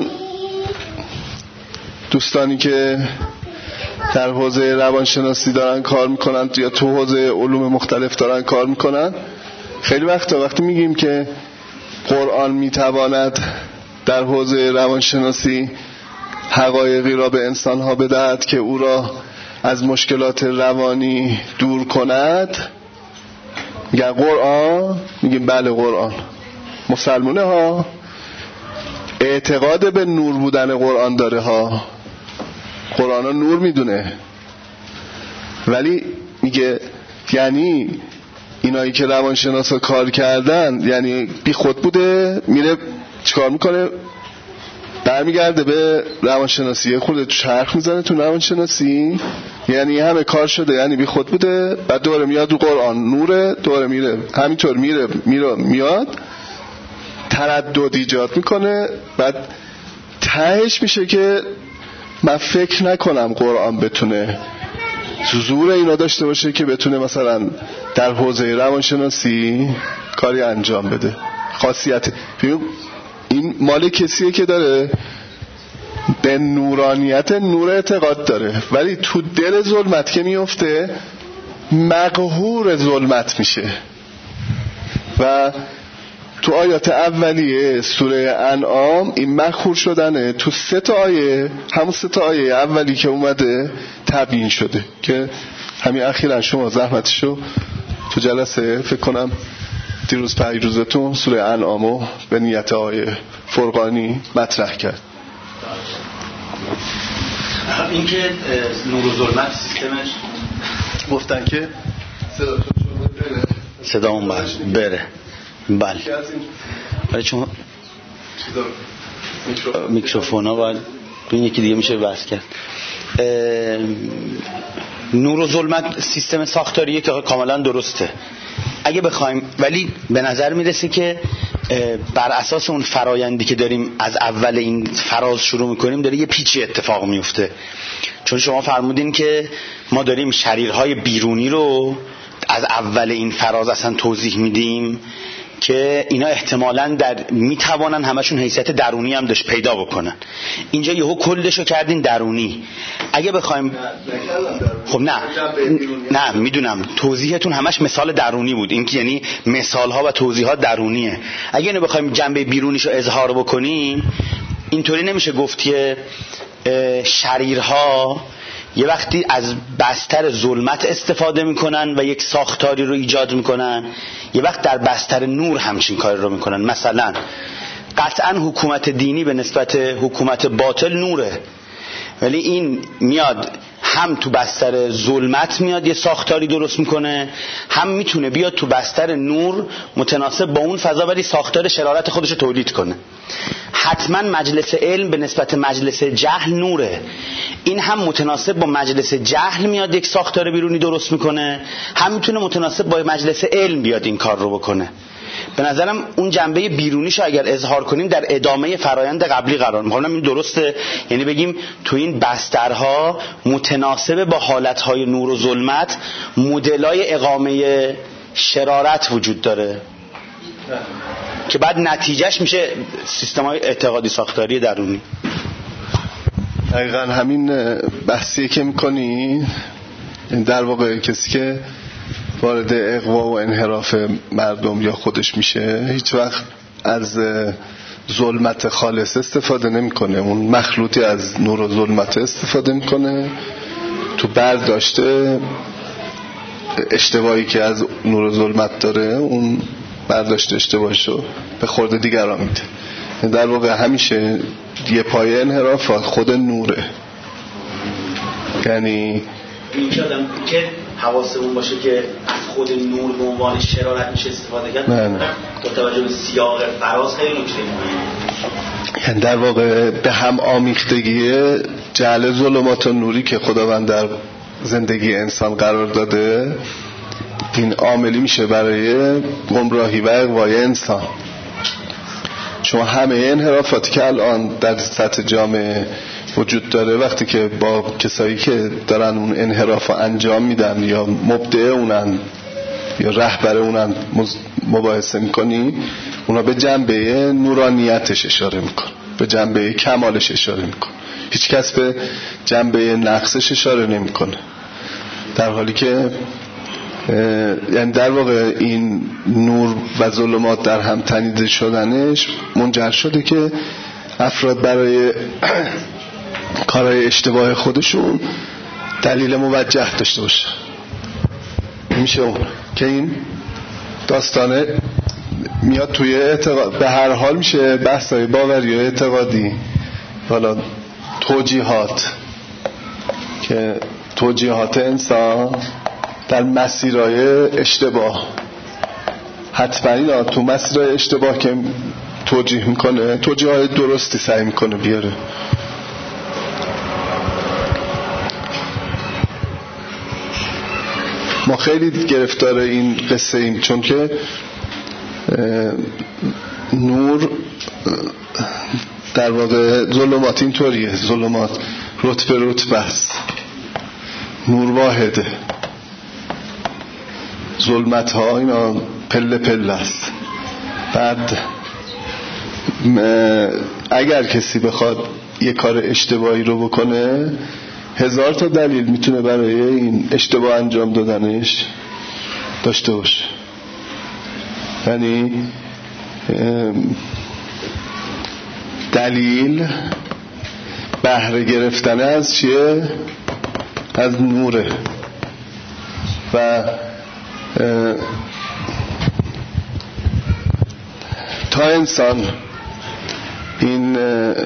دوستانی که در حوزه روانشناسی دارن کار میکنن یا تو حوزه علوم مختلف دارن کار میکنن، خیلی وقتا وقتی میگیم که قرآن میتواند در حوزه روانشناسی حقایقی را به انسانها بدهد که او را از مشکلات روانی دور کند، میگن قرآن، میگیم بله قرآن. مسلمونه ها اعتقاد به نور بودن قرآن داره ها، قرآن ها نور میدونه، ولی میگه یعنی اینایی که روانشناسا کار کردن یعنی بی خود بوده، میره چیکار میکنه؟ برمیگرده به روانشناسی، خورده تو چرخ میزنه تو روانشناسی، یعنی همه کار شده، یعنی بی خود بوده، بعد دوره میاد رو قرآن نوره، دوره میره همینطور میره میره میاد تردد ایجاد میکنه، بعد تهش میشه که من فکر نکنم قرآن بتونه زور اینا داشته باشه که بتونه مثلا در حوزه روانشناسی کاری انجام بده. خاصیت این مال کسیه که داره به نورانیت نور اعتقاد داره، ولی تو دل ظلمت که میفته مقهور ظلمت میشه. و تو آیات اولیه سوره انعام این مقهور شدنه تو سه تا آیه، همون سه تا آیه اولی که اومده تبیین شده که همین اخیراً شما زحمتشو تو جلسه فکر کنم دیروز پیروزتون سوره انعامو به نیت آیه فرقانی مطرح کرد. این که نور و ظلمت سیستمش گفتن که صدا اون بره بره بله ولی چون میکروفون ها باید این یکی دیگه میشه بحث کرد. نور و ظلمت سیستم ساختاریه که کاملا درسته اگه بخوایم، ولی به نظر میرسه که بر اساس اون فرایندی که داریم از اول این فراز شروع میکنیم داره یه پیچی اتفاق میفته. چون شما فرمودین که ما داریم شریرهای بیرونی رو از اول این فراز اصلا توضیح میدیم که اینا احتمالاً در میتوانن همشون حیثیت درونی هم داشت پیدا بکنن. اینجا یهو کلشو کردین درونی. اگه بخوایم خب نه نه میدونم توضیحتون همش مثال درونی بود، این که یعنی مثال ها و توضیحات درونیه. اگه اینو بخوایم جنبه بیرونیشو اظهار بکنیم اینطوری نمیشه گفت که شریرها یه وقتی از بستر ظلمت استفاده میکنن و یک ساختاری رو ایجاد میکنن، یه وقت در بستر نور همچین کاری رو میکنن. مثلا قطعا حکومت دینی به نسبت حکومت باطل نوره، ولی این میاد هم تو بستر ظلمت میاد یه ساختاری درست میکنه، هم میتونه بیاد تو بستر نور متناسب با اون فضا ولی ساختار شرارت خودش رو تولید کنه. حتما مجلس علم به نسبت مجلس جهل نوره، این هم متناسب با مجلس جهل میاد یک ساختار بیرونی درست میکنه، هم میتونه متناسب با مجلس علم بیاد این کار رو بکنه. به نظرم اون جنبه بیرونیشو اگر اظهار کنیم در ادامه فرایند قبلی قرار می‌گیره. این درسته، یعنی بگیم تو این بسترها متناسب با حالتهای نور و ظلمت مدلای اقامه شرارت وجود داره که بعد نتیجهش میشه سیستم‌های اعتقادی ساختاری درونی. دقیقاً همین بحثی که می‌کنی در واقع کسی که وارد اغوا و انحراف مردم یا خودش میشه هیچ وقت از ظلمت خالص استفاده نمیکنه، اون مخلوطی از نور و ظلمت استفاده میکنه تو برداشته اشتباهی که از نور و ظلمت داره، اون برداشت اشتباهشو به خورد دیگران میده. در واقع همیشه یه پایه انحرافات خود نوره، یعنی این که آدم که حواسمون باشه که از خود نور به عنوان شرارت میشه استفاده کرد با توجه به سیاق فراز خیلی نکته مهمه. یعنی در واقع به هم آمیختگی جعل ظلمات و نوری که خداوند در زندگی انسان قرار داده این عاملی میشه برای گمراهی و اغوای انسان. شما همه انحرافاتی که الان در سطح جامعه وجود داره وقتی که با کسایی که دارن اون انحراف انجام میدن یا مبدع اونن یا رهبر اونن مباحثه میکنی، اونا به جنبه نورانیتش اشاره میکن، به جنبه کمالش اشاره میکن، هیچ کس به جنبه نقصش اشاره نمیکنه. در حالی که یعنی در واقع این نور و ظلمات در هم تنیده شدنش منجر شده که افراد برای کارهای اشتباه خودشون دلیل موجه داشته باشه. میشه اون که این داستانه میاد توی اعتقاد، به هر حال میشه بحثای باوری و اعتقادی، حالا توجیهات که توجیهات انسان در مسیرهای اشتباه، حتما اینا تو مسیرهای اشتباه که توجیه میکنه توجیهات درستی سعی میکنه بیاره. ما خیلی گرفتار این قصه ایم چون که نور در واقع ظلمات اینطوریه، ظلمات رتبه رتبه است، نور واحده، ظلمت ها اینا پله پله است. بعد اگر کسی بخواد یه کار اشتباهی رو بکنه هزار تا دلیل میتونه برای این اشتباه انجام دادنش داشته باشه. یعنی دلیل بهره گرفتن از چیه؟ از نوره. و تا انسان این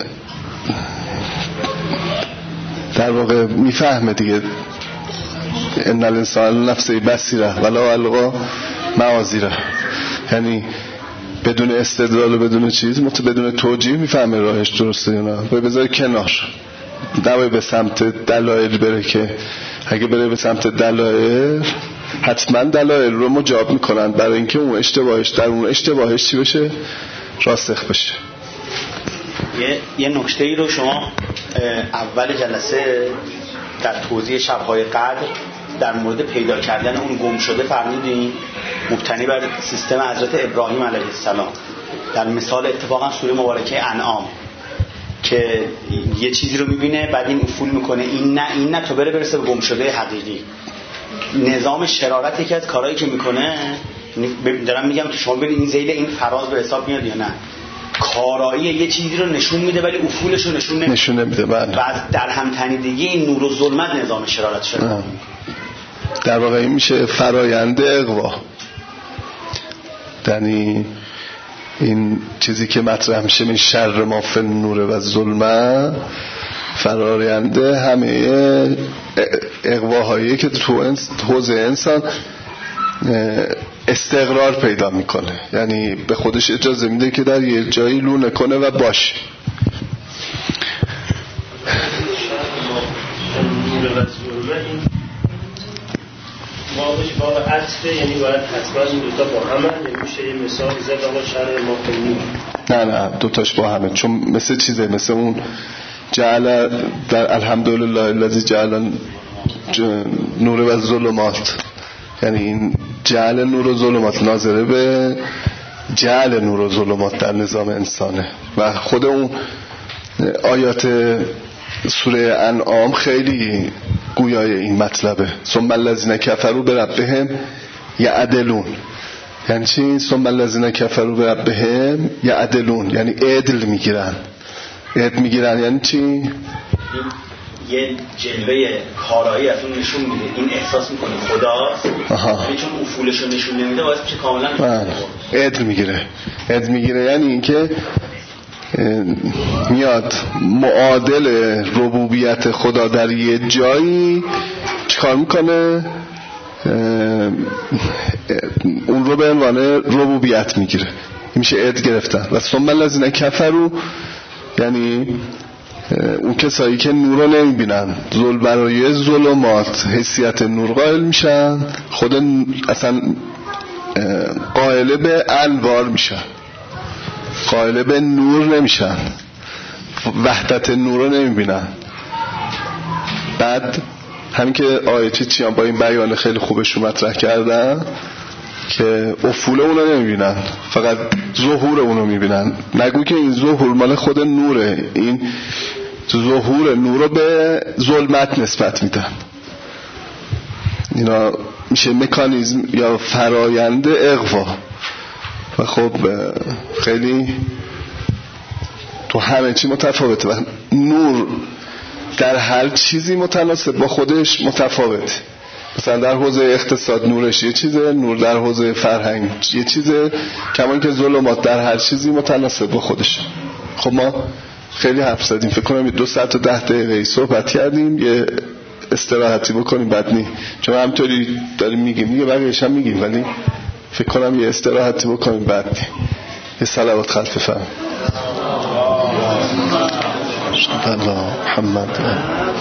در واقع میفهمه دیگه، ان الانسان نفسه بصیره ولا القا معاذیره، یعنی بدون استدلال و بدون چیز مت بدون توجیه میفهمه راهش درسته یا نه. و بذاره کنار، نباید به سمت دلایل بره، که اگه بره به سمت دلایل حتما دلایل رو مجاب میکنن برای اینکه اون اشتباهش در اون اشتباهش چی بشه؟ راسخ بشه. یه یه نکته ای رو شما اول جلسه در توضیح شب‌های قدر در مورد پیدا کردن اون گم شده فرمودین، مبتنی بر سیستم حضرت ابراهیم علیه السلام، در مثال اتفاقا سوره مبارکه انعام که یه چیزی رو میبینه بعد این افول میکنه این نه این نه تو بره برسه به گم شده حقیقی. نظام شرارت یکی از کارهایی که میکنه، دارم میگم که شما ببینید این ذیل این فراز به حساب میاد یا نه، کارایی یه چیزی رو نشون میده ولی افولش رو نشون نمیده، نشون نمیده. بله. بعد در هم تنیدگی این نور و ظلمت نظام شرارت شده. در واقع این میشه فرایند اغوا. یعنی این چیزی که مطرح میشه من شر ما فی النور و ظلمت، فرایند همه اغواهایی که تو حوزه انسان استقرار پیدا میکنه، یعنی به خودش اجازه میده که در یه جایی لونه کنه و باشه. واقعش باب عطفه، یعنی باید حتما این دوتا با همه نمیشه یه مثال زد آقا شر ما کنیم. نه نه دوتاش با همه، چون مثل چیزه، مثل اون جعل در الحمدلله الذی جعل نور و ظلمات، یعنی این جعل نور و ظلمات ناظره به جعل نور و ظلمات در نظام انسانه. و خود اون آیات سوره انعام خیلی گویای این مطلبه. ثم الذین کفروا بربهم یعدلون، یعنی چی؟ ثم الذین کفروا بربهم یعدلون، یعنی عدل میگیرن. عدل میگیرن یعنی چی؟ یه جلوه کارایی از اون نشون میده، این احساس میکنه خداست، ولی چون افولش رو نشون نمیده باعث میشه کاملا عدل میگیره. عدل میگیره یعنی اینکه میاد معادل ربوبیت خدا در یه جایی چیکار میکنه؟ اون رو به عنوان ربوبیت میگیره. این میشه عدل گرفتن. و ثم الذین کفروا یعنی اون کسایی که نور رو نمیبینن، ظل برای ظلمات حیثیت نور قائل میشن، خود اصلا قائل به انوار میشن، قائل به نور نمیشن، وحدت نور رو نمیبینن. بعد همین که آیتی چیان با این بیان خیلی خوبش رو مطرح کردن که افول اونو نمیبینن، فقط ظهور اونو میبینن. نگو که این ظهور مال خود نوره، این ظهور نور رو به ظلمت نسبت میدن. اینا میشه مکانیزم یا فرایند اغوا. و خب خیلی تو همه چی متفاوته و نور در هر چیزی متناسب با خودش متفاوته. مثلا در حوزه اقتصاد نورش یه چیزه، نور در حوزه فرهنگ یه چیزه، کما اینکه ظلمات در هر چیزی متناسب با خودش. خب ما خیلی حرف زدیم، فکر کنم دو ساعت و ده دقیقه صحبت کردیم، یه استراحتی بکنیم بعد نی، چون همطوری داریم میگیم میگه بقیه‌اش هم میگیم، ولی فکر کنم یه استراحتی بکنیم بعد نی. یه صلوات خلف فهم. الله محمد